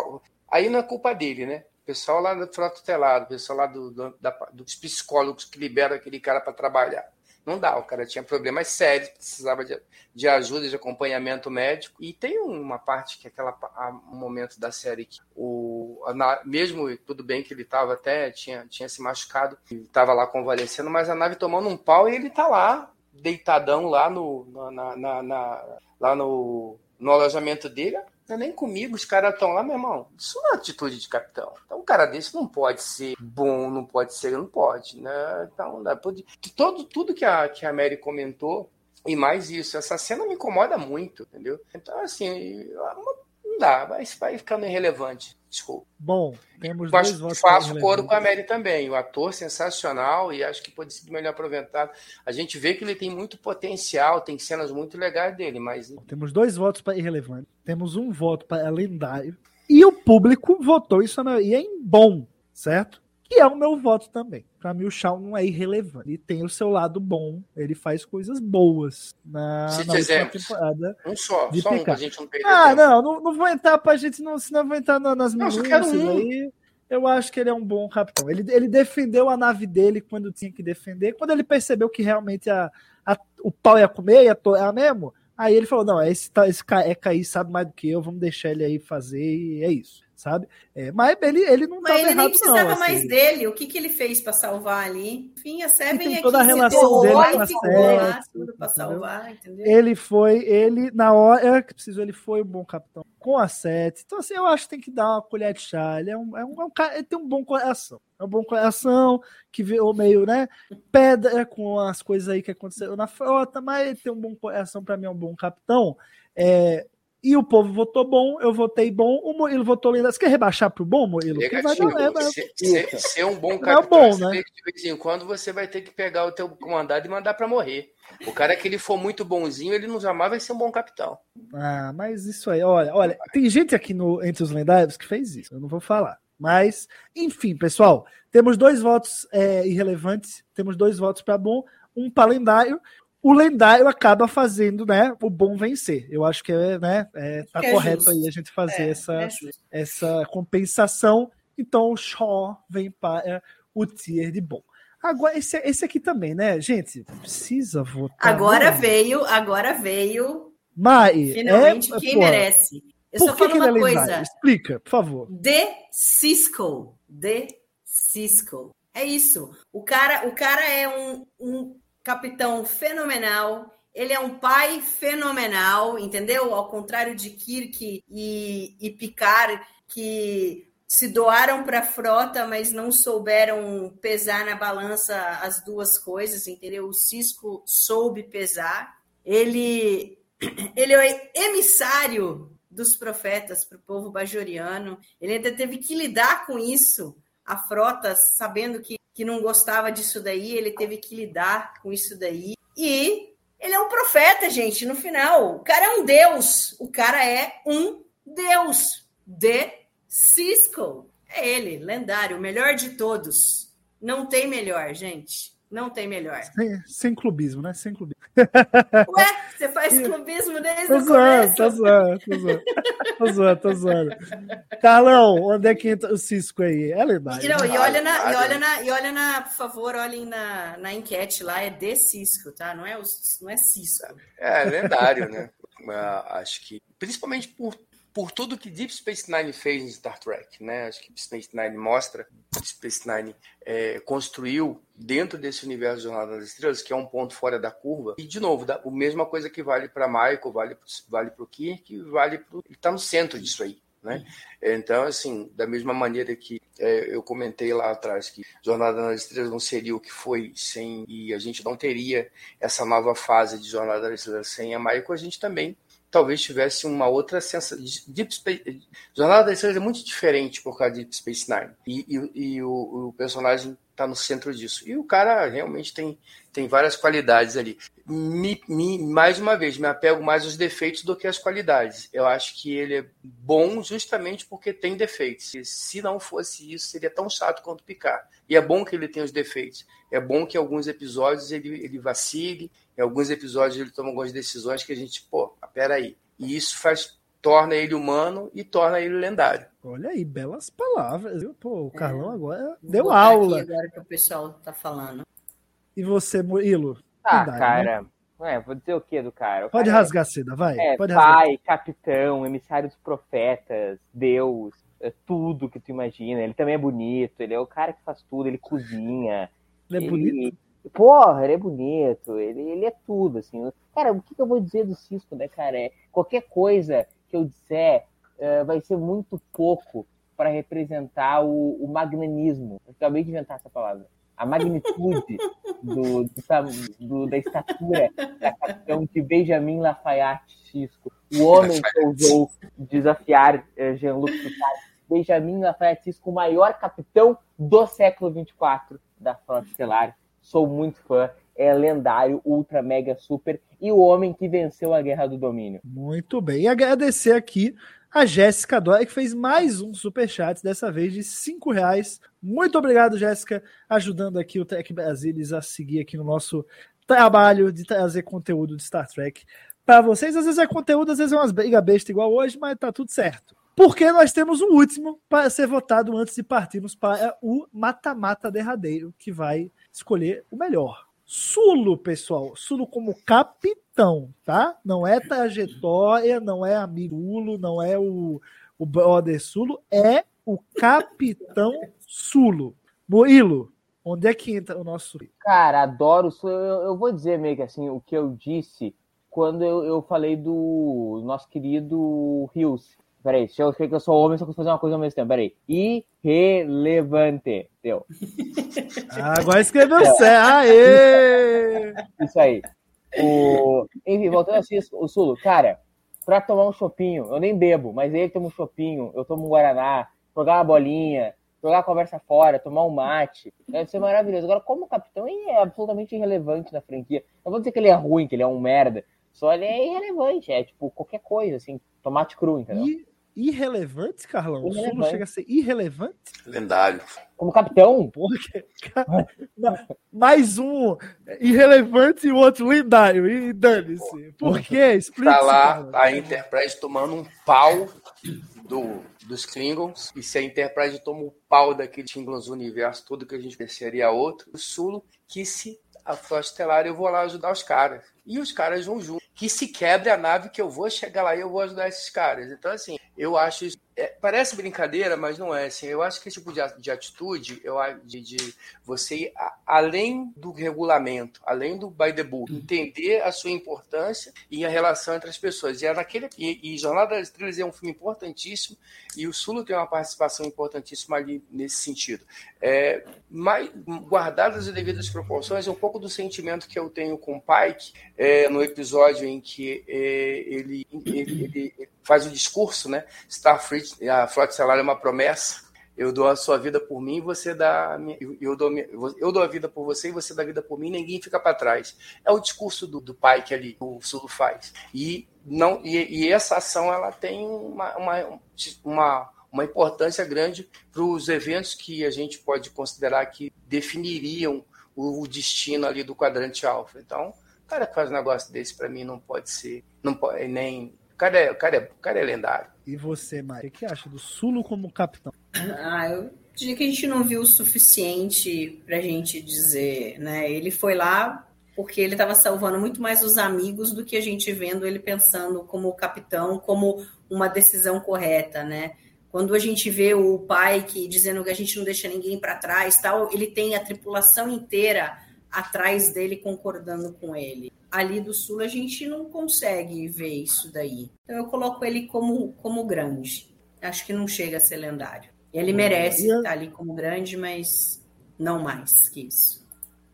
[SPEAKER 8] Aí não é culpa dele, né? O pessoal lá do frota tutelado, o pessoal lá do, do, da, dos psicólogos que liberam aquele cara para trabalhar. Não dá, o cara tinha problemas sérios, precisava de, de ajuda, de acompanhamento médico. E tem uma parte que é aquela, um momento da série que o, a, mesmo tudo bem que ele estava até, tinha, tinha se machucado, estava lá convalescendo, mas a nave tomando um pau e ele está lá, deitadão lá no, na, na, na, lá no, no alojamento dele. Não é nem comigo, os caras estão lá, meu irmão. Isso não é atitude de capitão. Então, um cara desse não pode ser bom, não pode ser, não pode, né? Então, todo, tudo que a, que a Mary comentou, e mais isso, essa cena me incomoda muito, entendeu? Então, assim, não dá, vai, vai ficando irrelevante. Desculpa.
[SPEAKER 6] Bom, temos
[SPEAKER 8] Mas
[SPEAKER 6] dois votos.
[SPEAKER 8] Faço coro com a Mary também. O ator sensacional e acho que pode ser melhor aproveitado. A gente vê que ele tem muito potencial, tem cenas muito legais dele, mas...
[SPEAKER 6] Temos dois votos para irrelevante, temos um voto para lendário e o público votou isso e é em bom, certo? Que é o meu voto também. Para mim o Shawn não é irrelevante. Ele tem o seu lado bom, ele faz coisas boas na, na última temporada.
[SPEAKER 8] Um só,
[SPEAKER 6] de
[SPEAKER 8] só
[SPEAKER 6] P K.
[SPEAKER 8] um pra gente não perder
[SPEAKER 6] Ah,
[SPEAKER 8] tempo.
[SPEAKER 6] não, não, não vou entrar pra gente, não, senão eu vou entrar nas minúcias
[SPEAKER 8] um.
[SPEAKER 6] aí. Eu acho que ele é um bom capitão. Ele, ele defendeu a nave dele quando tinha que defender. Quando ele percebeu que realmente a, a, o pau ia comer, ia torar mesmo, aí ele falou, não, esse, esse caeca aí sabe mais do que eu, vamos deixar ele aí fazer e é isso, sabe? É, mas ele, ele não estava errado, não.
[SPEAKER 7] Mas ele nem precisava
[SPEAKER 6] assim.
[SPEAKER 7] mais dele. O que, que ele fez para salvar ali? Enfim, a Seven
[SPEAKER 6] tem toda a relação
[SPEAKER 7] doou,
[SPEAKER 6] dele
[SPEAKER 7] e
[SPEAKER 6] com a
[SPEAKER 7] ficou
[SPEAKER 6] Seven,
[SPEAKER 7] lá tudo para salvar, entendeu?
[SPEAKER 6] Ele foi, ele, na hora que precisou, ele foi um bom capitão com a Sete. Então, assim, eu acho que tem que dar uma colher de chá. Ele é um, é um, é um cara, ele tem um bom coração. É um bom coração, que veio meio, né, pedra com as coisas aí que aconteceram na frota, mas ele tem um bom coração, para mim é um bom capitão. É, e o povo votou bom, eu votei bom, o Murilo votou lindo. Você quer rebaixar pro bom, Murilo?
[SPEAKER 8] Negativo.
[SPEAKER 6] Vai dar,
[SPEAKER 8] ser, ser, ser um bom
[SPEAKER 6] capitão,
[SPEAKER 8] capitão,
[SPEAKER 6] é bom,
[SPEAKER 8] você
[SPEAKER 6] né?
[SPEAKER 8] vê que de vez em quando você vai ter que pegar o teu comandado e mandar para morrer. O cara que ele for muito bonzinho, ele não jamais vai ser um bom capitão.
[SPEAKER 6] Ah, mas isso aí, olha, olha, tem gente aqui no Entre os Lendários que fez isso, eu não vou falar. Mas, enfim, pessoal, temos dois votos é, irrelevantes, temos dois votos para bom, um para lendário. O lendário acaba fazendo, né, o bom vencer. Eu acho que é, né, é, tá
[SPEAKER 7] é
[SPEAKER 6] correto
[SPEAKER 7] justo.
[SPEAKER 6] aí a gente fazer
[SPEAKER 7] É,
[SPEAKER 6] essa,
[SPEAKER 7] é
[SPEAKER 6] essa compensação. Então o Shaw vem para o tier de bom. Agora, esse, esse aqui também, né, gente? Precisa votar.
[SPEAKER 7] Agora
[SPEAKER 6] né?
[SPEAKER 7] veio, agora veio.
[SPEAKER 6] Mai,
[SPEAKER 7] Finalmente,
[SPEAKER 6] é,
[SPEAKER 7] quem
[SPEAKER 6] pô,
[SPEAKER 7] merece. Eu
[SPEAKER 6] por
[SPEAKER 7] só
[SPEAKER 6] que
[SPEAKER 7] falo
[SPEAKER 6] que ele é
[SPEAKER 7] uma
[SPEAKER 6] lendário?
[SPEAKER 7] coisa.
[SPEAKER 6] Explica, por favor.
[SPEAKER 7] De Cisco. De Cisco. É isso. O cara, o cara é um, um capitão fenomenal. Ele é um pai fenomenal, entendeu? Ao contrário de Kirk e, e Picard, que se doaram para a frota, mas não souberam pesar na balança as duas coisas, entendeu? O Cisco soube pesar. Ele, ele é emissário dos profetas para o povo bajoriano. Ele ainda teve que lidar com isso. A frota, sabendo que, que não gostava disso daí, ele teve que lidar com isso daí. E ele é um profeta, gente, no final. O cara é um deus. O cara é um deus. De Cisco. É ele, lendário, o melhor de todos. Não tem melhor, gente. Não tem melhor.
[SPEAKER 6] Sem, sem clubismo, né? Sem clubismo.
[SPEAKER 7] Ué, você faz clubismo desde
[SPEAKER 6] tô
[SPEAKER 7] o
[SPEAKER 6] zoando,
[SPEAKER 7] começo?
[SPEAKER 6] tô zoando, tô zoando, tô zoando, tô zoando. Carlão, onde é que entra o Cisco aí? É lendário.
[SPEAKER 7] E, não,
[SPEAKER 6] né?
[SPEAKER 7] e, olha na, e, olha na, e olha na, por favor, olhem na, na enquete lá, é de Cisco, tá? Não é, o, não é Cisco.
[SPEAKER 8] É, lendário, né? Acho que, principalmente por, por tudo que Deep Space Nine fez em Star Trek, né? Acho que Deep Space Nine mostra, Deep Space Nine é, construiu dentro desse universo de Jornada das Estrelas, que é um ponto fora da curva. E, de novo, a mesma coisa que vale para Michael, vale, vale para o Kirk, vale para... Ele está no centro disso aí. Né? Então, assim, da mesma maneira que é, eu comentei lá atrás que Jornada nas Estrelas não seria o que foi sem, e a gente não teria essa nova fase de Jornada nas Estrelas sem a Michael, a gente também talvez tivesse uma outra sensação. Deep Space... Jornada das Estrelas é muito diferente por causa de Deep Space Nine. E, e, e o, o personagem está no centro disso. E o cara realmente tem, tem várias qualidades ali. Me, me, mais uma vez, me apego mais aos defeitos do que às qualidades. Eu acho que ele é bom justamente porque tem defeitos. E se não fosse isso, seria tão chato quanto Picard. E é bom que ele tenha os defeitos. É bom que em alguns episódios ele, ele vacile, em alguns episódios ele toma algumas decisões que a gente, pô, peraí. E isso faz, torna ele humano e torna ele lendário.
[SPEAKER 6] Olha aí, belas palavras. Pô, o Carlão é, agora deu
[SPEAKER 7] aula.
[SPEAKER 6] aula.
[SPEAKER 7] Aqui agora que o pessoal tá falando.
[SPEAKER 6] E você, Murilo?
[SPEAKER 5] Ah,
[SPEAKER 6] Idade,
[SPEAKER 5] cara,
[SPEAKER 6] né?
[SPEAKER 5] é, vou dizer o que do cara? O
[SPEAKER 6] Pode
[SPEAKER 5] cara
[SPEAKER 6] rasgar seda, vai.
[SPEAKER 5] É,
[SPEAKER 6] Pode
[SPEAKER 5] pai,
[SPEAKER 6] rasgar.
[SPEAKER 5] capitão, emissário dos profetas, Deus, é tudo que tu imagina. Ele também é bonito, ele é o cara que faz tudo, ele cozinha.
[SPEAKER 6] Ele é bonito?
[SPEAKER 5] Porra, ele é bonito, ele, ele é tudo, assim. Cara, o que, que eu vou dizer do Cisco, né, cara? É, qualquer coisa que eu disser uh, vai ser muito pouco para representar o, o magnanismo. Eu acabei de inventar essa palavra. A magnitude do, do, do, da estatura da capitão de Benjamin Lafayette Cisco. O homem que ousou desafiar uh, Jean-Luc Picard. Benjamin Lafayette Cisco, o maior capitão do século vinte e quatro da Frota Estelar. Sou muito fã, é lendário, ultra, mega, super, e o homem que venceu a Guerra do Domínio.
[SPEAKER 6] Muito bem, e agradecer aqui a Jéssica Dória, que fez mais um superchat, dessa vez de cinco reais. Muito obrigado, Jéssica, ajudando aqui o Trek Brasilis a seguir aqui no nosso trabalho de trazer conteúdo de Star Trek para vocês. Às vezes é conteúdo, às vezes é umas brigas bestas igual hoje, mas tá tudo certo. Porque nós temos um último para ser votado antes de partirmos para o mata-mata derradeiro, que vai escolher o melhor. Sulo, pessoal. Sulo como capitão, tá? Não é trajetória, não é amigo, não é o, o brother Sulo, é o capitão Sulo. Murilo, onde é que entra o nosso...
[SPEAKER 5] Cara, adoro o Sulo. Eu, eu vou dizer meio que assim, o que eu disse quando eu, eu falei do nosso querido Rios. Peraí, deixa eu escrever que eu sou homem, só que eu fazer uma coisa ao mesmo tempo. Peraí. Irrelevante. Deu.
[SPEAKER 6] Ah, agora escreveu certo. Aê!
[SPEAKER 5] Isso aí. O... Enfim, voltando assim, o Sulo, cara, pra tomar um chopinho, eu nem bebo, mas ele toma um chopinho, eu tomo um Guaraná, jogar uma bolinha, jogar a conversa fora, tomar um mate, deve ser maravilhoso. Agora, como capitão, ele é absolutamente irrelevante na franquia. Não vou dizer que ele é ruim, que ele é um merda, só ele é irrelevante, é tipo qualquer coisa, assim, tomate cru, entendeu?
[SPEAKER 6] E... Irrelevante, Carlão?
[SPEAKER 5] Irrelevante.
[SPEAKER 6] O Sulo chega a ser irrelevante?
[SPEAKER 8] Lendário.
[SPEAKER 5] Como capitão?
[SPEAKER 6] Porra, mais um irrelevante e o outro lendário. E dane-se. Por quê? Explica.
[SPEAKER 8] Tá lá a Enterprise tomando um pau do, dos Klingons. E se a Enterprise toma um pau daqueles Klingons do universo todo que a gente pensaria outro, o Sulo, que se a Frota Estelar eu vou lá ajudar os caras. E os caras vão junto. Que se quebre a nave que eu vou chegar lá e eu vou ajudar esses caras. Então, assim, eu acho isso... É, parece brincadeira, mas não é. Assim, eu acho que esse tipo de, de atitude, eu, de, de você ir a, além do regulamento, além do by the book, entender a sua importância e a relação entre as pessoas. E, é naquele, e, e Jornada das Estrelas é um filme importantíssimo e o Sulo tem uma participação importantíssima ali nesse sentido. É, mas, guardadas as devidas proporções, é um pouco do sentimento que eu tenho com o Pike, é, no episódio em que é, ele, ele, ele faz o discurso, né? Starfleet, a Frota Estelar é uma promessa. Eu dou a sua vida por mim, você dá a minha, eu dou eu dou a vida por você e você dá a vida por mim, ninguém fica para trás. É o discurso do, do Pike ali, que o Sulo faz. E não e, e essa ação ela tem uma uma, uma, uma importância grande para os eventos que a gente pode considerar que definiriam o, o destino ali do quadrante alfa. Então, o cara que faz um negócio desse para mim não pode ser, não pode nem O cara, é, o, cara é, o cara é lendário.
[SPEAKER 6] E você, Mari, o que acha do Sulo como capitão?
[SPEAKER 7] Ah, eu diria que a gente não viu o suficiente pra gente dizer, né? Ele foi lá porque ele estava salvando muito mais os amigos do que a gente vendo ele pensando como capitão, como uma decisão correta, né? Quando a gente vê o Pike dizendo que a gente não deixa ninguém para trás, tal, ele tem a tripulação inteira atrás dele concordando com ele. Ali do Sul a gente não consegue ver isso daí. Então eu coloco ele como, como grande. Acho que não chega a ser lendário. Ele merece estar ali como grande, mas não mais que isso.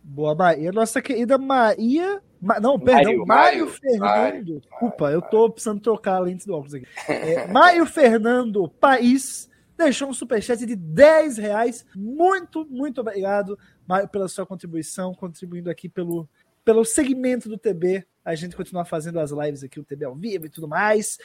[SPEAKER 6] Boa, Maria. Nossa querida Maria... Ma... Não, perdão, Mário, Mário Fernando. Mário, Desculpa, Mário, eu tô precisando trocar a lente do óculos aqui. É, Mário Fernando País deixou um superchat de dez reais. Muito, muito obrigado, Mário, pela sua contribuição, contribuindo aqui pelo, pelo segmento do T B. A gente continua fazendo as lives aqui, o T B ao vivo e tudo mais.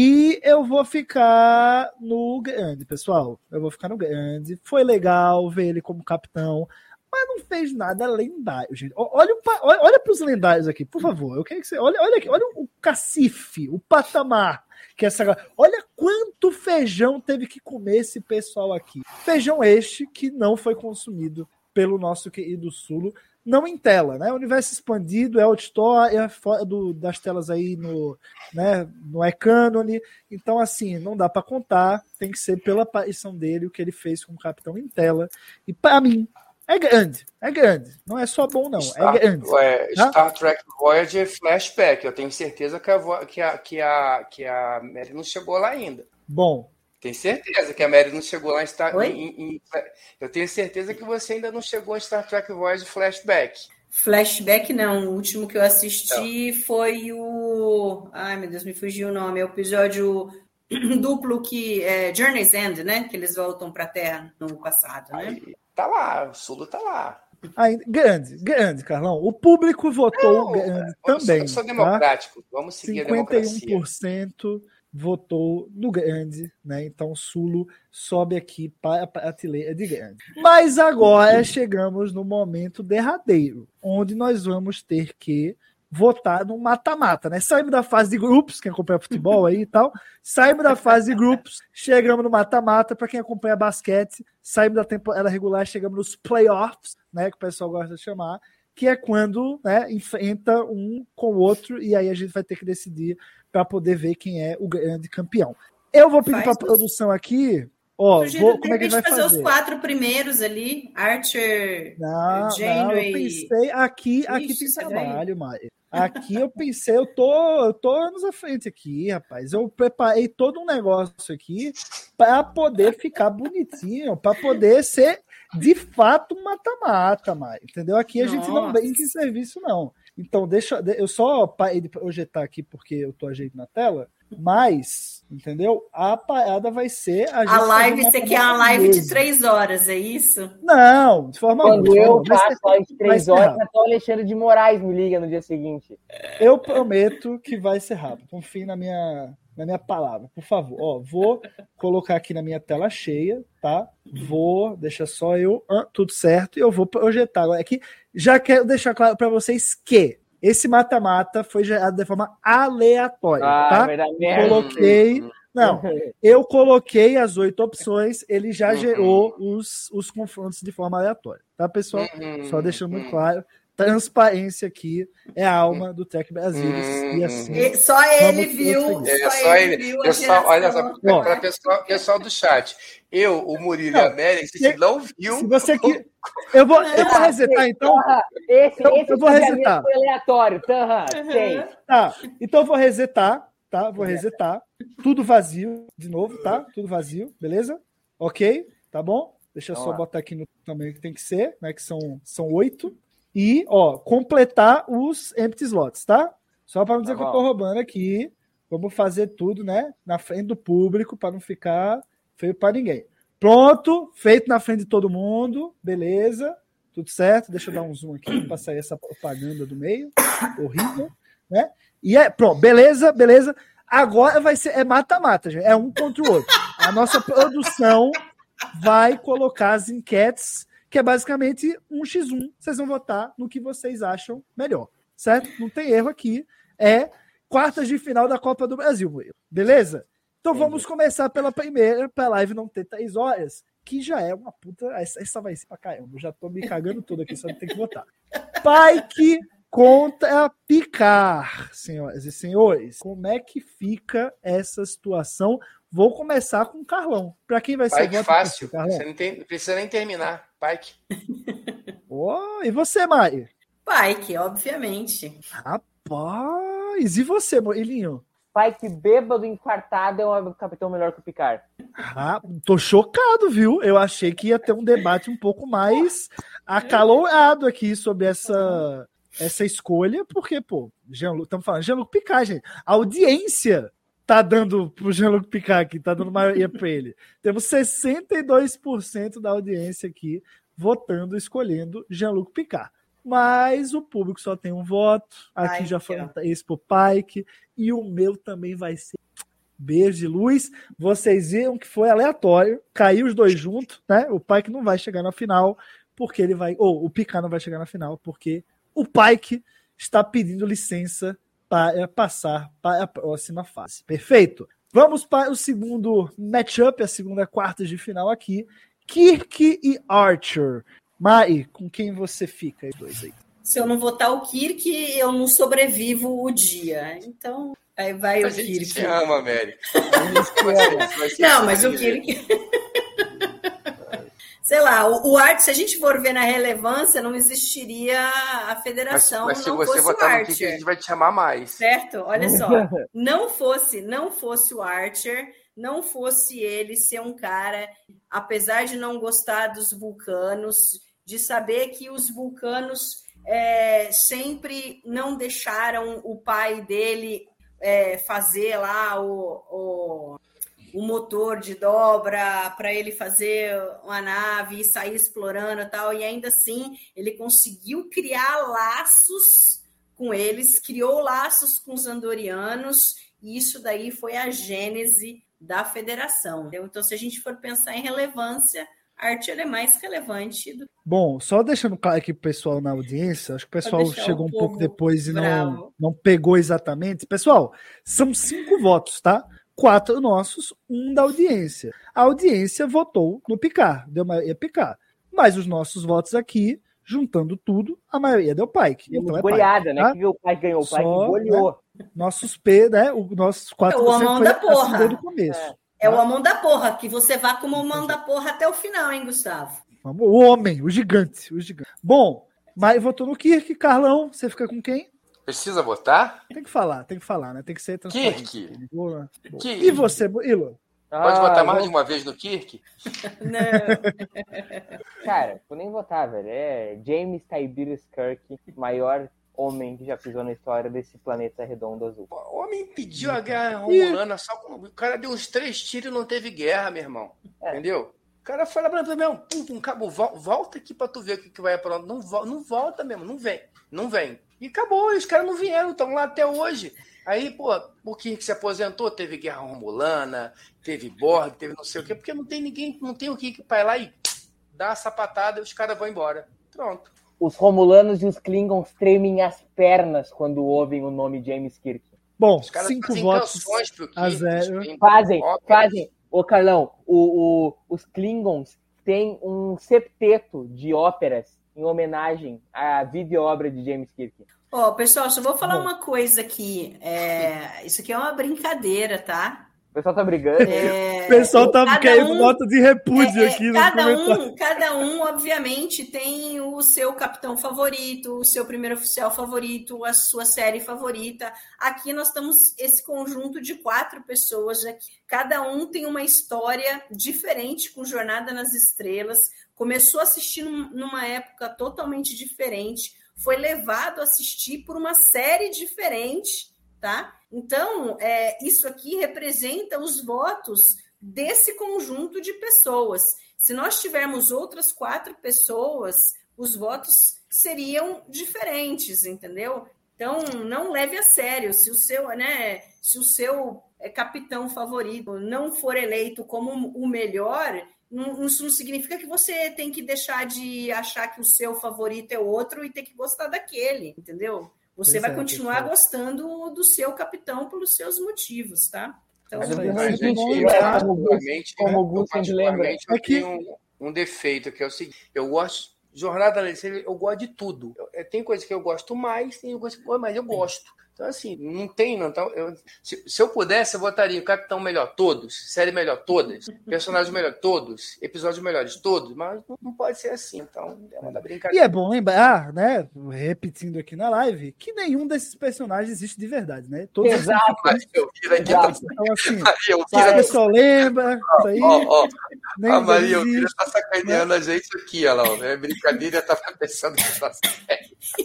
[SPEAKER 6] E eu vou ficar no grande, pessoal. Eu vou ficar no grande. Foi legal ver ele como capitão, mas não fez nada lendário, gente. Olha, olha, olha para os lendários aqui, por favor. Eu quero que você olha, olha aqui, olha o cacife, o patamar que essa. Olha quanto feijão teve que comer esse pessoal aqui. Feijão este que não foi consumido pelo nosso querido Sulo, não em tela, né? Universo expandido, é outdoor, é fora do, das telas aí no, né? Não é cânone. Então, assim, não dá para contar. Tem que ser pela aparição dele, o que ele fez com o Capitão em tela. E para mim é grande, é grande. Não é só bom, não. Star, é grande.
[SPEAKER 8] É, tá? Star Trek Voyager Flashback. Eu tenho certeza que a, que a, que a, que a Mary não chegou lá ainda.
[SPEAKER 6] Bom.
[SPEAKER 8] Tenho certeza que a Mary não chegou lá em Star em, em, Eu tenho certeza que você ainda não chegou em Star Trek Voyager Flashback.
[SPEAKER 7] Flashback não. O último que eu assisti então. foi o... Ai, meu Deus, me fugiu o nome. É o episódio duplo que é Journey's End, né? Que eles voltam para a Terra no passado, né?
[SPEAKER 8] Aí, tá lá, o Sulo tá lá.
[SPEAKER 6] Ainda, grande, grande, Carlão. O público votou não, grande também.
[SPEAKER 8] Eu sou democrático. Tá? Vamos seguir
[SPEAKER 6] cinquenta e um por cento a democracia. Votou no grande, né? Então o Sulo sobe aqui para a prateleira de grande. Mas agora chegamos no momento derradeiro, onde nós vamos ter que votar no mata-mata, né? Saímos da fase de grupos, quem acompanha futebol aí e tal, saímos da fase de grupos, chegamos no mata-mata, para quem acompanha basquete, saímos da temporada regular, chegamos nos playoffs, né? Que o pessoal gosta de chamar, que é quando, né, enfrenta um com o outro, e aí a gente vai ter que decidir para poder ver quem é o grande campeão. Eu vou pedir para a produção aqui, ó, vou, como é que vai fazer?
[SPEAKER 7] fazer os quatro primeiros ali, Archer,
[SPEAKER 6] não,
[SPEAKER 7] Janeway...
[SPEAKER 6] Não, eu pensei, aqui, aqui tem trabalho, Maia. Aqui eu pensei, eu tô, eu tô anos à frente aqui, rapaz. Eu preparei todo um negócio aqui para poder ficar bonitinho, para poder ser de fato mata-mata, Maia. Entendeu? Aqui a Nossa. gente não brinca em serviço, não. Então, deixa eu só parei de projetar aqui porque eu tô ajeitando na tela, mas, entendeu? A parada vai ser... A,
[SPEAKER 7] a live, você quer uma live mesmo. de três horas, é isso?
[SPEAKER 6] Não, de forma
[SPEAKER 5] Quando
[SPEAKER 6] alguma.
[SPEAKER 5] eu faço live de três horas, até o Alexandre de Moraes me liga no dia seguinte.
[SPEAKER 6] Eu prometo que vai ser rápido. Confie na minha, na minha palavra, por favor. Ó, vou colocar aqui na minha tela cheia, tá? Vou, deixa só eu... Ah, tudo certo, e eu vou projetar. Agora aqui, já quero deixar claro para vocês que esse mata-mata foi gerado de forma aleatória, ah, tá? Verdade, coloquei... Não, eu coloquei as oito opções, ele já gerou os, os confrontos de forma aleatória, tá, pessoal? Só deixando muito claro, transparência aqui é a alma do Trek Brasilis. E assim,
[SPEAKER 7] só ele viu.
[SPEAKER 8] É, só, só ele. Viu pessoal, olha só, para o pessoal, pessoal do chat. Eu, o Murilo não, e a Mary, você não viu.
[SPEAKER 6] Se você que... eu, vou, eu vou resetar, então.
[SPEAKER 5] Esse,
[SPEAKER 6] eu,
[SPEAKER 5] esse
[SPEAKER 6] eu vou resetar.
[SPEAKER 5] Foi aleatório. Uhum,
[SPEAKER 6] tá, então eu vou resetar, tá? Vou resetar. Tudo vazio, de novo, tá? Tudo vazio, beleza? Ok? Tá bom? Deixa eu só botar aqui no tamanho que tem que ser, né? Que são, são oito. E, ó, completar os empty slots, tá? Só para não dizer tá que eu tô roubando aqui. Vamos fazer tudo, né? Na frente do público, para não ficar feio para ninguém. Pronto, feito na frente de todo mundo. Beleza, tudo certo. Deixa eu dar um zoom aqui para sair essa propaganda do meio. Horrível, né? E é, pronto, beleza, beleza. Agora vai ser, é mata-mata, gente. É um contra o outro. A nossa produção vai colocar as enquetes, que é basicamente um por um. Vocês vão votar no que vocês acham melhor, certo? Não tem erro aqui. É quartas de final da Copa do Brasil, beleza? Então vamos começar pela primeira, para a live não ter três horas, que já é uma puta... Essa, essa vai ser pra caramba. Eu já tô me cagando tudo aqui, só tem que votar. Pike contra Picard, senhoras e senhores. Como é que fica essa situação? Vou começar com o Carlão. Para quem vai ser
[SPEAKER 8] Pike fácil. Carlão? Você não, tem, não precisa nem terminar. Pike.
[SPEAKER 6] Oh, e você, Mari?
[SPEAKER 7] Pike, obviamente.
[SPEAKER 6] Rapaz, e você, Morilinho?
[SPEAKER 5] Pike bêbado, infartado, é um capitão melhor que o Picard.
[SPEAKER 6] Ah, tô chocado, viu? Eu achei que ia ter um debate um pouco mais acalorado aqui sobre essa, essa escolha, porque, pô, estamos falando de Jean-Luc Picard, gente. A audiência tá dando pro Jean-Luc Picard aqui, tá dando maioria para ele. Temos sessenta e dois por cento da audiência aqui votando, escolhendo Jean-Luc Picard. Mas o público só tem um voto. Aqui Ai, já foi esse pro Pike. E o meu também vai ser beijo de luz. Vocês viram que foi aleatório. Caiu os dois juntos, né? O Pike não vai chegar na final, porque ele vai. Ou o Picard não vai chegar na final, porque o Pike está pedindo licença para passar para a próxima fase. Perfeito. Vamos para o segundo matchup, a segunda quarta de final aqui. Kirk e Archer. Mari, com quem você fica aí dois aí?
[SPEAKER 7] Se eu não votar o Kirk, eu não sobrevivo o dia. Então, aí vai
[SPEAKER 8] a
[SPEAKER 7] o
[SPEAKER 8] gente
[SPEAKER 7] Kirk.
[SPEAKER 8] Se ama, Mary.
[SPEAKER 7] Não, mas o Kirk... Sei lá, o, o Archer, se a gente for ver na relevância, não existiria a federação.
[SPEAKER 8] Mas, mas se
[SPEAKER 7] não
[SPEAKER 8] você
[SPEAKER 7] fosse
[SPEAKER 8] votar
[SPEAKER 7] o
[SPEAKER 8] no Kirk,
[SPEAKER 7] Archer.
[SPEAKER 8] a gente vai te chamar mais.
[SPEAKER 7] Certo? Olha só. Não fosse, não fosse o Archer, não fosse ele ser um cara, apesar de não gostar dos vulcanos, de saber que os vulcanos é, sempre não deixaram o pai dele é, fazer lá o... o o motor de dobra para ele fazer uma nave e sair explorando e tal, e ainda assim ele conseguiu criar laços com eles, criou laços com os andorianos, e isso daí foi a gênese da federação. Entendeu? Então, se a gente for pensar em relevância, Archer é mais relevante do...
[SPEAKER 6] Bom, só deixando claro aqui pro pessoal na audiência, acho que o pessoal chegou um pouco depois e não, não pegou exatamente. Pessoal, são cinco votos, tá? Quatro nossos, um da audiência. A audiência votou no Picard, deu maioria Picard. Mas os nossos votos aqui, juntando tudo, a maioria deu Pike. Então é
[SPEAKER 5] goleada,
[SPEAKER 6] Pike,
[SPEAKER 5] né?
[SPEAKER 6] tá?
[SPEAKER 5] Que o Pike ganhou, o Pike
[SPEAKER 6] Só,
[SPEAKER 5] goleou.
[SPEAKER 6] Né? Nossos P, né? O nossos quatro
[SPEAKER 7] é o Amon da porra.
[SPEAKER 6] Desde o começo.
[SPEAKER 7] É, é o Amon da porra, que você vá como o Amon da porra até o final, hein, Gustavo?
[SPEAKER 6] O homem, o gigante, o gigante. Bom, mas votou no Kirk. Carlão, você fica com quem?
[SPEAKER 8] Precisa votar?
[SPEAKER 6] Tem que falar, tem que falar, né? Tem que ser transparente.
[SPEAKER 8] Kirk.
[SPEAKER 6] Boa.
[SPEAKER 8] Kirk.
[SPEAKER 6] E você, Ilo?
[SPEAKER 8] Pode
[SPEAKER 5] Ah,
[SPEAKER 8] votar mais
[SPEAKER 5] vou...
[SPEAKER 8] de uma vez no Kirk?
[SPEAKER 5] Não. Cara, vou nem votar, velho. É James Tiberius Kirk, maior homem que já pisou na história desse planeta redondo azul.
[SPEAKER 8] O homem pediu a guerra romulana só com... O cara deu uns três tiros e não teve guerra, meu irmão. É. Entendeu? O cara foi lá pra mim, meu, pum, pum, acabou. Volta aqui pra tu ver o que, que vai pronto. Não, não volta mesmo, não vem. Não vem. E acabou, e os caras não vieram, estão lá até hoje. Aí, pô, o Kirk se aposentou, teve guerra romulana, teve Borg, teve não sei o quê, porque não tem ninguém, não tem o Kirk pra ir lá e dar a sapatada e os caras vão embora. Pronto.
[SPEAKER 5] Os romulanos e os Klingons tremem as pernas quando ouvem o nome James Kirk.
[SPEAKER 6] Bom, cinco votos a zero.
[SPEAKER 5] Fazem, fazem. Ô, Carlão, o, o, os Klingons têm um septeto de óperas em homenagem à vida e obra de James Kirk.
[SPEAKER 7] Ó, oh, pessoal, só vou falar Bom. uma coisa aqui. É... Isso aqui é uma brincadeira, tá?
[SPEAKER 5] O pessoal tá brigando.
[SPEAKER 6] É... O pessoal tá querendo um... nota de repúdio é, aqui.
[SPEAKER 7] Cada um, cada um, obviamente, tem o seu capitão favorito, o seu primeiro oficial favorito, a sua série favorita. Aqui nós estamos esse conjunto de quatro pessoas. Aqui. Cada um tem uma história diferente com Jornada nas Estrelas. Começou a assistir numa época totalmente diferente. Foi levado a assistir por uma série diferente, tá? Então, é, isso aqui representa os votos desse conjunto de pessoas. Se nós tivermos outras quatro pessoas, os votos seriam diferentes, entendeu? Então, não leve a sério. Se o seu, né, se o seu capitão favorito não for eleito como o melhor... Isso não significa que você tem que deixar de achar que o seu favorito é outro e ter que gostar daquele, entendeu? Você Exato, vai continuar é. gostando do seu capitão pelos seus motivos, tá? Então,
[SPEAKER 8] Mas, a gente, eu, particularmente, como eu, particularmente, eu tenho um, um defeito, que é o seguinte, eu gosto, jornada, eu gosto de tudo. Eu, tem coisa que eu gosto mais, tem coisa que eu gosto, mas eu gosto. Então, assim, não tem, não. Então, eu, se, se eu pudesse, eu votaria o Capitão melhor todos, série melhor todas, personagens melhor todos, episódios melhores todos, mas não, não pode ser assim. Então, é uma brincadeira.
[SPEAKER 6] E é bom lembrar, né, repetindo aqui na live, que nenhum desses personagens existe de verdade, né? Todos
[SPEAKER 5] Exato.
[SPEAKER 8] Mas eu vi aqui,
[SPEAKER 6] então, assim,
[SPEAKER 8] Maria, eu
[SPEAKER 6] se a pessoa lembra, isso aí...
[SPEAKER 8] Ó, ó,
[SPEAKER 6] nem
[SPEAKER 8] a Maria
[SPEAKER 6] existe,
[SPEAKER 8] Elvira tá sacaneando
[SPEAKER 6] né?
[SPEAKER 8] a gente aqui, olha lá, é brincadeira, eu tava pensando que tá sério.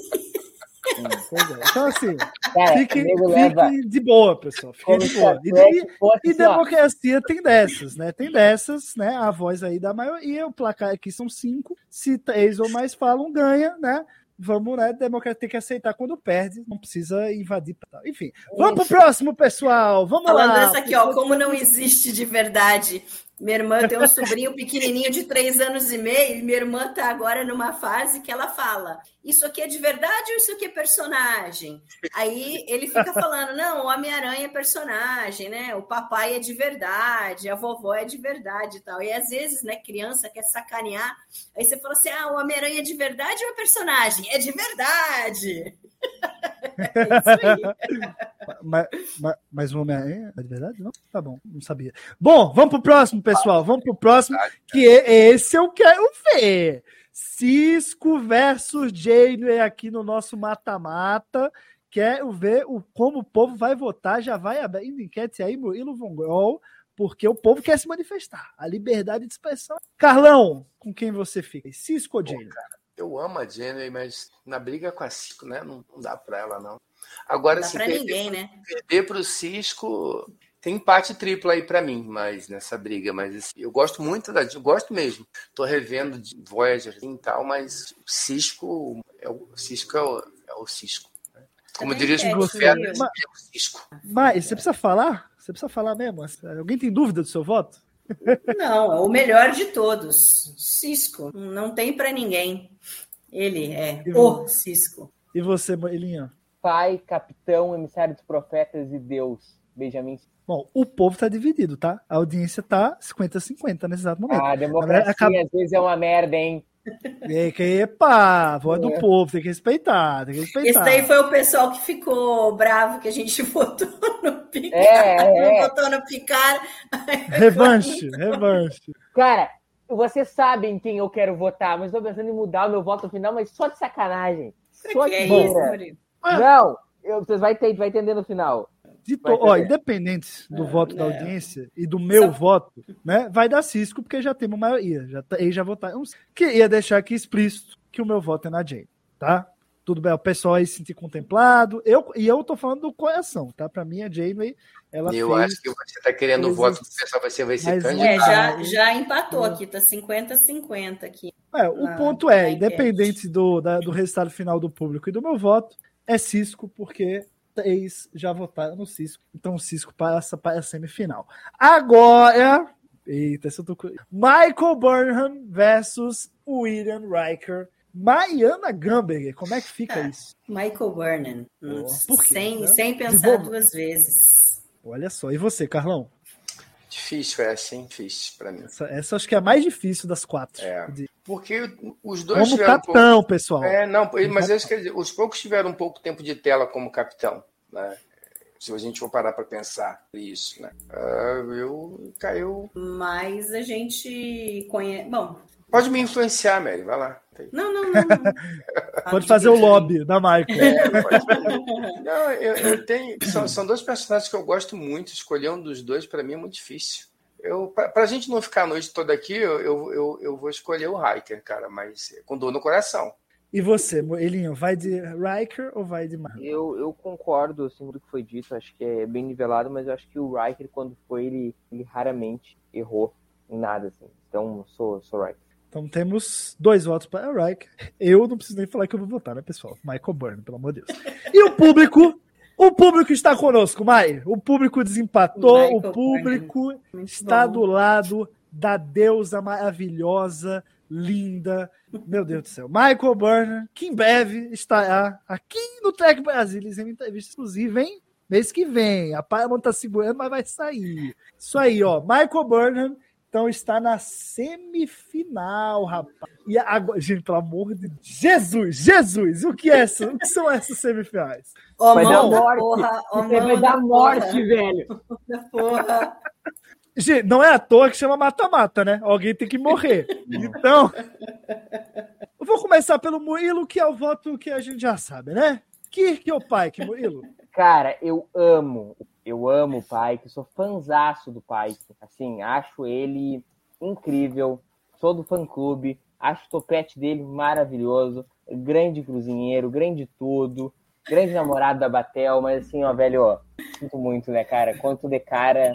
[SPEAKER 6] Então, assim,
[SPEAKER 5] Cara,
[SPEAKER 6] fiquem,
[SPEAKER 5] nego leva-
[SPEAKER 6] fiquem de boa, pessoal. Fiquem
[SPEAKER 5] Como
[SPEAKER 6] de boa.
[SPEAKER 5] se
[SPEAKER 6] E,
[SPEAKER 5] a Trek
[SPEAKER 6] e-
[SPEAKER 5] fosse
[SPEAKER 6] e
[SPEAKER 5] assim, ó.
[SPEAKER 6] democracia tem dessas, né? Tem dessas, né? A voz aí da maioria, o placar aqui são cinco. Se três ou mais falam, ganha, né? Vamos, né? Democracia tem que aceitar quando perde, não precisa invadir. Enfim, vamos pro próximo, pessoal. Vamos
[SPEAKER 7] Falando
[SPEAKER 6] lá.
[SPEAKER 7] essa aqui, ó, como não existe de verdade. Minha irmã tem um sobrinho pequenininho de três anos e meio, e minha irmã tá agora numa fase que ela fala, isso aqui é de verdade ou isso aqui é personagem? Aí ele fica falando, não, o Homem-Aranha é personagem, né? O papai é de verdade, a vovó é de verdade e tal. E às vezes, né, criança quer sacanear, aí você fala assim, ah, o Homem-Aranha é de verdade ou é personagem? É de verdade! É isso aí.
[SPEAKER 6] Mas, mas, mas o Homem-Aranha é de verdade? Não? Tá bom, não sabia. Bom, vamos pro próximo, pessoal. Vamos pro próximo, que esse eu quero ver. Cisco versus Janeway aqui no nosso mata-mata. Quero ver o, como o povo vai votar. Já vai abrindo enquete aí, Murilo Von Grol, porque o povo quer se manifestar. A liberdade de expressão. Carlão, com quem você fica? Cisco ou Janeway?
[SPEAKER 8] Eu amo a Janeway, mas na briga com a Cisco, né? Não, não dá pra ela, não. Agora,
[SPEAKER 7] Não dá
[SPEAKER 8] se
[SPEAKER 7] pra
[SPEAKER 8] perder,
[SPEAKER 7] ninguém, né?
[SPEAKER 8] perder pro Cisco, tem empate triplo aí pra mim, mas nessa briga. Mas assim, eu gosto muito da eu gosto mesmo. Tô revendo de Voyager e tal, mas o Cisco é o, o Cisco é o, é o Cisco. Né? Como
[SPEAKER 7] Também
[SPEAKER 8] diria os
[SPEAKER 7] é,
[SPEAKER 8] profetas,
[SPEAKER 6] mas-
[SPEAKER 8] é o Cisco.
[SPEAKER 6] Mas você precisa falar? Você precisa falar mesmo? Alguém tem dúvida do seu voto?
[SPEAKER 7] Não, é o melhor de todos. Cisco. Não tem pra ninguém. Ele é
[SPEAKER 6] E
[SPEAKER 7] o Cisco.
[SPEAKER 6] E você, Elinha?
[SPEAKER 5] Pai, capitão, emissário dos profetas e Deus. Benjamin.
[SPEAKER 6] Bom, o povo tá dividido, tá? A audiência tá cinquenta a cinquenta nesse exato momento.
[SPEAKER 5] Ah, democracia
[SPEAKER 6] Acaba-
[SPEAKER 5] às vezes é uma merda, hein?
[SPEAKER 6] É que, epa, a voz do
[SPEAKER 5] É.
[SPEAKER 6] povo, tem que respeitar, tem que respeitar.
[SPEAKER 7] Esse daí foi o pessoal que ficou bravo que a gente votou no Picard.
[SPEAKER 5] É, é.
[SPEAKER 7] Votou no Picard.
[SPEAKER 6] Revanche, revanche.
[SPEAKER 5] Cara, vocês sabem quem eu quero votar, mas estou pensando em mudar o meu voto final, mas só de sacanagem. Só
[SPEAKER 7] Que
[SPEAKER 5] de
[SPEAKER 7] é
[SPEAKER 5] zoeira.
[SPEAKER 7] isso, Murilo?
[SPEAKER 5] Não, eu, vocês vão ter, vai entender no final.
[SPEAKER 6] De to-
[SPEAKER 5] Vai
[SPEAKER 6] ó,
[SPEAKER 5] ter.
[SPEAKER 6] independente do
[SPEAKER 7] Ah,
[SPEAKER 6] voto da
[SPEAKER 7] não.
[SPEAKER 6] audiência e do meu
[SPEAKER 7] Só-
[SPEAKER 6] voto, né, vai dar Cisco, porque já temos maioria. Já, tá- eles já votaram. Que ia deixar aqui explícito que o meu voto é na Jane, tá? Tudo bem, o pessoal aí se sentir contemplado. Eu, e eu tô falando do coração, tá? Pra mim, a Janeway, ela
[SPEAKER 8] Eu
[SPEAKER 6] fez...
[SPEAKER 8] acho que você tá querendo o
[SPEAKER 6] coisas-
[SPEAKER 8] voto do pessoal, você vai ser
[SPEAKER 6] Mas
[SPEAKER 8] candidato.
[SPEAKER 7] É, já,
[SPEAKER 6] Ah,
[SPEAKER 7] já empatou aqui, tá cinquenta a cinquenta aqui.
[SPEAKER 6] É, o
[SPEAKER 7] na-
[SPEAKER 6] ponto é,
[SPEAKER 7] na enquete.
[SPEAKER 6] independente do, da- do resultado final do público e do meu voto, é Cisco, porque três já votaram no Cisco. Então o Cisco passa para a semifinal. Agora, eita, se eu tô... cu- Michael Burnham versus William Riker. Mariana Gamberger, como é que fica
[SPEAKER 7] Ah.
[SPEAKER 6] isso?
[SPEAKER 7] Michael Burnham. Hum,
[SPEAKER 6] Por quê,
[SPEAKER 7] sem,
[SPEAKER 6] né?
[SPEAKER 7] sem pensar
[SPEAKER 6] Devolva.
[SPEAKER 7] duas vezes.
[SPEAKER 6] Olha só, e você, Carlão?
[SPEAKER 8] Difícil, é assim, difícil pra mim.
[SPEAKER 6] Essa, essa acho que é a mais difícil das quatro.
[SPEAKER 8] É.
[SPEAKER 6] De-
[SPEAKER 8] Porque os dois
[SPEAKER 6] Como
[SPEAKER 8] tiveram um
[SPEAKER 6] capitão, pessoal.
[SPEAKER 8] É, não, mas eu quer dizer, os poucos tiveram um pouco tempo de tela como capitão, né? Se a gente for parar para pensar isso, né? Ah, eu caiu.
[SPEAKER 7] Mas a gente conhece. Bom,
[SPEAKER 8] Pode me influenciar, Mary, vai lá.
[SPEAKER 7] não, não, não. não.
[SPEAKER 6] Pode fazer o lobby da Michael.
[SPEAKER 8] É, pode. Não, eu, eu tenho. São, são dois personagens que eu gosto muito. Escolher um dos dois para mim é muito difícil. Eu, pra, pra gente não ficar a noite toda aqui, eu, eu, eu, eu vou escolher o Riker, cara, mas com dor no coração.
[SPEAKER 6] E você, Elinho, vai de Riker ou vai de Marvel?
[SPEAKER 5] Eu, eu concordo assim, com o que foi dito, acho que é bem nivelado, mas eu acho que o Riker, quando foi, ele, ele raramente errou em nada. Assim. Então, sou, sou Riker.
[SPEAKER 6] Então temos dois votos para o Riker. Eu não preciso nem falar que eu vou votar, né, pessoal? Michael Burnham, pelo amor de Deus. E o público? O público está conosco, Mai. O público desempatou.
[SPEAKER 7] Michael
[SPEAKER 6] o público
[SPEAKER 7] Muito
[SPEAKER 6] está
[SPEAKER 7] bom.
[SPEAKER 6] do lado da deusa maravilhosa, linda. Meu Deus do céu. Michael Burnham, que em breve estará aqui no Trek Brasilis em entrevista exclusiva, hein? Mês que vem. A Paramount tá segurando, mas vai sair. Isso aí, ó. Michael Burnham capitão está na semifinal, rapaz. E agora, gente, pelo amor de Deus. Jesus, Jesus, o que, é essa? O que são essas semifinais?
[SPEAKER 7] Ó,
[SPEAKER 5] vai
[SPEAKER 7] mão
[SPEAKER 5] dar
[SPEAKER 7] da
[SPEAKER 5] morte.
[SPEAKER 7] porra, ó,
[SPEAKER 5] Você vai
[SPEAKER 7] mão
[SPEAKER 5] dar
[SPEAKER 7] da
[SPEAKER 5] morte,
[SPEAKER 7] porra.
[SPEAKER 5] velho.
[SPEAKER 7] Da porra.
[SPEAKER 6] Gente, não é à toa que chama mata-mata, né? Alguém tem que morrer. Então, eu vou começar pelo Murilo, que é o voto que a gente já sabe, né? Kirk ou Pike, Murilo?
[SPEAKER 5] Cara, eu amo, eu amo o Pike, sou fanzaço do Pike. Assim, acho ele incrível, sou do fã-clube, acho o topete dele maravilhoso, grande cozinheiro, grande tudo, grande namorado da Batel, mas assim, ó, velho, ó, sinto muito, né, cara? Quanto de cara,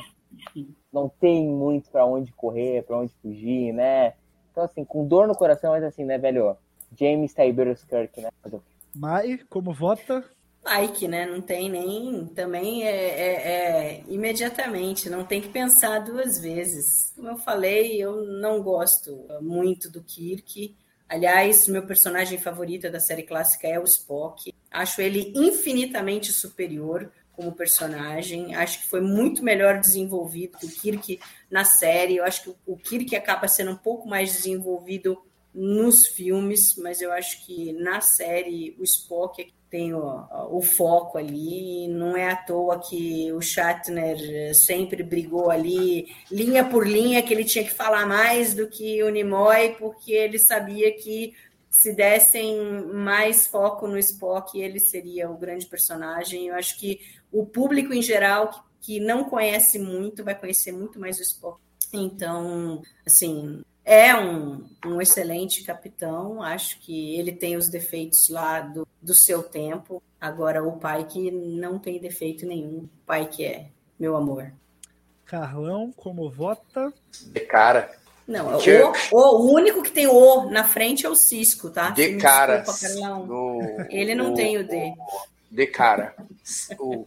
[SPEAKER 5] não tem muito pra onde correr, pra onde fugir, né? Então, assim, com dor no coração, mas assim, né, velho, ó, James Tiberius Kirk, né?
[SPEAKER 6] Mai, como vota?
[SPEAKER 7] Pike, né? Não tem nem. Também é, é, é imediatamente, não tem que pensar duas vezes. Como eu falei, eu não gosto muito do Kirk. Aliás, meu personagem favorito da série clássica é o Spock. Acho ele infinitamente superior como personagem. Acho que foi muito melhor desenvolvido que o Kirk na série. Eu acho que o Kirk acaba sendo um pouco mais desenvolvido nos filmes, mas eu acho que na série o Spock é que tem o, o foco ali, não é à toa que o Shatner sempre brigou ali, linha por linha, que ele tinha que falar mais do que o Nimoy, porque ele sabia que se dessem mais foco no Spock, ele seria o grande personagem. Eu acho que o público em geral, que, que não conhece muito, vai conhecer muito mais o Spock. Então, assim... É um, um excelente capitão, acho que ele tem os defeitos lá do, do seu tempo. Agora, o Pike não tem defeito nenhum. O Pike é meu amor.
[SPEAKER 6] Carlão, como vota?
[SPEAKER 8] De cara.
[SPEAKER 7] Não, o, o, o único que tem o na frente é o Cisco, tá?
[SPEAKER 8] De cara.
[SPEAKER 7] No, ele não o, tem o D.
[SPEAKER 8] De cara. O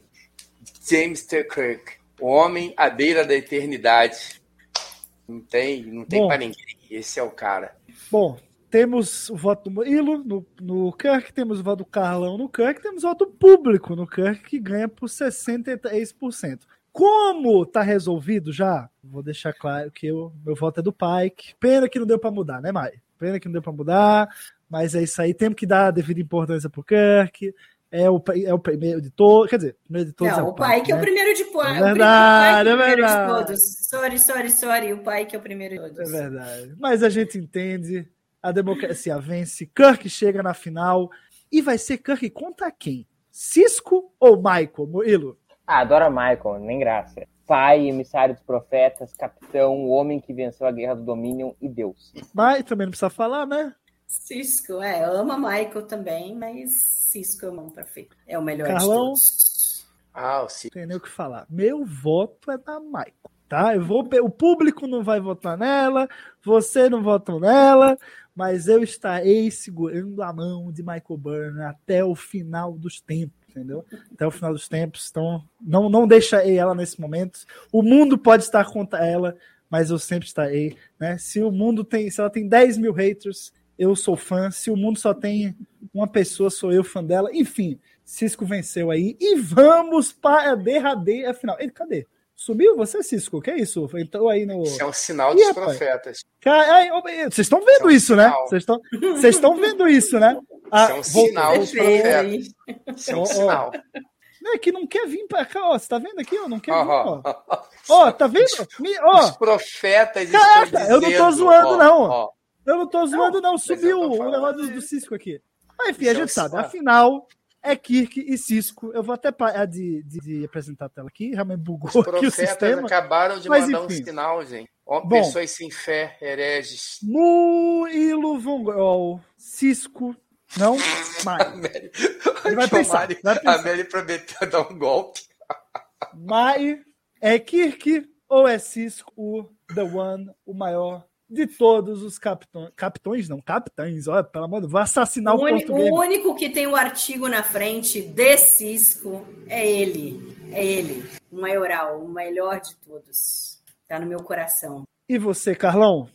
[SPEAKER 8] James T. Kirk, o homem à beira da eternidade. Não tem, não tem para ninguém. Esse é o cara.
[SPEAKER 6] Bom, temos o voto do Murilo no, no Kirk, temos o voto do Carlão no Kirk, temos o voto do público no Kirk, que ganha por sessenta e três por cento. Como tá resolvido já, vou deixar claro que o meu voto é do Pike. Pena que não deu para mudar, né, Mai? Pena que não deu para mudar, mas é isso aí. Temos que dar a devida importância pro Kirk. É o, é o primeiro de todos, quer dizer, o primeiro de todos
[SPEAKER 7] não,
[SPEAKER 6] é o,
[SPEAKER 7] o Pike,
[SPEAKER 6] Pike,
[SPEAKER 7] é
[SPEAKER 6] né?
[SPEAKER 7] o primeiro de todos.
[SPEAKER 6] É verdade,
[SPEAKER 7] é,
[SPEAKER 6] é verdade.
[SPEAKER 7] De todos. Sorry, sorry, sorry, o Pike é o primeiro de todos.
[SPEAKER 6] É verdade. Mas a gente entende, a democracia vence, Kirk chega na final e vai ser Kirk contra quem? Cisco ou Michael, Murilo?
[SPEAKER 5] Ah, adora Michael, nem graça. Pai, emissário dos profetas, capitão, o homem que venceu a guerra do Dominion e Deus.
[SPEAKER 6] Mas também não precisa falar, né?
[SPEAKER 7] Cisco, é, ama Michael também, mas Cisco é o mão perfeito. É o melhor
[SPEAKER 6] Carlão,
[SPEAKER 7] de todos.
[SPEAKER 8] Ah, sim.
[SPEAKER 6] Tem nem o que falar. Meu voto é da Michael, tá? Eu vou, o público não vai votar nela, você não vota nela, mas eu estarei segurando a mão de Michael Burnham até o final dos tempos, entendeu? Até o final dos tempos. Então, não, não deixarei ela nesse momento. O mundo pode estar contra ela, mas eu sempre estarei, né? Se o mundo tem, se ela tem dez mil haters, eu sou fã. Se o mundo só tem uma pessoa, sou eu fã dela. Enfim, Cisco venceu aí. E vamos para a derradeira final. Ele, cadê? Subiu você, Cisco? Que é isso? Entrou aí no...
[SPEAKER 8] Isso é um sinal dos Ih, profetas.
[SPEAKER 6] Vocês estão vendo é um isso, né? Vocês estão, vocês estão vendo isso, né?
[SPEAKER 8] Ah, isso é um sinal dos profetas. Isso é um
[SPEAKER 6] oh,
[SPEAKER 8] sinal.
[SPEAKER 6] Oh. É que não quer vir para cá, ó. Você tá vendo aqui, ó? Não quer vir, ó. Ó, tá vendo? Ó.
[SPEAKER 8] Os profetas
[SPEAKER 6] Caraca,
[SPEAKER 8] estão dizendo...
[SPEAKER 6] eu não tô zoando,
[SPEAKER 8] ó,
[SPEAKER 6] não.
[SPEAKER 8] Ó.
[SPEAKER 6] Eu não tô zoando, não. não. Subiu o negócio do, do Cisco aqui. Mas, enfim, a gente sabe. Afinal, é Kirk e Cisco. Eu vou até parar de, de, de apresentar a tela aqui. Realmente bugou
[SPEAKER 8] Os
[SPEAKER 6] aqui o sistema.
[SPEAKER 8] Os profetas acabaram de
[SPEAKER 6] Mas,
[SPEAKER 8] mandar
[SPEAKER 6] enfim.
[SPEAKER 8] um sinal, gente. Ó,
[SPEAKER 6] Bom,
[SPEAKER 8] pessoas sem fé, hereges.
[SPEAKER 6] Murilo Von Grol, Cisco, não? Mai. Ele vai pensar, vai pensar.
[SPEAKER 8] A Meli prometeu dar um golpe.
[SPEAKER 6] Mai, é Kirk ou é Cisco o The One, o maior de todos os capitões? Capitões não, capitães, olha, pelo amor de Deus, vou assassinar o,
[SPEAKER 7] o
[SPEAKER 6] português.
[SPEAKER 7] O único que tem o artigo na frente de Cisco é ele, é ele, o maioral, o melhor de todos. Tá no meu coração.
[SPEAKER 6] E você, Carlão?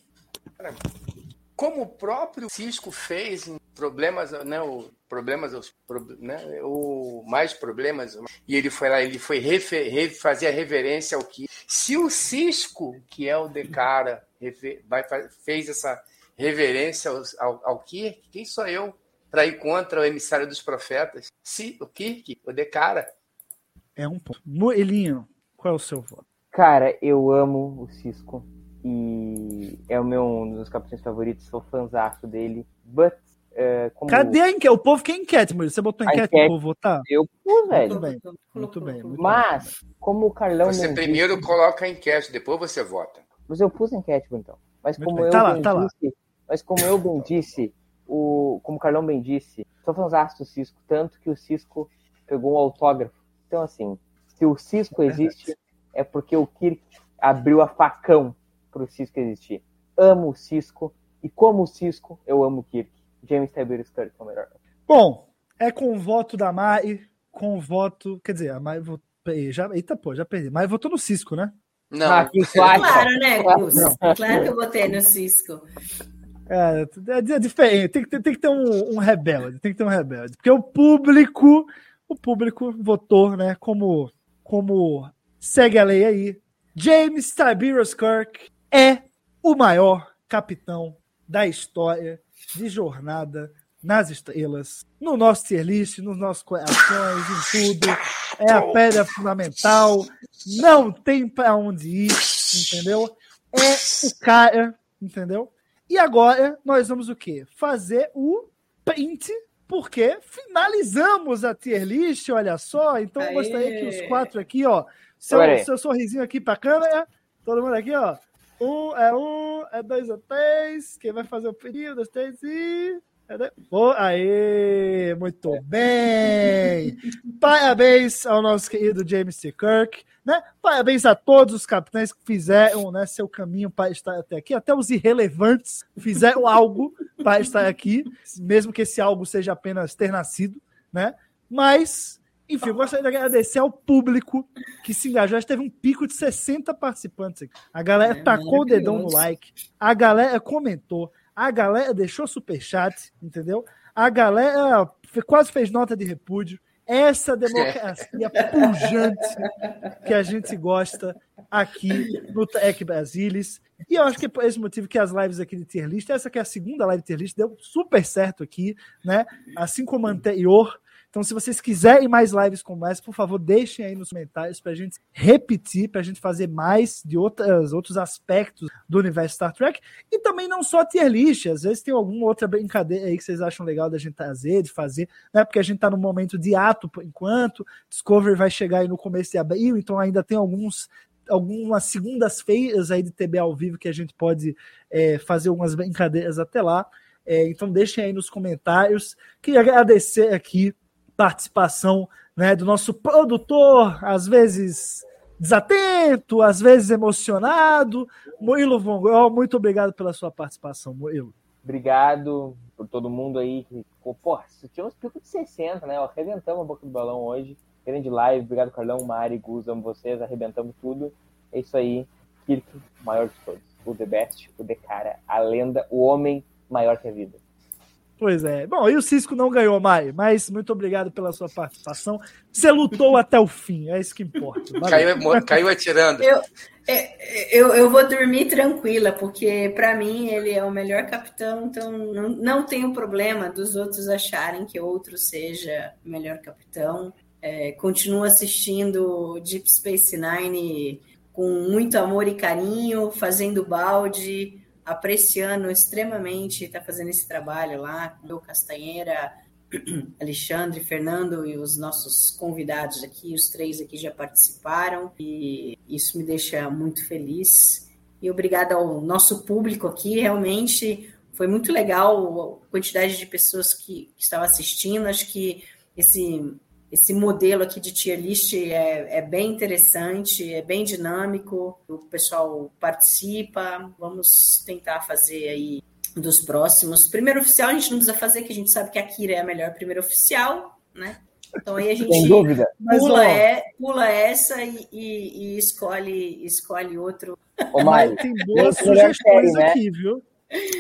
[SPEAKER 8] Como o próprio Cisco fez em problemas, né, o problemas, né, o mais problemas, e ele foi lá, ele foi refer, fazer a reverência ao que. Se o Cisco, que é o de cara, vai, fez essa reverência ao, ao, ao Kirk. Quem sou eu para ir contra o emissário dos profetas? Se o Kirk, o Dekara.
[SPEAKER 6] É um ponto. Moelinho, qual é o seu voto?
[SPEAKER 5] Cara, eu amo o Sisko. E é o meu, um dos capitães favoritos. Sou fãzaço dele. But, uh, como...
[SPEAKER 6] Cadê a enquete? O povo quer enquete, Murilo. Você botou enquete para o povo votar?
[SPEAKER 5] Eu pus, velho.
[SPEAKER 6] Muito bem. Muito bem. Muito
[SPEAKER 5] Mas,
[SPEAKER 6] bem.
[SPEAKER 5] como o Carlão...
[SPEAKER 8] Você primeiro disse... coloca a enquete, depois você vota.
[SPEAKER 5] Mas eu pus a enquete, então. Mas como eu
[SPEAKER 6] tá lá,
[SPEAKER 5] bem
[SPEAKER 6] tá
[SPEAKER 5] disse... Lá. Mas como eu bem disse... O, como o Carlão bem disse, sou fãzaço do Sisko, tanto que o Sisko pegou um autógrafo. Então, assim, se o Sisko existe, é porque o Kirk abriu a facão para o Sisko existir. Amo o Sisko, e como o Sisko, eu amo o Kirk. James Tiberius Kirk é o melhor.
[SPEAKER 6] Bom, é com o voto da Mai, com o voto... Quer dizer, a Mai votou... Já, eita, pô, já perdi. Mai votou no Sisko, né?
[SPEAKER 8] Não.
[SPEAKER 5] Ah,
[SPEAKER 7] claro, né, Gus? Claro que eu votei no Sisko.
[SPEAKER 6] É, é diferente, tem que ter, tem que ter um, um rebelde, tem que ter um rebelde, porque o público, o público votou, né, como, como segue a lei aí, James Tiberius Kirk é o maior capitão da história de Jornada nas Estrelas, no nosso tier list, nos nossos corações, em tudo, é a pedra fundamental, não tem pra onde ir, entendeu? É o cara, entendeu? E agora nós vamos o quê? Fazer o print, porque finalizamos a tier list, olha só. Então eu gostaria que os quatro aqui, ó, seu, seu sorrisinho aqui pra câmera, todo mundo aqui, ó. Um é um, é dois, é três. Quem vai fazer o print? Um, dois, três e... Oh, aê, muito bem! Parabéns ao nosso querido James T. Kirk, né? Parabéns a todos os capitães que fizeram, né, seu caminho para estar até aqui, até os irrelevantes fizeram algo para estar aqui, mesmo que esse algo seja apenas ter nascido, né? Mas, enfim, eu gostaria de agradecer ao público que se engajou. A gente teve um pico de sessenta participantes aqui. A galera é, tacou o dedão no like, a galera comentou, a galera deixou superchat, entendeu? A galera quase fez nota de repúdio. Essa democracia pujante que a gente gosta aqui no Trek Brasilis. E eu acho que é por esse motivo que as lives aqui de tier list, essa que é a segunda live de tier list, deu super certo aqui, né? Assim como a anterior. Então, se vocês quiserem mais lives como essa, por favor, deixem aí nos comentários para a gente repetir, para a gente fazer mais de outras, outros aspectos do universo Star Trek. E também não só tier list, às vezes tem alguma outra brincadeira aí que vocês acham legal da gente trazer, de fazer, né? Porque a gente está no momento de ato por enquanto, Discovery vai chegar aí no começo de abril, então ainda tem alguns algumas segundas-feiras aí de T B ao vivo que a gente pode é, fazer algumas brincadeiras até lá. É, então deixem aí nos comentários. Queria agradecer aqui participação, né, do nosso produtor, às vezes desatento, às vezes emocionado, Murilo Von Grol, muito obrigado pela sua participação, Murilo.
[SPEAKER 5] Obrigado por todo mundo aí que ficou, pô, tinha uns picos de sessenta, né, arrebentamos a boca do balão hoje, grande live, obrigado Carlão, Mari, Gus, amo vocês, arrebentamos tudo, é isso aí, Kirk, maior de todos, o The Best, o Dekara, a lenda, o homem maior que a vida.
[SPEAKER 6] Pois é. Bom, e o Sisko não ganhou, Mai, mas muito obrigado pela sua participação. Você lutou até o fim, é isso que importa.
[SPEAKER 8] Caiu, caiu atirando.
[SPEAKER 7] Eu, eu, eu vou dormir tranquila, porque para mim ele é o melhor capitão, então não, não tenho problema dos outros acharem que outro seja o melhor capitão. É, continuo assistindo Deep Space Nine com muito amor e carinho, fazendo balde, apreciando extremamente estar tá fazendo esse trabalho lá com o Castanheira, Alexandre, Fernando e os nossos convidados aqui, os três aqui já participaram e isso me deixa muito feliz. E obrigada ao nosso público aqui, realmente foi muito legal a quantidade de pessoas que, que estavam assistindo. Acho que esse, esse modelo aqui de tier list é, é bem interessante, é bem dinâmico, o pessoal participa, vamos tentar fazer aí dos próximos. Primeiro oficial a gente não precisa fazer, que a gente sabe que a Kira é a melhor primeiro oficial, né? Então aí a gente
[SPEAKER 5] Sem dúvida.
[SPEAKER 7] Pula, é, pula essa e, e, e escolhe, escolhe outro.
[SPEAKER 5] Ô, Mari,
[SPEAKER 6] tem boas sugestões série, aqui, né? Viu?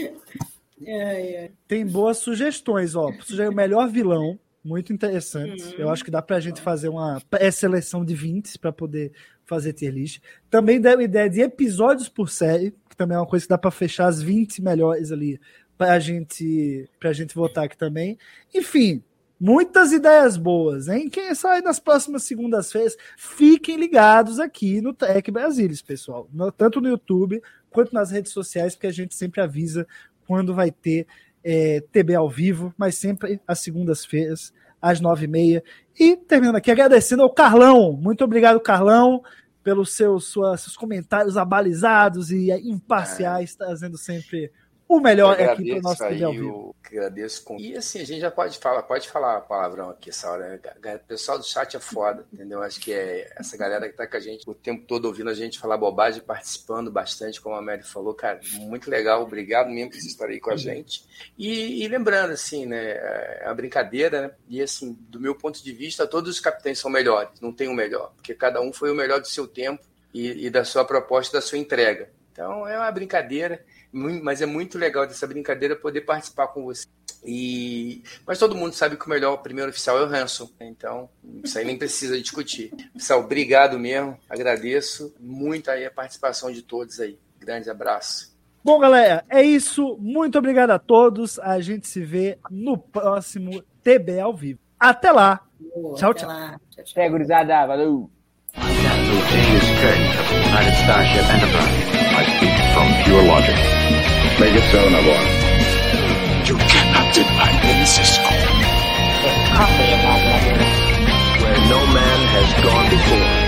[SPEAKER 7] É, é.
[SPEAKER 6] Tem boas sugestões, ó. O melhor vilão, muito interessante. Hum. Eu acho que dá pra gente fazer uma pré-seleção de vinte para poder fazer tier list. Também deu ideia de episódios por série, que também é uma coisa que dá para fechar as vinte melhores ali pra gente, pra gente votar aqui também. Enfim, muitas ideias boas, hein? Quem sai nas próximas segundas-feiras, fiquem ligados aqui no Trek Brasilis, pessoal. No, tanto no YouTube quanto nas redes sociais, porque a gente sempre avisa quando vai ter é, T B ao vivo, mas sempre às segundas-feiras, às nove e meia. E terminando aqui, agradecendo ao Carlão. Muito obrigado, Carlão, pelos seus, suas, seus comentários abalizados e imparciais, é. trazendo sempre o melhor aqui para o nosso T V ao vivo.
[SPEAKER 8] Agradeço. Com... E assim, a gente já pode falar, pode falar palavrão aqui essa hora. Né? O pessoal do chat é foda, entendeu? Acho que é essa galera que tá com a gente o tempo todo ouvindo a gente falar bobagem, participando bastante, como a Mary falou, cara, muito legal. Obrigado mesmo por estar aí com a gente. E, e lembrando, assim, né, é uma brincadeira, né? E assim, do meu ponto de vista, todos os capitães são melhores, não tem um melhor, porque cada um foi o melhor do seu tempo e, e da sua proposta, da sua entrega. Então, é uma brincadeira, mas é muito legal dessa brincadeira poder participar com você. E... Mas todo mundo sabe que o melhor, o primeiro oficial é o Hanson. Então, isso aí nem precisa discutir. Pessoal, obrigado mesmo. Agradeço muito aí a participação de todos aí. Grande abraço.
[SPEAKER 6] Bom, galera, é isso. Muito obrigado a todos. A gente se vê no próximo T B ao vivo. Até lá.
[SPEAKER 7] Boa,
[SPEAKER 6] tchau,
[SPEAKER 7] até
[SPEAKER 6] tchau.
[SPEAKER 7] Lá. Tchau, tchau.
[SPEAKER 5] Até, gurizada. Valeu.
[SPEAKER 3] James Kirk of the United Starship Enterprise. I speak from pure logic. Make it so, Nabor.
[SPEAKER 4] You cannot deny me, Cisco.
[SPEAKER 3] Where no man has gone before.